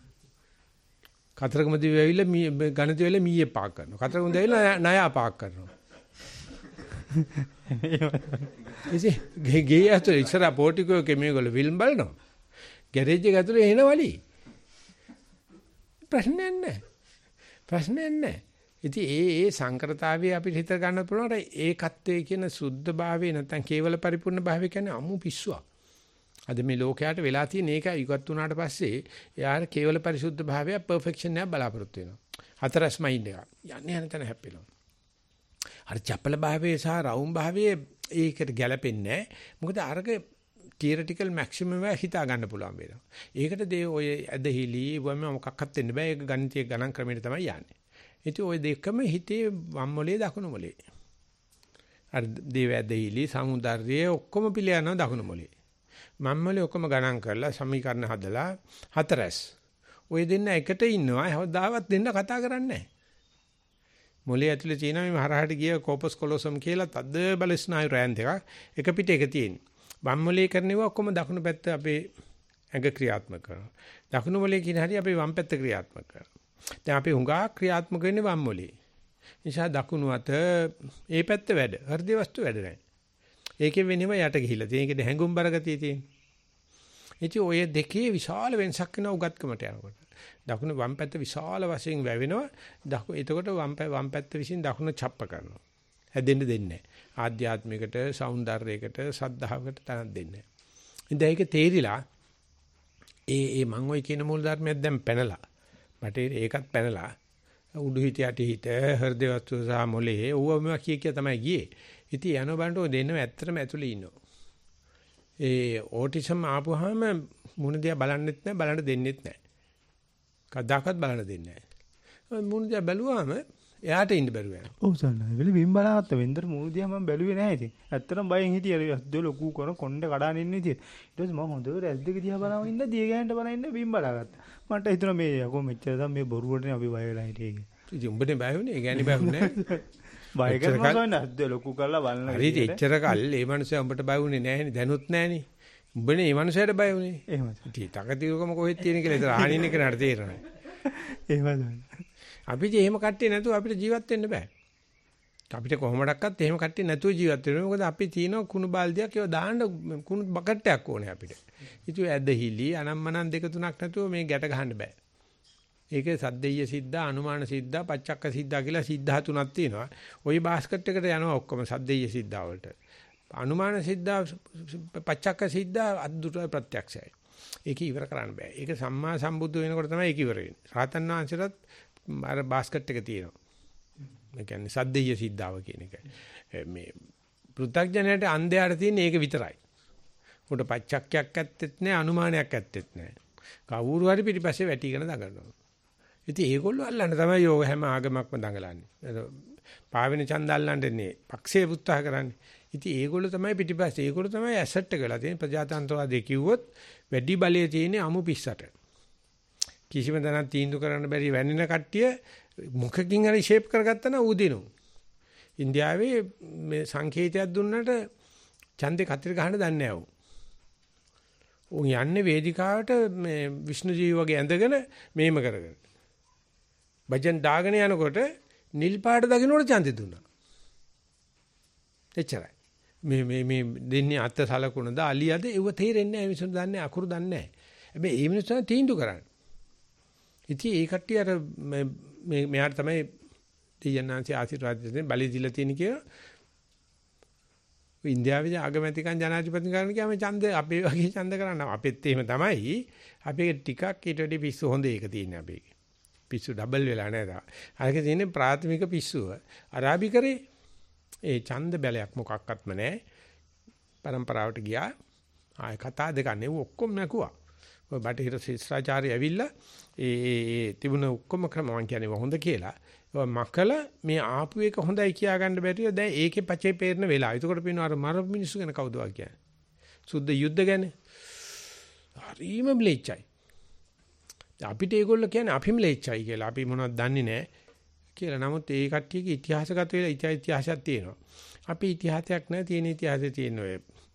කතරගම දිව ඇවිල්ලා ගණිත වෙල මීයේ පාක් කරනවා. කතරගම දිව ඇවිල්ලා ණයා පාක් කරනවා. ඉතින් ගේ ගේ ඇතුලේ ඉස්සර පොටිකෝ එකේ මේගොල්ලෝ ෆිල්ම් බලනවා. ගෑරේජ් එක ඇතුලේ එනවලි. ප්‍රශ්නයක් නැහැ. ප්‍රශ්නයක් නැහැ. ඉතින් ඒ ඒ සංකරතාවය අපිට හිත ගන්න පුළුවන් ඒකත්වයේ කියන සුද්ධ භාවය නැත්නම් කේවල පරිපූර්ණ භාවය කියන්නේ අමු පිස්සුවක්. අද මේ ලෝකයට වෙලා තියෙන එක ඉවත් වුණාට පස්සේ යාර කේවල පරිසුද්ධ භාවය පර්ෆෙක්ෂන් එක බලාපොරොත්තු වෙනවා. හතරස් මයින්ඩ් එක. යන්නේ යන තැන හැප්පෙනවා. අර චපල භාවයේ සහ රවුම් භාවයේ ඒකට ගැලපෙන්නේ නැහැ. මොකද අරක තියරිටිකල් මැක්සිමම් එක හිතා ගන්න පුළුවන් වෙනවා. ඒකට දේ ඔය ඇදහිලි වම මොකක්වත් වෙන්න බෑ. ඒක ගණිතයේ ගණන් ක්‍රමයට තමයි යන්නේ. ඉතින් ওই දෙකම හිතේ වම් මොලේ දකුණු මොලේ. අර දේව ඇදහිලි සමුදර්ය ඔක්කොම පිළ යනවා දකුණු මොලේ. මම් මොලේ ඔක්කොම ගණන් කරලා සමීකරණ හදලා හතරස්. ওই දෙන්න එකට ඉන්නවා. හවදාවත් දෙන්න කතා කරන්නේ නැහැ. මොලේ ඇතුලේ තියෙන මේ හරහට ගිය කෝපස් කොලොසම් කියලා තද බල ස්නායු රෑන් දෙකක් එක පිට එක තියෙන. වම් මොලේ කරනවා ඔක්කොම දකුණු පැත්ත අපේ ඇඟ ක්‍රියාත්මක කරනවා. දකුණු මොලේ කියන හැටි අපේ වම් පැත්ත ක්‍රියාත්මක කරනවා. දැන් අපි හුඟා ක්‍රියාත්මක වෙන්නේ වම් මොලේ. නිසා දකුණු අත ඒ පැත්ත වැඩ. හෘද වස්තු වැඩ නැහැ. ඒකෙන් වෙනම යට ගිහිල්ලා තියෙන. ඒකේ හැඟුම් බර ගතිය තියෙන. ඉතින් ඔය දෙකේ විශාල වෙනසක් වෙනවා උගත්කමට යනකොට. දකුණු වම් පැත්ත විශාල වශයෙන් වැවෙනවා. දකුණු එතකොට වම් වම් පැත්ත විසින් දකුණු ڇප්ප කරනවා. හැදෙන්න දෙන්නේ නැහැ. ආධ්‍යාත්මිකට, సౌందර්යයකට, සද්ධාවකට තනක් දෙන්නේ නැහැ. ඉතින් ඒක තේරිලා ඒ ඒ මම ඔය කියන මූල ධර්මයක් දැන් පැනලා බටේ ඒකත් පැනලා උඩු හිත යටි හිත හෘද වස්තු සහ මොලේ ඕවම කිය කිය තමයි ගියේ. ඉතින් යන බණ්ඩෝ දෙන්නම ඇත්තටම ඇතුලේ ඉන්නවා. ඒ ඕටිසම් ආපුවාම මුණ දිහා බලන්නෙත් නැහැ බලන්න දෙන්නෙත් නැහැ. කවදාකවත් බලන්න දෙන්නේ නැහැ. මුණ දිහා බැලුවාම එයාට ඉන්න බැරුව යනවා. ඔව් සල්ලා. වෙලෙ බිම් බලාගත්ත වෙන්දර මුණ දිහා මම බැලුවේ නැහැ ඉතින්. ඇත්තටම බයෙන් හිටියේ අර දෙ ලොකු කරන කොණ්ඩේ කඩාගෙන ඉන්නේ ඉතින්. ඊට පස්සේ මම හොඳට ඇස් දෙක දිහා බලාගෙන ඉන්න දිය ගෑනට බලන ඉන්න බිම් බලාගත්තා. මට හිතුණා මේ යකෝ මෙච්චර තමයි මේ බොරුවටනේ අපි බය වෙලා හිටියේ කියලා. ඉතින් උඹනේ බය වුණේ? ඒ ගෑණි බය වුණේ නැහැ. බය කරනවා සොයන ඇස් දෙ ලොකු කරලා බලන. හරි එච්චර කල් ඒ මනුස්සයා උඹට බය වුණේ නැහැනේ දැනුත් නැහැනේ. උඹනේ මේ මනුස්සයාට බය වුණේ. එහෙමද? ඉතින් තකතිරකම කොහෙද තියෙන කියලා ඒතර ආනින්න කෙනාට තේරෙනවා. එහෙමද? අපිට එහෙම කට්ටිය නැතුව අපිට ජීවත් වෙන්න බෑ. අපිට කොහොමඩක්වත් එහෙම කට්ටිය නැතුව ජීවත් වෙන්න. මොකද අපි තියෙන කුණු බාල්දියක් ඒව දාන්න කුණු බකට් එකක් ඕනේ අපිට. ඉතින් ඇදහිලි අනම්මනම් දෙක තුනක් නැතුව මේ ගැට ගහන්න බෑ. ඒකේ සද්දෙය්‍ය සිද්ධා, අනුමාන සිද්ධා, පච්චක්ක සිද්ධා කියලා සිද්ධා තුනක් තියෙනවා. ওই බාස්කට් එකට යනවා ඔක්කොම සද්දෙය්‍ය සිද්ධා වලට. අනුමාන සිද්ධා, පච්චක්ක සිද්ධා අද්දුට ප්‍රත්‍යක්ෂයි. ඒක ඉවර කරන්න බෑ. ඒක සම්මා සම්බුද්ධ වෙනකොට තමයි ඒක ඉවර වෙන්නේ. රාතන් වහන්සේටත් අර බාස්කට් එක තියෙනවා. ඒ කියන්නේ සද්දෙය්‍ය සිද්ධාව කියන එක. මේ පෘථග්ජනයට අන්ධයාට තියෙන ඒක විතරයි. උට පච්චක්කයක් ඇත්තෙත් නැහැ, අනුමානයක් ඇත්තෙත් නැහැ. කවුරු හරි පිටිපස්සේ වැටිගෙන දඟලනවා. ඉතින් ඒගොල්ලෝ අල්ලන්න තමයි යෝග හැම ආගමක්ම දඟලන්නේ. පාවෙන ඡන්ද අල්ලන්නේ පක්ෂේ උත්සාහ කරන්නේ. ඉතින් ඒගොල්ලෝ තමයි පිටිපස්සේ ඒගොල්ලෝ තමයි ඇසට් එක වෙලා තියෙන්නේ. ප්‍රජාතන්ත්‍රවාදී කිව්වොත් වැඩි බලය තියෙන්නේ අමු පිස්සට. කිසිම දණක් තීන්දුව කරන්න බැරි වැන්නන කට්ටිය මොකකින් හරි ෂේප් කරගත්තා නම් ඌදිනු. ඉන්දියාවේ මේ සංකේතයක් දුන්නට ඡන්දේ කතර ගහන්න දන්නේ නැහැ ඌ. උන් යන්නේ වේදිකාවට මේ විෂ්ණු ජීව වගේ ඇඳගෙන මේම කරගෙන. භජන් දාගෙන යනකොට නිල් පාට දකින්නට ඡන්දෙ දුන්නා. එච්චරයි. මේ මේ මේ දෙන්නේ අත සලකුණද අලියද ඒව තේරෙන්නේ නැහැ මිනිස්සුන් දන්නේ අකුරු දන්නේ නැහැ. හැබැයි ඒ මිනිස්සුන් තීන්දුව කරන්නේ. ඉතින් ඒ කට්ටිය අර මේ මෙයාට තමයි දෙයන්නාන්සේ ආශිර්වාද දෙන්නේ බලි දීලා තියෙන කියලා. ඉන්දියාවේ ආගමැතිකන් ජනාධිපති කරන්න ගියාම ඡන්ද අපේ වගේ ඡන්ද කරන්න අපෙත් එහෙම තමයි. අපේ ටිකක් ඊට වඩා පිස්සු හොඳ ඒක තියෙන්නේ අපේ. පිස්සු ඩබල් වෙලා නේද? අරක තියෙන්නේ ප්‍රාථමික පිස්සුව. අරාබි කරේ ඒ ඡන්ද බැලයක් මොකක්වත්ම නැහැ. પરම්පරාවට ගියා. ආය කතා දෙක නෙවෙයි ඔක්කොම නැකුවා. ඔය බටහිර ශිෂ්ටාචාරය ඇවිල්ලා ඒ ඒ තිබුණ ඔක්කොම ක්‍රම මම කියන්නේ හොඳ කියලා. ඔය මකල මේ ආපු එක හොඳයි කියා ගන්න බැරිව දැන් ඒකේ පචේ පේරන වෙලා. ඒකට පේනවා අර මර මිනිස්සු ගැන කවුද වා කියන්නේ. සුද්ධ යුද්ධ ගැන. හරිම බ්ලේච්චයි. අපිට ඒගොල්ලෝ කියන්නේ අපිම ලේච්චයි කියලා. අපි මොනවද දන්නේ නැහැ කියලා. නමුත් ඒ කට්ටියගේ ඉතිහාසගත වෙලා ඉතිහාසයක් තියෙනවා. අපි ඉතිහාසයක් නැහැ තියෙන ඉතිහාසයේ තියෙන ඔය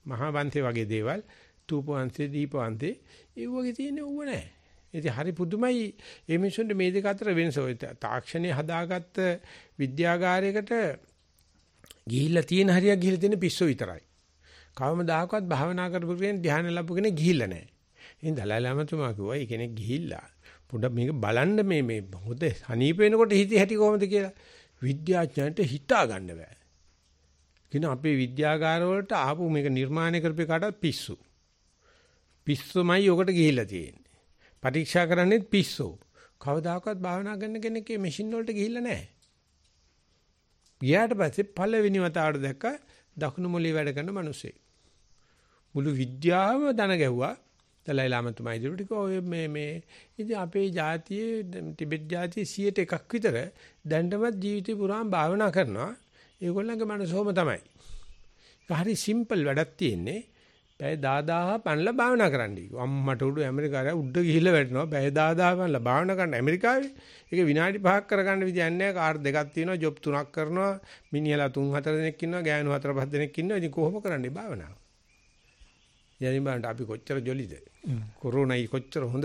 මහා වංශේ වගේ දේවල්, තූප වංශේ, දීප වංශේ ඒ වගේ තියෙන ඌව නැහැ. ඉතින් හරි පුදුමයි මේ මිනිස්සුන්ට මේ දෙක අතර වෙනස. ඔය තාක්ෂණයේ හදාගත්ත විද්‍යාගාරයකට ගිහිල්ලා තියෙන හරියක් ගිහිල්ලා තියෙන පිස්සු විතරයි. කවමදාකවත් භාවනා කරපු කෙනෙක් ධ්‍යාන ලැබු කෙනෙක් ගිහිල්ලා නැහැ. ඉතින් දලයි ලාමතුමා කිව්වා මේ කෙනෙක් ගිහිල්ලා පොඩ්ඩක් මේක බලන්න මේ මේ හොද හනීප වෙනකොට හිතේ හැටි කොහොමද කියලා විද්‍යාඥයන්ට හිතා ගන්න බෑ. කියන අපේ විද්‍යාගාර වලට ආපු මේක නිර්මාණය කරපේ කාටවත් පිස්සු. පිස්සුමයි ඔකට ගිහිල්ලා තියෙන්නේ. පරීක්ෂා කරන්නේත් පිස්සු. කවදාකවත් භාවනා කරන කෙනෙක් මේ මැෂින් වලට ගිහිල්ලා නැහැ. ගියාට පස්සේ පළවෙනි වතාවට දැක්ක දකුණු මොළේ වැඩ කරන මිනිස්සෙක්. මුළු විද්‍යාවම දන ගැහුවා. දලයි ලාමතුමා ඉදිරියට කිව්වා ඔය මේ මේ ඉතින් අපේ ජාතියේ ටිබෙට් ජාතියේ සියයට එකක් විතර දැන්නවත් ජීවිතේ පුරාම භාවනා කරනවා. ඒගොල්ලන්ගේ මනසෝම තමයි. ඒක හරි සිම්පල් වැඩක් තියෙන්නේ. පැය දහදාහ පන්ලා භාවනා කරන්න කිව්වා. අම්මට උඩ ඇමරිකාවේ උඩ ගිහිල්ලා වැටෙනවා. පැය දහදාහ පන්ලා භාවනා කරන්න ඇමරිකාවේ. ඒක විනාඩි පහක් කරගන්න විදියක් නැහැ. කාර් දෙකක් තියෙනවා, ජොබ් තුනක් කරනවා, මිනිහලා තුන් හතර දෙනෙක් ඉන්නවා, ගෑනු හතර පහ දෙනෙක් ඉන්නවා. ඉතින් කොහොම කරන්නේ භාවනාව? යනින් බලන්න අපි කොච්චර ජොලිද? කොරෝනායි කොච්චර හොඳද?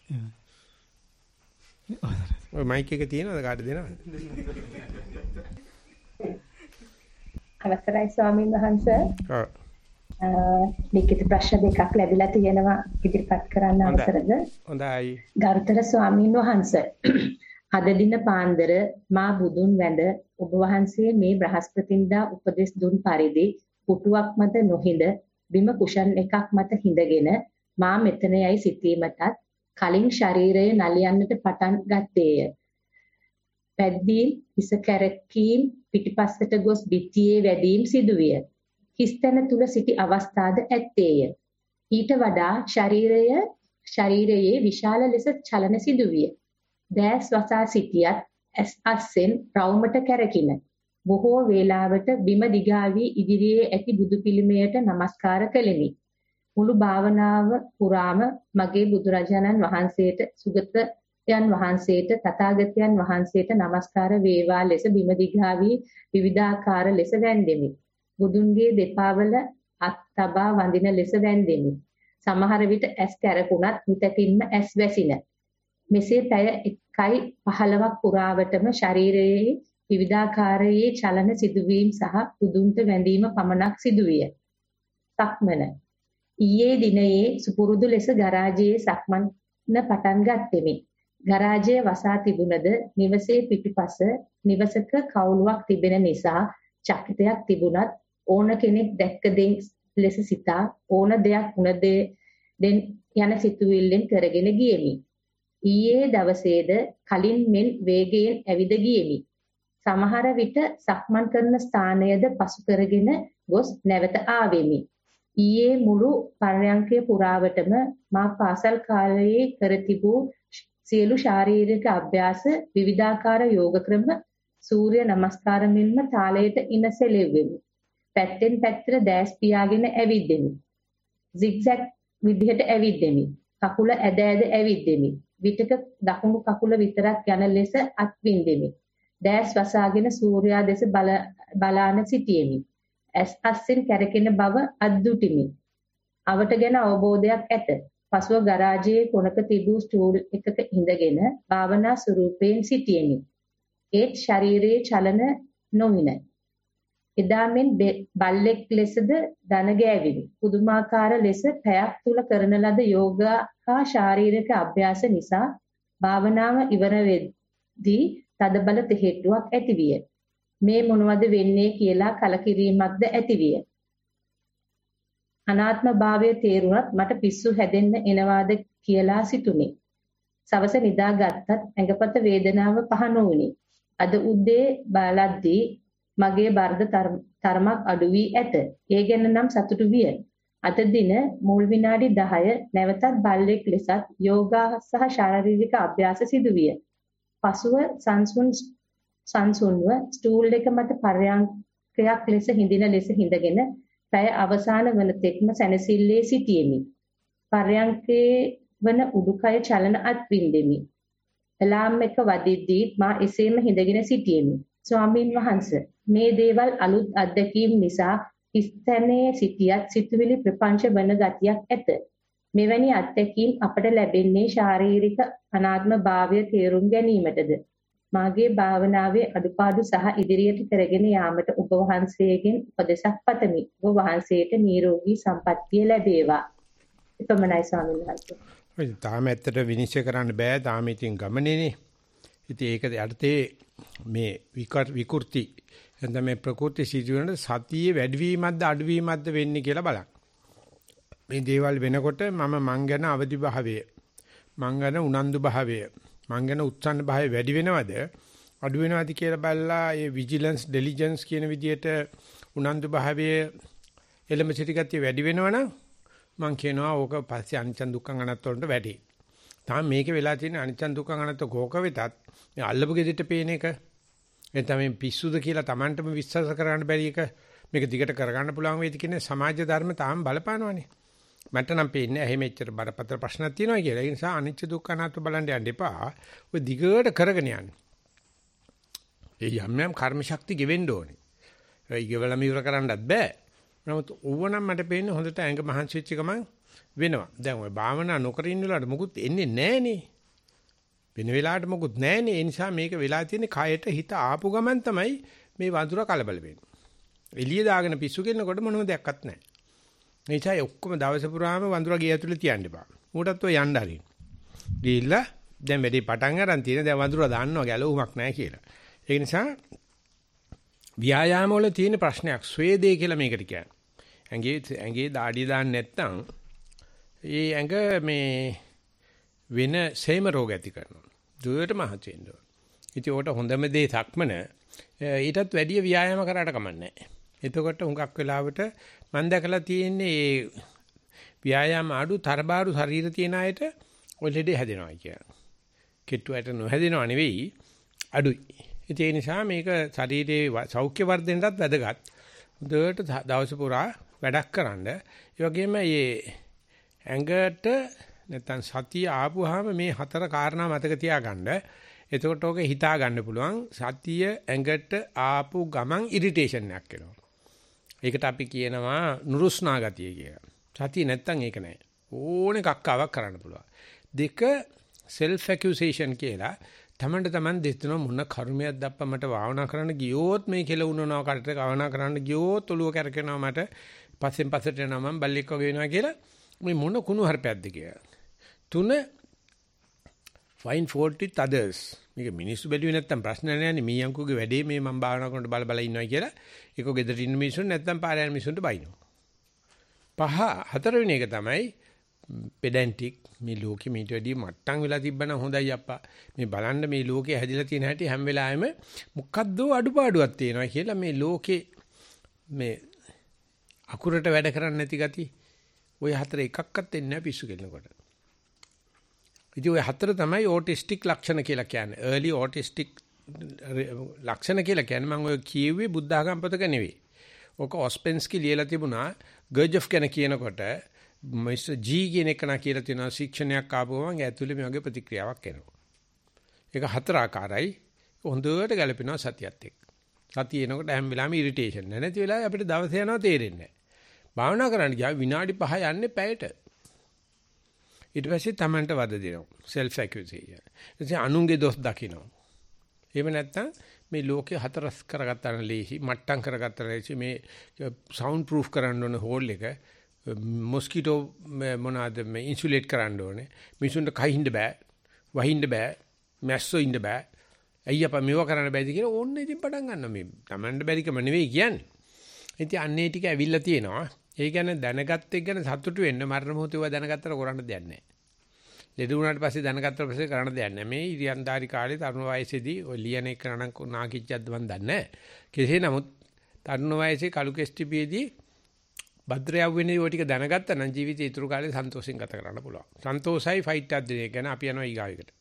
ඔය මයික් එක තියෙනවද කාට දෙනවද? අවසරයි ස්වාමීන් වහන්සේ. ඔව්. ලිඛිත ප්‍රශ්න දෙකක් ලැබිලා තියෙනවා ඉදිරිපත් කරන්න අවසරද? හොඳයි. ගරුතර ස්වාමීන් වහන්සේ. අද දින පාන්දර මා බුදුන් වැඳ ඔබ වහන්සේ මේ බ්‍රහස්පතින්දා උපදෙස් දුන් පරිදි පුටුවක් මත නොහිඳ බිම කුෂන් එකක් මත හිඳගෙන මා මෙතන යයි සිටීමටත් කලින් ශරීරය නලියන්නට පටන් ගත්තේය. පැද්දීම් හිස කැරකීම් පිටිපස්සට ගොස් බිත්තියේ වැඩීම් සිදුවිය. හිස්තැන තුල සිටි අවස්ථාද ඇත්තේය. ඊට වඩා ශරීරය ශරීරයේ විශාල ලෙස චලන සිදුවිය. දැස් වසා සිටියත් ඇස් අස්සෙන් රවුමට කැරකින. බොහෝ වේලාවට බිම දිගා වී ඉදිරියේ ඇති බුදු පිළිමයට নমස්කාර කළෙමි. මුළු භාවනාව පුරාම මගේ බුදුරජාණන් වහන්සේට සුගතයන් වහන්සේට තථාගතයන් වහන්සේට নমස්කාර වේවා ලෙස බිම දිගා වී විවිධාකාර ලෙස වැන්දෙමි. බුදුන්ගේ දෙපා වල අත් තබා වඳින ලෙස වැන්දෙමි. සමහර විට ඇස් කැරකුණත් හිතකින්ම ඇස් වැසින. මෙසේ පැය එකයි පහළොවක් පුරාවටම ශරීරයේ විවිධාකාරයේ චලන සිදුවීම් සහ බුදුන්ට වැඳීම පමණක් සිදුවිය. සක්මන. ඊයේ දිනයේ සුපුරුදු ලෙස ගරාජයේ සක්මන පටන් ගත්තෙමි. ගරාජයේ වසා තිබුණද නිවසේ පිටිපස නිවසක කවුළුවක් තිබෙන නිසා චකිතයක් තිබුණත් ඕන කෙනෙක් දැක්ක දෙන් ලෙස සිතා ඕන දෙයක් වුණ දෙන් යන සිතුවිල්ලෙන් කරගෙන ගියෙමි. ඊයේ දවසේද කලින් මෙන් වේගයෙන් ඇවිද ගියෙමි. සමහර විට සක්මන් කරන ස්ථානයද පසු කරගෙන ගොස් නැවත ආවෙමි. ඊයේ මුළු පරයන්කය පුරාවටම මා පාසල් කාලයේ කර තිබූ සියලු ශාරීරික අභ්‍යාස විවිධාකාර යෝග ක්‍රම සූර්ය නමස්කාර මෙන්ම තාලයට ඉනසෙලෙවෙමි. පැත්තෙන් පැත්තට දැස් පියාගෙන ඇවිද්දෙමි. zigzag විදිහට ඇවිද්දෙමි. කකුල ඇද ඇද ඇවිද්දෙමි. විටක දකුණු කකුල විතරක් යන ලෙස අත්විඳෙමි. දැස් වසාගෙන සූර්යා දෙස බලාන සිටියෙමි. ඇස් අස්සෙන් කැරකෙන බව අද්දුටිමි. අවට ගැන අවබෝධයක් ඇත. පසුව ගරාජයේ කොනක තිබූ ස්ටූල් එකක ඉඳගෙන භාවනා ස්වරූපයෙන් සිටියෙමි. ඒත් ශරීරයේ චලන නොවින. එදා මෙන් බල්ලෙක් ලෙසද දන ගෑවිනි. පුදුමාකාර ලෙස පැයක් තුල කරන ලද යෝගා හා ශාරීරික අභ්‍යාස නිසා භාවනාව ඉවර වෙද්දී තදබල තෙහෙට්ටුවක් ඇතිවිය. මේ මොනවද වෙන්නේ කියලා කලකිරීමක්ද ඇතිවිය. අනාත්ම භාවය තේරුණත් මට පිස්සු හැදෙන්න එනවාද කියලා සිතුනි. සවස නිදාගත්තත් ඇඟපත වේදනාව පහ නොවුනි. අද උදේ බලද්දී මගේ බර්ධ තරමක් අඩු වී ඇත. ඒ ගැන නම් සතුටු විය. අද දින මුල් විනාඩි දහය නැවතත් බල්ලෙක් ලෙසත් යෝගා සහ ශාරීරික අභ්‍යාස සිදුවිය. පසුව සංසුන් සංසුන්ව ස්ටූල් එක මත පර්යංකයක් ලෙස හිඳින ලෙස හිඳගෙන පැය අවසාන වන තෙක්ම සැනසෙල්ලේ සිටියෙමි. පර්යංකේ වන උඩුකය චලන අත්විඳෙමි. එලාම් එක වදිද්දී මා එසේම හිඳගෙන සිටියෙමි. ස්වාමීන් වහන්සේ මේ දේවල් අලුත් අත්දැකීම් නිසා ස්ථානයේ සිටියත් සිතුවිලි ප්‍රපංච වන ගතියක් ඇත. මෙවැනි අත්දැකීම් අපට ලැබෙන්නේ ශාරීරික අනාත්ම භාවය තේරුම් ගැනීමටද. මාගේ භාවනාවේ අඩුපාඩු සහ ඉදිරියට කරගෙන යාමට ඔබ වහන්සේගෙන් උපදෙසක් පතමි. ඔබ වහන්සේට නිරෝගී සම්පන්නිය ලැබේවා. එපමණයි ස්වාමීන් වහන්සේ. ඔය තාම ඇත්තට විනිශ්චය කරන්න බෑ. තාම ඉතින් ගමනේනේ. ඉතින් ඒක යටතේ මේ විකෘති එතන මේ ප්‍රකෘති සිදුවන සතියේ වැඩිවීමක්ද අඩුවීමක්ද වෙන්නේ කියලා බලන්න. මේ දේවල් වෙනකොට මම මං ගැන අවදි භාවය, මං ගැන උනන්දු භාවය, මං ගැන උත්සන්න භාවය වැඩි වෙනවද අඩු වෙනවද කියලා බලලා ඒ විජිලන්ස් ඩෙලිජන්ස් කියන විදිහට උනන්දු භාවයේ එළඹ සිටි ගතිය වැඩි වෙනවනම් මං කියනවා ඕක පස්සේ අනිච්ච දුක්ඛ අනත්ත වලට වැඩි. තාම මේකේ වෙලා තියෙන අනිච්ච දුක්ඛ අනත්ත කෝක වෙතත් මේ අල්ලපු ගෙදරට පේන එක එතන මේ පිස්සුද කියලා Tamanටම විශ්වාස කරගන්න බැරි එක මේක දිගට කරගන්න පුළුවන් වේද කියන සමාජ ධර්ම තාම බලපානවනේ. මට නම් පේන්නේ එහෙම එච්චර බරපතල ප්‍රශ්නක් තියෙනවා කියලා. ඒ නිසා අනිච්ච දුක්ඛ අනාත්ම බලන්න යන්න එපා. ඔය දිගට කරගෙන යන්න. ඒ යම් යම් කර්ම ශක්තිය ගෙවෙන්න ඕනේ. ඒ ගෙවලම ඉවර කරන්නත් බෑ. නමුත් ඕවනම් මට පේන්නේ හොඳට ඇඟ මහන්සි වෙච්ච ගමන් වෙනවා. දැන් ඔය භාවනා නොකර ඉන්න වෙලාවට මොකුත් එන්නේ නැහනේ. වෙන වෙලාවට මොකුත් නැහනේ. ඒ නිසා මේක වෙලා තියෙන්නේ කයට හිත ආපු ගමන් තමයි මේ වඳුර කලබල වෙන්නේ. එළිය දාගෙන පිස්සු කෙන්නකොට මොනම දෙයක්වත් නැහැ. ඒ නිසා ඔක්කොම දවස පුරාම වඳුර ගේ ඇතුලේ තියන්න එපා. ඌටත් ඔය යන්න හරින්න. ගිහිල්ලා දැන් වැඩි පටන් ගන්න තියෙන දැන් වඳුර දාන්නවා ගැලවුමක් නැහැ කියලා. ඒ නිසා ව්‍යායාම වල තියෙන ප්‍රශ්නයක් ස්වේදේ කියලා මේකට කියන්නේ. ඇඟේ ඇඟේ දාඩිය දාන්න නැත්නම් ඒ ඇඟ මේ වෙන සේම රෝග ඇති කරනවා. දුරට මහත් වෙන්න ඕන. ඉතින් උකට හොඳම දේ සක්මන ඊටත් වැඩි ව්‍යායාම කරාට කමන්නේ නැහැ. එතකොට හුඟක් වෙලාවට මම දැකලා තියෙන්නේ මේ ව්‍යායාම අඩු තරබාරු ශරීර තියෙන අයට ඔය ලෙඩේ හැදෙනවා කියන්නේ. කෙට්ටුවට නොහැදෙනව නෙවෙයි අඩුයි. ඒ නිසා මේක ශරීරයේ සෞඛ්‍ය වර්ධනයටත් වැදගත්. හොඳට දවස පුරා වැඩක් කරන්න. ඒ වගේම මේ ඇඟට නැත්තම් සතිය ආපුවාම මේ හතර කාරණා මතක තියාගන්න. එතකොට ඔක හිතා ගන්න පුළුවන්. සතිය ඇඟට ආපු ගමන් ඉරිටේෂන් එකක් එනවා. ඒකට අපි කියනවා නුරුස්නා ගතිය කියලා. සතිය නැත්තම් ඒක නෑ. ඕනේ කක්කාවක් කරන්න පුළුවන්. දෙක self accusation කියලා. තමන්ට තමන් දෙතුන මොන කර්මයක් දැප්ප මට භාවනා කරන්න ගියොත් මේ කෙල උනනවා කටට භාවනා කරන්න ගියොත් ඔළුව කැරකෙනවා මට පස්සෙන් පස්සට යනවා මම බල්ලෙක් වගේ වෙනවා කියලා මේ මොන කුණු හර්පයක්ද කියලා. තුන find fault with others. මේක මිනිස්සු බැලුවේ නැත්තම් ප්‍රශ්න නෑනේ මේ අංකුගේ වැඩේ මේ මම භාවනා කරනකොට බල බල ඉන්නවා කියලා. ඒක ගෙදර ඉන්න මිනිස්සුන් නැත්තම් පාරේ යන මිනිස්සුන්ට බයිනවා. පහ හතරවෙනි එක තමයි pedantic මේ ලෝකෙ මීට වැඩි මට්ටම් වෙලා තිබ්බනම් හොඳයි අප්පා. මේ බලන්න මේ ලෝකේ හැදිලා තියෙන හැටි හැම වෙලාවෙම මොකද්ද අඩුපාඩුවක් තියෙනවා කියලා මේ ලෝකේ මේ අකුරට වැඩ කරන්නේ නැති ගති. ওই හතර එකක්වත් එන්නේ නැහැ පිස්සු කෙලනකොට. ඉතින් ওই හතර තමයි ඕටිස්ටික් ලක්ෂණ කියලා කියන්නේ. early autistic ලක්ෂණ කියලා කියන්නේ මම ඔය කියුවේ බුද්ධ ආගම පොතක නෙවෙයි. ඔක ඔස්පෙන්ස්කි ලියලා තිබුණා ගර්ජොෆ් ගැන කියනකොට මිස්ටර් ජී කියන එක නා කියලා තියෙනවා ශික්ෂණයක් ආපු ගමන් ඇතුලේ මේ වගේ ප්‍රතික්‍රියාවක් එනවා. ඒක හතර ආකාරයි. හොඳට ගැලපෙනවා සතියත් එක්ක. සතිය එනකොට හැම වෙලාවෙම ඉරිටේෂන් නැහැ. නැති වෙලාවෙ අපිට දවස යනවා තේරෙන්නේ නැහැ. භාවනා කරන්න ගියා විනාඩි පහ යන්නේ පැයට. ඊට පස්සේ Tamanට වද දෙනවා. self accusation. එතකොට අනුන්ගේ දොස් දකිනවා. එහෙම නැත්නම් මේ ලෝකේ හතරස් කරගත්තාන ලේසි මට්ටම් කරගත්තා ලේසි මේ සවුන්ඩ් ප්‍රූෆ් කරන්න ඕන හෝල් එක මොස්කිටෝ මොනවාද මේ ඉන්සුලේට් කරන්න ඕනේ. මිනිසුන්ට කහින්න බෑ. වහින්න බෑ. මැස්සෝ ඉන්න බෑ. අයියපා මේව කරන්න බෑද කියලා ඕන්න ඉතින් පටන් ගන්නවා මේ. Tamanට බැරිකම නෙවෙයි කියන්නේ. ඉතින් අන්නේ ටික ඇවිල්ලා තියෙනවා. ඒ කියන්නේ දැනගත් එක ගැන සතුටු වෙන්න මරණ මොහොතේ ඔය දැනගත්තට කරන්න දෙයක් නැහැ. ලෙඩ වුණාට පස්සේ දැනගත්තට පස්සේ කරන්න දෙයක් නැහැ. මේ ඉරියන්දාරි කාලේ තරුණ වයසේදී ඔය ලියන එක නනම් නාකිච්චක්ද මන් දන්නේ නැහැ. කෙසේ නමුත් තරුණ වයසේ කලු කෙස්ටිපියේදී භද්‍රයව වෙන්නේ ඔය ටික දැනගත්තා නම් ජීවිතේ ඉතුරු කාලේ සන්තෝෂෙන් ගත කරන්න පුළුවන්. සන්තෝෂයි ෆයිට් එකක් දෙන එක ගැන අපි යනවා ඊගාවෙකට.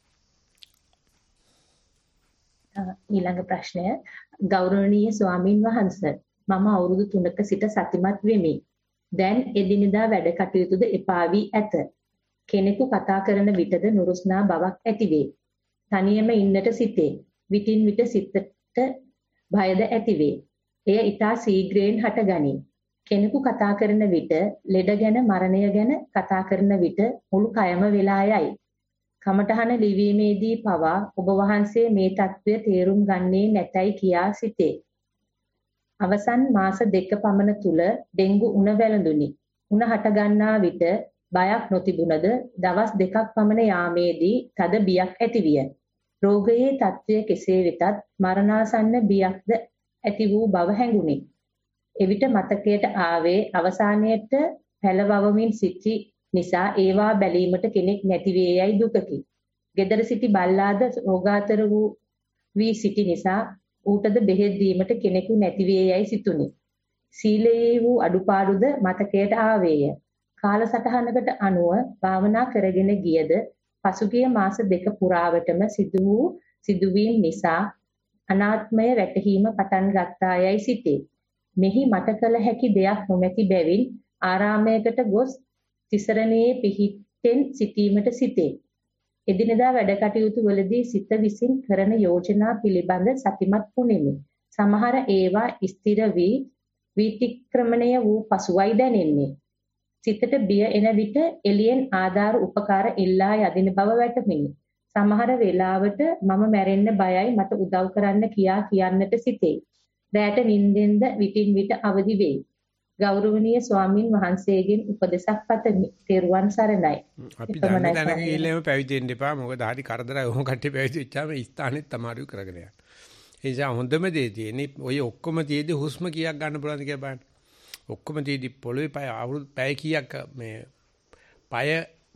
ඊළඟ ප්‍රශ්නය ගෞරවනීය ස්වාමින් වහන්සේ මම අවුරුදු තුනක සිට සතිමත් වෙමි. දැන් එදිනෙදා වැඩ කටයුතුද එපා වී ඇත. කෙනෙකු කතා කරන විටද නුරුස්නා බවක් ඇතිවේ. තනියම ඉන්නට සිටේ. විටින් විට සිතට භයද ඇතිවේ. එය ඊටා ශීඝ්‍රයෙන් හටගනී. කෙනෙකු කතා කරන විට ලෙඩ ගැන මරණය ගැන කතා කරන විට මුළු කයම වෙලා යයි. කමඨහන ලිවීමේදී පවා ඔබ වහන්සේ මේ தত্ত্বය තේරුම් ගන්නේ නැතයි කියා සිතේ. අවසන් මාස දෙක පමණ තුල ඩෙන්ගු උණ වැළඳුනි. උණ හට ගන්නා විට බයක් නොතිබුණද දවස් දෙකක් පමණ යාමේදී තද බියක් ඇතිවිය. රෝගයේ තත්ත්වය කෙසේ වෙතත් මරණාසන්න බියක්ද ඇති වූ බව හැඟුනි. එවිට මතකයට ආවේ අවසානයේට පැලවවමින් සිටි නිසා ඒවා බැලීමට කෙනෙක් නැති වේ යයි දුකකි. gedara සිටි බල්ලාද රෝගාතර වූ වී සිටි නිසා ඌටද බෙහෙත් දීමට කෙනෙකු නැති වේ යයි සිතුනි. සීලයේ වූ අඩුපාඩුද මතකයට ආවේය. කාලසටහනකට අනුව භාවනා කරගෙන ගියද පසුගිය මාස දෙක පුරාවටම සිදු වූ සිදුවීම් නිසා අනාත්මය වැටහීම පටන් ගත්තා යයි සිතේ. මෙහි මට කළ හැකි දෙයක් නොමැති බැවින් ආරාමයකට ගොස් තිසරණයේ පිහිටෙන් සිටීමට සිටේ. එදිනෙදා වැඩ කටයුතු වලදී සිත විසින් කරන යෝජනා පිළිබඳ සතිමත් වුනිමි. සමහර ඒවා ස්ථිර වී විතික්‍රමණය වූ පසුවයි දැනෙන්නේ. සිතට බිය එන විට එළියෙන් ආධාර උපකාර ඉල්ලා යදින බව වැටහිනි. සමහර වෙලාවට මම මැරෙන්න බයයි මට උදව් කරන්න කියා කියන්නට සිටේ. රැට නිින්දෙන්ද විටින් විට අවදි වෙයි. ගෞරවනීය ස්වාමින් වහන්සේගෙන් උපදෙසක් පතමි. තෙරුවන් සරණයි. අපි දන්න දැනක ගිහිල්ලාම පැවිදි වෙන්න එපා. මොකද හරි කරදරයි. ඔහොම කට්ටිය පැවිදි වෙච්චාම ස්ථානෙත් අමාරු කරගෙන යනවා. ඒ නිසා හොඳම දේ තියෙන්නේ ඔය ඔක්කොම තියේදී හුස්ම කීයක් ගන්න පුළුවන්ද කියලා බලන්න. ඔක්කොම තියේදී පොළවේ පය අවුරුදු පැය කීයක් මේ පය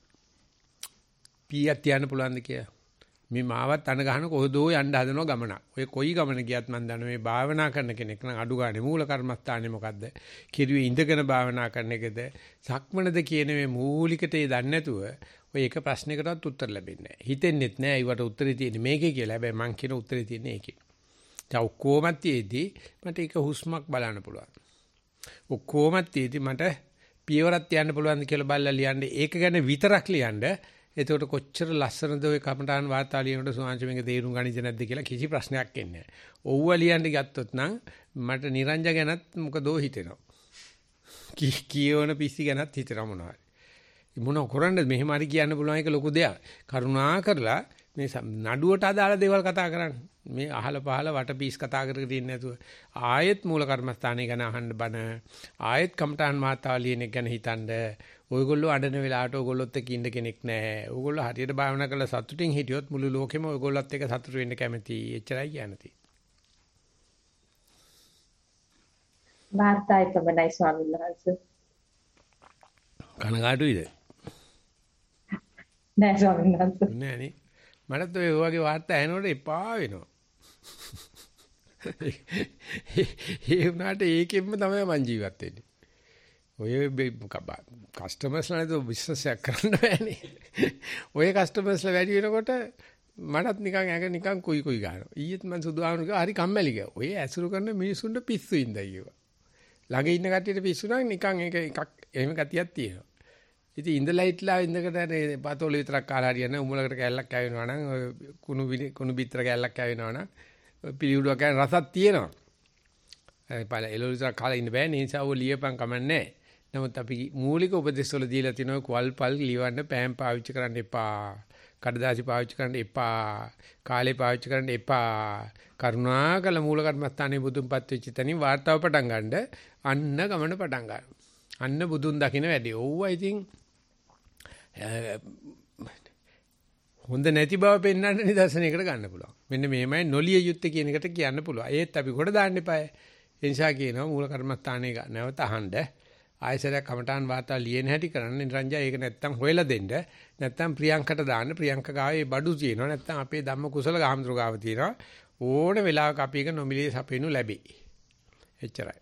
පීයක් තියන්න පුළුවන්ද කියලා. මේ මාවත් අන ගහන කොහොදෝ යන්න හදනවා ගමනක්. ඔය කොයි ගමන ගියත් මම දන්නවා මේ භාවනා කරන කෙනෙක් නම් අඩු ගානේ මූල කර්මස්ථානේ මොකද්ද? කිරුවේ ඉඳගෙන භාවනා කරන එකද? සක්මනද කියන මේ මූලිකට ඒ දන්නේ නැතුව ඔය එක ප්‍රශ්නයකටවත් උත්තර ලැබෙන්නේ නැහැ. හිතෙන්නෙත් නැහැ ඊවට උත්තරේ තියෙන්නේ මේකේ කියලා. හැබැයි මං කියන උත්තරේ තියෙන්නේ ඒකේ. දැන් ඔක්කොම තියේදී මට එක හුස්මක් බලන්න පුළුවන්. ඔක්කොම තියේදී මට පියවරක් තියන්න පුළුවන්ද කියලා බලලා ලියන්න. ඒක ගැන විතරක් ලියන්න. එතකොට කොච්චර ලස්සනද ඔය කමටහන් වාර්තා ලියනකොට සුවංශ මේක තේරුම් ගනිද නැද්ද කියලා කිසි ප්‍රශ්නයක් එන්නේ නැහැ. ඔව්ව ලියන්න ගත්තොත් නම් මට නිරංජ ගැනත් මොකදෝ හිතෙනවා. කී කියවන පිස්සි ගැනත් හිතෙනවා මොනවාරි. මොන කරන්නද මෙහෙම හරි කියන්න පුළුවන් එක ලොකු දෙයක්. කරුණා කරලා මේ නඩුවට අදාළ දේවල් කතා කරන්න. මේ අහල පහල වටපීස් කතා කරගෙන ඉන්නේ නැතුව ආයෙත් මූල කර්මස්ථානය ගැන අහන්න බන ආයෙත් කමටහන් වාර්තා ලියන එක ගැන හිතන්න. ඔයගොල්ලෝ අඬන වෙලාවට ඔයගොල්ලොත් එක්ක ඉන්න කෙනෙක් නැහැ. ඔයගොල්ලෝ හරියට භාවනා කරලා සතුටින් හිටියොත් මුළු ලෝකෙම ඔයගොල්ලොත් එක්ක සතුටු වෙන්න කැමතියි. එච්චරයි කියන්නේ. වාර්තායි පමණයි ස්වාමීන් වහන්සේ. කනගාටුයිද? නෑ ස්වාමීන් වහන්සේ. නෑ නේ. මටත් ඔය වගේ වාර්තා ඇහෙනකොට එපා වෙනවා. ඒ වුණාට ඒකෙන්ම තමයි මං ජීවත් වෙන්නේ. ඔය කස්ටමර්ස්ලා නේද බිස්නස් එකක් කරන්න බෑනේ. ඔය කස්ටමර්ස්ලා වැඩි වෙනකොට මටත් නිකන් ඇඟ නිකන් කුයි කුයි ගන්නවා. ඊයේත් මම සුදුහාමුදුරුවෝ කිව්වා හරි කම්මැලි ගියා. ඔය ඇසුරු කරන මිනිස්සුන්ට පිස්සු ඉඳයි කිව්වා. ළඟ ඉන්න කට්ටියට පිස්සු නම් නිකන් ඒක එකක් එහෙම ගතියක් තියෙනවා. ඉතින් ඉඳලා හිටලා ඉඳකට පතෝල විතරක් කාලා හරියන්නේ උඹලකට කැල්ලක් කැවෙනවා නම් ඔය කුණු කුණු බිත්තර කැල්ලක් කැවෙනවා නම් පිළිවුඩුවක් කැන රසක් තියෙනවා. ඒ පාල එළවලු විතරක් කාලා ඉන්න බෑ. ඒ නිසා ඔය ලියපන් කමන්නේ. නමුත් අපි මූලික උපදේශ වල දීලා තිනවා කොල්පල් ලියවන්න පෑම් පාවිච්චි කරන්න එපා. කඩදාසි පාවිච්චි කරන්න එපා. කාලේ පාවිච්චි කරන්න එපා. කරුණාකර මූල කර්මස්ථානයේ බුදුන්පත් වෙච්ච තැනින් වාර්තාව පටන් ගන්න අන්න ගමන පටන් ගන්න. අන්න බුදුන් දකින්න වැඩි. ඕවා ඉතින් හොඳ නැති බව පෙන්වන්න නිදර්ශනයකට ගන්න පුළුවන්. මෙන්න මේමයි නොලිය යුත්තේ කියන එකට කියන්න පුළුවන්. ඒත් අපි කොට දාන්න එපායි. ඒ නිසා කියනවා මූල කර්මස්ථානයේ නැවත අහන්න. ආයසරයක් කමටාන් වාර්තා ලියන හැටි කරන්න නිරංජා ඒක නැත්තම් හොයලා දෙන්න. නැත්තම් ප්‍රියංකට දාන්න. ප්‍රියංක ගාවේ බඩු තියෙනවා. නැත්තම් අපේ ධම්ම කුසල ගාම්ද්‍ර ගාව තියෙනවා. ඕන වෙලාවක අපි එක නොමිලේ සපේනු ලැබේ. එච්චරයි.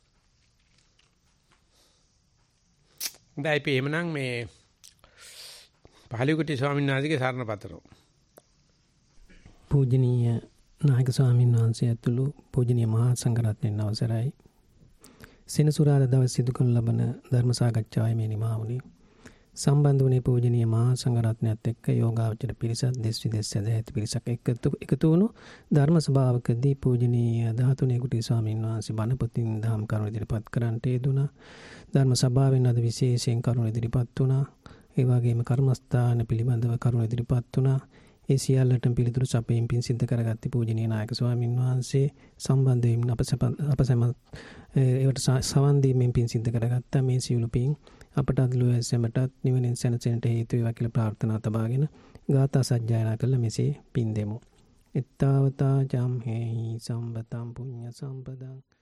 දැන් එහෙමනම් මේ පහලිකුටි ස්වාමීන් වහන්සේගේ සරණ පතරෝ. පූජනීය නායක ස්වාමීන් වහන්සේ ඇතුළු පූජනීය මහා සංඝරත්නයන් අවසරයි. සෙනසුරාදා දවස් සිදු කරන ලබන ධර්ම සාකච්ඡාවේ මේ නිමා වුණේ සම්බන්ධ වුණේ පූජනීය මහා සංඝරත්නයත් එක්ක යෝගාවචර පිරිසක් දෙස් විදෙස් සදැහැති පිරිසක් එකතු එකතු වුණු ධර්ම සභාවකදී පූජනීය දහතුනේ කුටි ස්වාමීන් වහන්සේ බණ පොතින් දහම් කරුණු ඉදිරිපත් කරන්නට යෙදුණා. ධර්ම සභාවෙන් අද විශේෂයෙන් කරුණු ඉදිරිපත් වුණා. ඒ වගේම කර්මස්ථාන පිළිබඳව කරුණු ඉදිරිපත් වුණා. ඒ සියල්ලටම පිළිතුරු සපයමින් පින් සිද්ධ කරගත්තේ පූජනීය නායක ස්වාමීන් වහන්සේ සම්බන්ධ වෙමින් අප අප සම ඒවට සවන් දීමෙන් පින් සිද්ධ කරගත්තා. මේ සියලු පින් අපටත් ලෝය සැමටත් නිවනින් සැනසෙන්නට හේතු වේවා කියලා ප්‍රාර්ථනා තබාගෙන ගාථා සජ්ජායනා කළ මෙසේ පින් දෙමු. ittavata jam hehi sambataṃ puñña sampaдаṃ